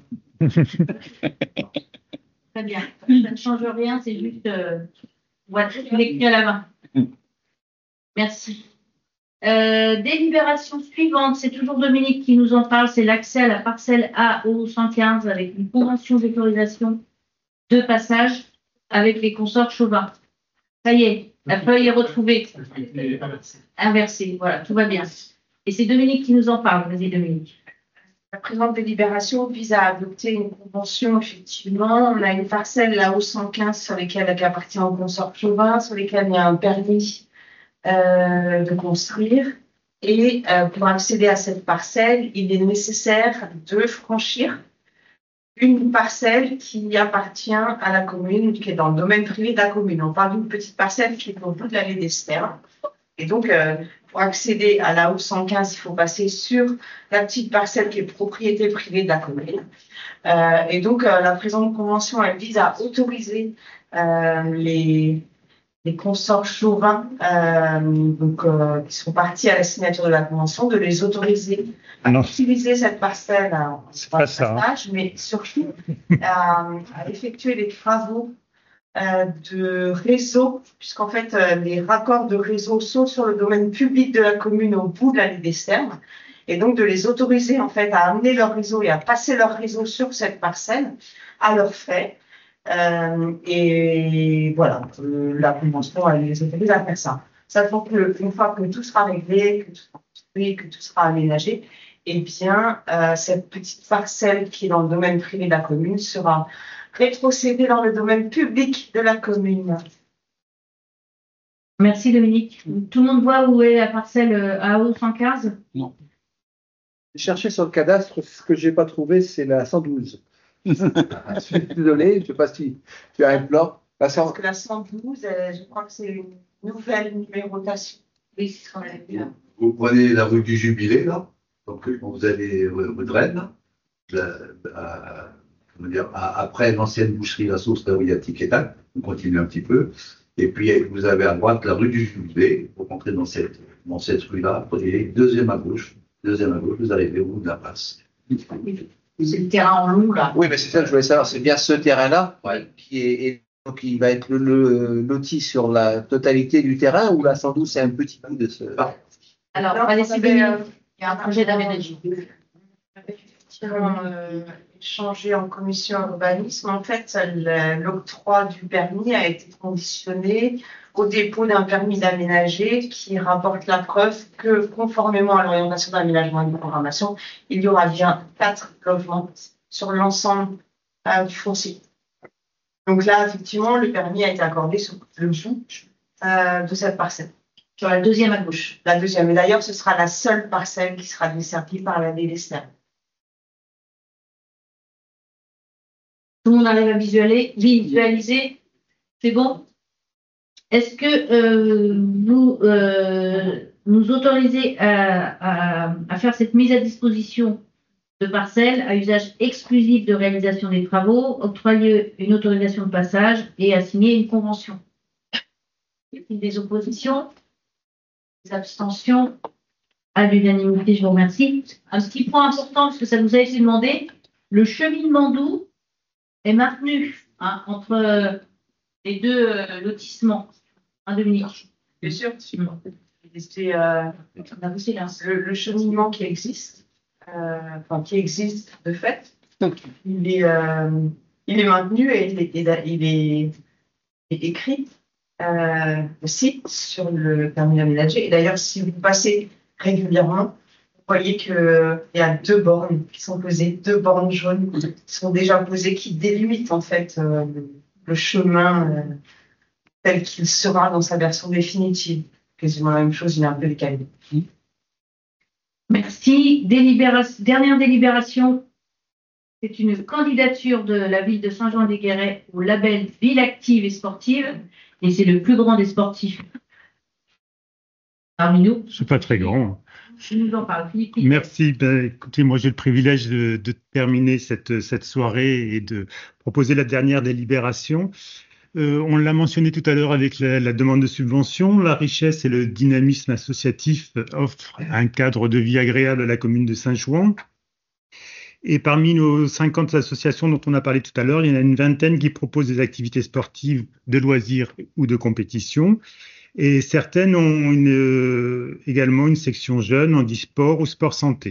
Très bien. Ça ne change rien, c'est juste voilà, tu l'écris à la main. Merci. Délibération suivante, c'est toujours Dominique qui nous en parle, c'est l'accès à la parcelle A au 115 avec une convention d'autorisation de passage avec les consorts Chauvin. Ça y est, la feuille est retrouvée. Inversée, voilà, tout va bien. Et c'est Dominique qui nous en parle. Vas-y Dominique. La présente délibération vise à adopter une convention, effectivement. On a une parcelle là au 115 sur lesquelles qui appartient au consort Chauvin, sur lesquelles il y a un permis de construire. Et pour accéder à cette parcelle, il est nécessaire de franchir une parcelle qui appartient à la commune, qui est dans le domaine privé de la commune. On parle d'une petite parcelle qui est au bout de l'allée d'Esther. Et donc, pour accéder à la haute 115, il faut passer sur la petite parcelle qui est propriété privée de la commune. Et donc, la présente convention, elle vise à autoriser les consorts Chauvin, qui sont partis à la signature de la convention, de les autoriser à utiliser cette parcelle en passage, mais surtout à effectuer les travaux de réseau, puisqu'en fait, les raccords de réseau sont sur le domaine public de la commune au bout de l'allée des Sternes, et donc de les autoriser en fait à amener leur réseau et à passer leur réseau sur cette parcelle à leurs frais. Et voilà, la convention elle les autorise à faire ça. Sachant qu'une fois que tout sera réglé, que tout sera construit, que tout sera aménagé, eh bien, cette petite parcelle qui est dans le domaine privé de la commune sera rétrocédée dans le domaine public de la commune. Merci Dominique. Tout le monde voit où est la parcelle AO 115? Non. J'ai cherché sur le cadastre, ce que j'ai pas trouvé, c'est la 112. Je suis désolé, je ne sais pas si tu as un plan. Parce que la 112, je crois que c'est une nouvelle numérotation. Oui, c'est ce qu'on a vu. Vous prenez la rue du Jubilé, là, donc vous allez rue de Rennes, après l'ancienne boucherie La Source, là où il y a Tiquetal, on continue un petit peu, et puis vous avez à droite la rue du Jubilé, pour rentrer dans cette rue-là, prenez deuxième à gauche, vous arrivez au bout de la place. C'est le terrain en long, là. Oui, mais c'est ça que je voulais savoir, c'est bien ce terrain-là qui est Donc, il va être loti sur la totalité du terrain ou là, sans doute, c'est un petit bout de ce. Alors, Alors, allez, on c'est avait, Béni. Il y a un projet d'aménagement. Effectivement, échangé en commission urbanisme. En fait, l'octroi du permis a été conditionné au dépôt d'un permis d'aménager qui rapporte la preuve que, conformément à l'orientation d'aménagement et de programmation, il y aura bien 4 logements sur l'ensemble du foncier. Donc là, effectivement, le permis a été accordé sur le bout de cette parcelle. Sur la deuxième à gauche. La deuxième. Et d'ailleurs, ce sera la seule parcelle qui sera desservie par la DDSR. Tout le monde arrive à visualiser. C'est bon? Est-ce que vous nous autorisez à faire cette mise à disposition de parcelles à usage exclusif de réalisation des travaux, octroyer une autorisation de passage et à signer une convention? Y a-t-il des oppositions? Des abstentions? À l'unanimité, je vous remercie. Un petit point important, parce que ça nous a été demandé, le cheminement doux est maintenu entre les deux lotissements. Dominique. Bien sûr. C'est le cheminement qui existe, de fait. Il est maintenu et il est écrit aussi sur le permis d'aménager. Et d'ailleurs, si vous passez régulièrement, vous voyez qu'il y a 2 bornes qui sont posées, 2 bornes jaunes qui sont déjà posées, qui délimitent en fait le chemin tel qu'il sera dans sa version définitive. Quasiment la même chose, il est un peu décalé. Merci. Dernière délibération. C'est une candidature de la ville de Saint-Jean-des-Guéret au label Ville active et sportive. Et c'est le plus grand des sportifs parmi nous. C'est pas très grand. Je nous en parle. Philippe. Merci. Écoutez, moi j'ai le privilège de terminer cette soirée et de proposer la dernière délibération. On l'a mentionné tout à l'heure avec la demande de subvention. La richesse et le dynamisme associatif offrent un cadre de vie agréable à la commune de Saint-Jouan. Et parmi nos 50 associations dont on a parlé tout à l'heure, il y en a une vingtaine qui proposent des activités sportives, de loisirs ou de compétition. Et certaines ont également une section jeune, handisport ou sport santé.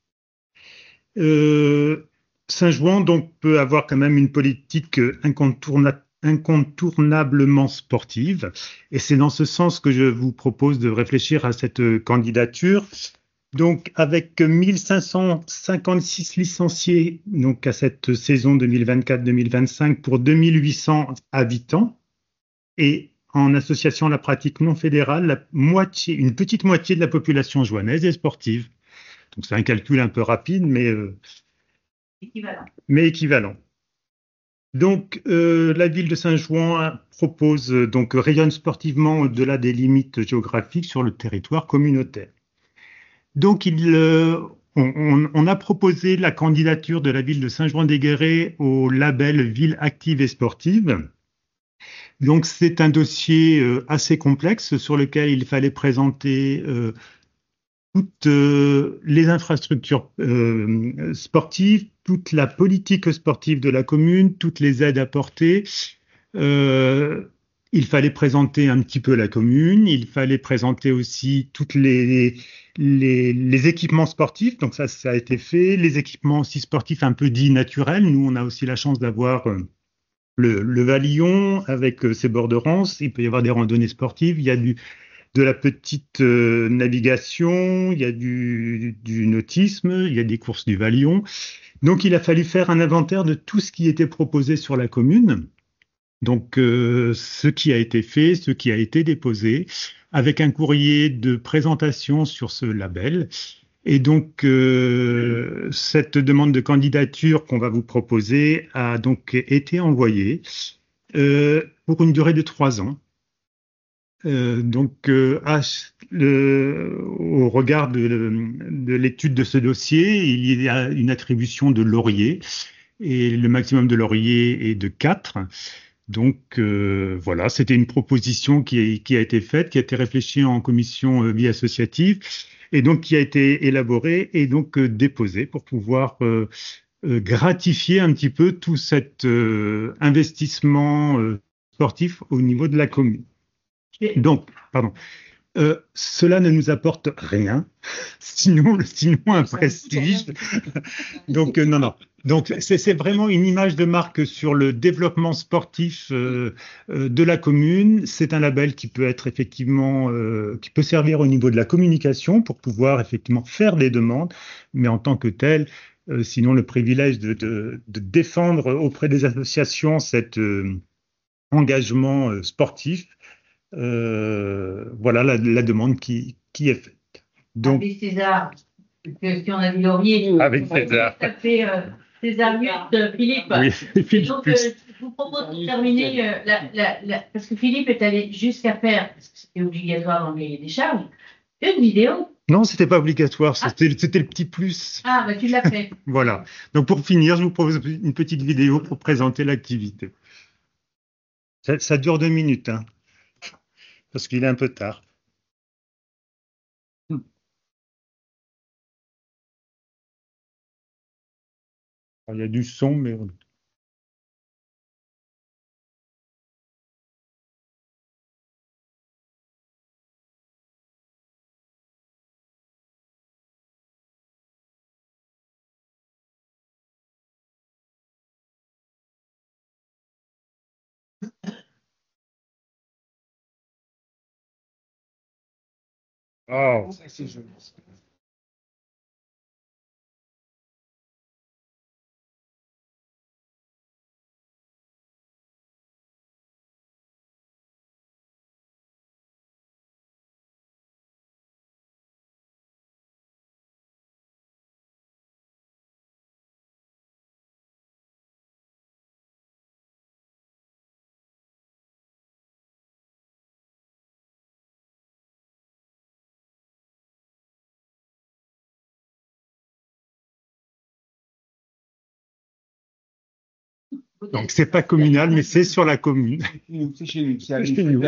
Saint-Jouan donc peut avoir quand même une politique incontournablement sportive. Et c'est dans ce sens que je vous propose de réfléchir à cette candidature. Donc, avec 1556 licenciés donc à cette saison 2024-2025 pour 2800 habitants et en association à la pratique non fédérale, une petite moitié de la population jouanaise est sportive. Donc, c'est un calcul un peu rapide, mais équivalent. Donc, la ville de Saint-Jouan propose rayonne sportivement au-delà des limites géographiques sur le territoire communautaire. Donc, on a proposé la candidature de la ville de Saint-Jean-des-Guéret au label Ville active et sportive. Donc, c'est un dossier assez complexe sur lequel il fallait présenter toutes les infrastructures sportives, toute la politique sportive de la commune, toutes les aides apportées. Il fallait présenter un petit peu la commune, il fallait présenter aussi toutes les équipements sportifs, donc ça a été fait, les équipements aussi sportifs un peu dits naturels. Nous, on a aussi la chance d'avoir le Valillon avec ses bords de rance, il peut y avoir des randonnées sportives, il y a de la petite navigation, il y a du nautisme, il y a des courses du Valillon. Donc, il a fallu faire un inventaire de tout ce qui était proposé sur la commune. Donc, ce qui a été fait, ce qui a été déposé, avec un courrier de présentation sur ce label. Et donc, cette demande de candidature qu'on va vous proposer a donc été envoyée pour une durée de 3 ans. Au regard de l'étude de ce dossier, il y a une attribution de laurier et le maximum de laurier est de 4. Donc voilà, c'était une proposition qui a été faite, qui a été réfléchie en commission vie associative et donc qui a été élaborée et donc déposée pour pouvoir gratifier un petit peu tout cet investissement sportif au niveau de la commune. Donc, pardon. Cela ne nous apporte rien, sinon un prestige. Donc, non. Donc, c'est vraiment une image de marque sur le développement sportif de la commune. C'est un label qui peut être effectivement, qui peut servir au niveau de la communication pour pouvoir effectivement faire des demandes, mais en tant que tel, sinon le privilège de défendre auprès des associations cet engagement sportif. Voilà la demande qui est faite. Donc, avec César, si on a vu Laurier, avec César. Ça fait César But, Philippe. Oui, Philippe. Donc, je vous propose de terminer, parce que Philippe est allé jusqu'à faire, parce que c'était obligatoire dans les charges, une vidéo. Non, c'était pas obligatoire, c'était le petit plus. Ah, bah tu l'as fait. Voilà. Donc, pour finir, je vous propose une petite vidéo pour présenter l'activité. Ça dure 2 minutes, hein, parce qu'il est un peu tard. Il y a du son, mais... Oh. C'est joli. Donc, c'est pas communal, mais c'est sur la commune. C'est chez nous. C'est chez nous.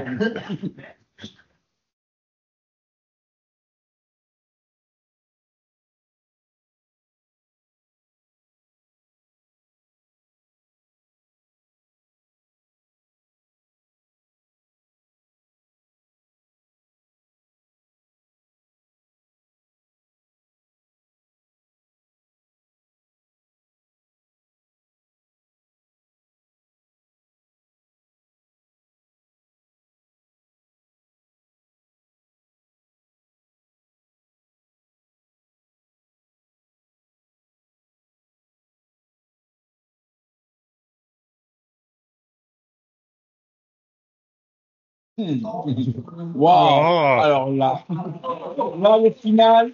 Waouh! Oh. Alors là, le final.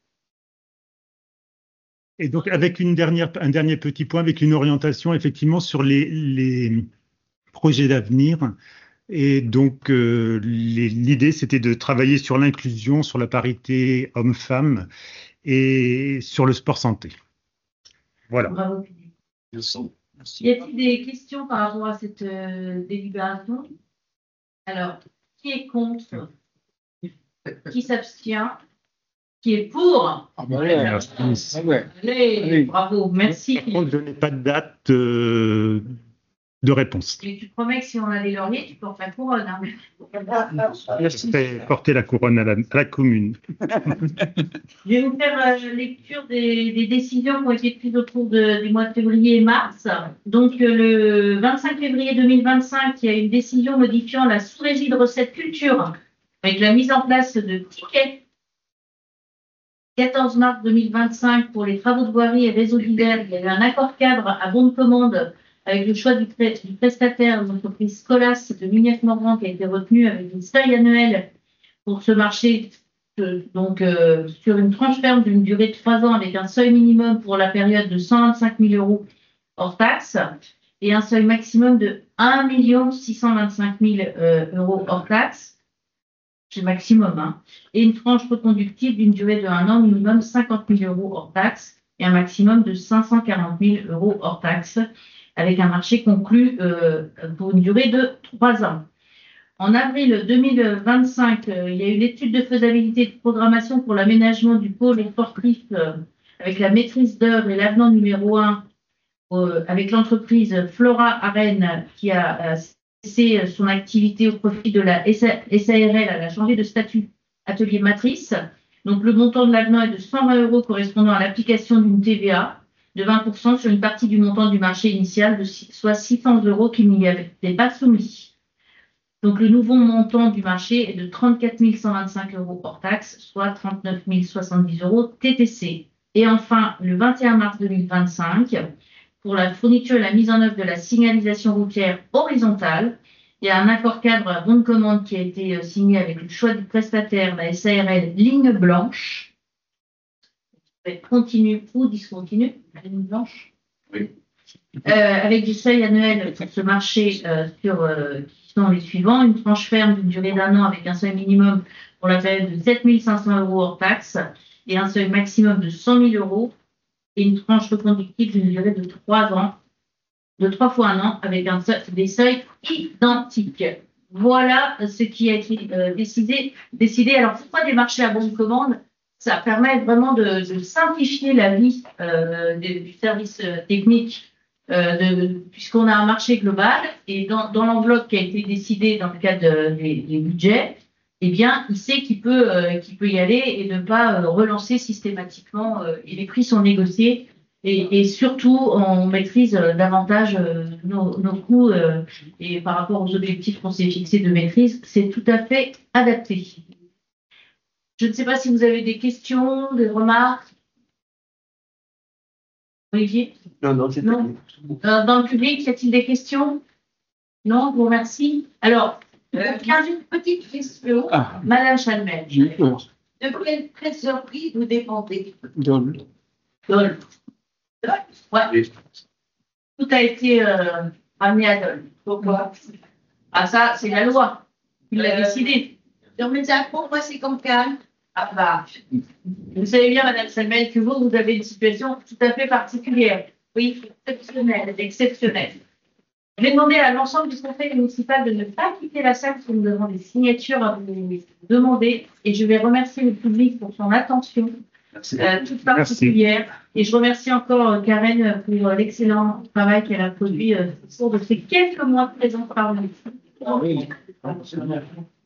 Et donc, avec un dernier petit point, avec une orientation effectivement sur les projets d'avenir. Et donc, l'idée, c'était de travailler sur l'inclusion, sur la parité homme-femme et sur le sport santé. Voilà. Bravo, Philippe. Merci. Y a-t-il des questions par rapport à cette délibération? Alors, qui est contre? Qui s'abstient? Qui est pour? Ah bah ouais. Merci. Ah ouais. Allez, bravo, merci. Par contre, je n'ai pas de date de réponse. Et tu promets que si on a des lauriers, tu portes la couronne. Hein. Je vais porter la couronne à la commune. Je vais vous faire lecture des décisions qui ont été prises au cours des mois de février et mars. Donc, le 25 février 2025, il y a une décision modifiant la sous-régie de recettes culture avec la mise en place de tickets. 14 mars 2025, pour les travaux de voirie et réseaux divers, il y a eu un accord cadre à bon de commande avec le choix du prestataire, l'entreprise Colas de Mignac-Morvan, qui a été retenu avec une seuil annuelle pour ce marché, sur une tranche ferme d'une durée de 3 ans avec un seuil minimum pour la période de 125 000 euros hors taxe et un seuil maximum de 1 625 000 euros hors taxe. C'est maximum, hein, et une tranche reconductible d'une durée de 1 an, minimum 50 000 euros hors taxe et un maximum de 540 000 euros hors taxe, avec un marché conclu pour une durée de 3 ans. En avril 2025, il y a eu l'étude de faisabilité de programmation pour l'aménagement du pôle sportif avec la maîtrise d'œuvre et l'avenant numéro 1 avec l'entreprise Flora Arène qui a cessé son activité au profit de la SARL, elle a changé de statut atelier matrice. Donc, le montant de l'avenant est de 120 € correspondant à l'application d'une TVA de 20% sur une partie du montant du marché initial, soit 600 € qui n'y avaient pas soumis. Donc, le nouveau montant du marché est de 34 125 € hors taxe, soit 39 070 € TTC. Et enfin, le 21 mars 2025, pour la fourniture et la mise en œuvre de la signalisation routière horizontale, il y a un accord cadre à bon de commande qui a été signé avec le choix du prestataire, la SARL Ligne Blanche. Continue ou discontinue, la ligne blanche. Oui. Avec des seuils annuels pour ce marché qui sont les suivants. Une tranche ferme d'une durée d'1 an avec un seuil minimum pour la période de 7 500 € hors taxe et un seuil maximum de 100 000 € et une tranche reconductible d'une durée de 3 ans, de 3 fois 1 an avec des seuils identiques. Voilà ce qui a été décidé. Alors, pourquoi des marchés à bonne commande? Ça permet vraiment de simplifier la vie du service technique, puisqu'on a un marché global et dans l'enveloppe qui a été décidée dans le cadre des budgets, eh bien, il sait qu'il peut y aller et ne pas relancer systématiquement. Et les prix sont négociés et surtout, on maîtrise davantage nos coûts et par rapport aux objectifs qu'on s'est fixés de maîtrise, c'est tout à fait adapté. Je ne sais pas si vous avez des questions, des remarques. Olivier? Non, c'est Non. Dans le public, y a-t-il des questions? Non, je vous remercie. Alors, une petite question, Madame Chalmel. J'ai eu peur. De quelle trésorerie vous dépendez? Dol. Dol. Ouais. Tout a été ramené à Dol. Pourquoi? Ah, ça, c'est la loi. Il l'a décidé. Dans mes impôts, moi, c'est comme calme. Ah bah, vous savez bien, Madame Chalmel, que vous avez une situation tout à fait particulière. Oui, exceptionnelle. Je vais demander à l'ensemble du conseil municipal de ne pas quitter la salle parce que nous avons des signatures à vous demander. Et je vais remercier le public pour son attention toute particulière. Et je remercie encore Karen pour l'excellent travail qu'elle a produit au cours de ces quelques mois présents par nous.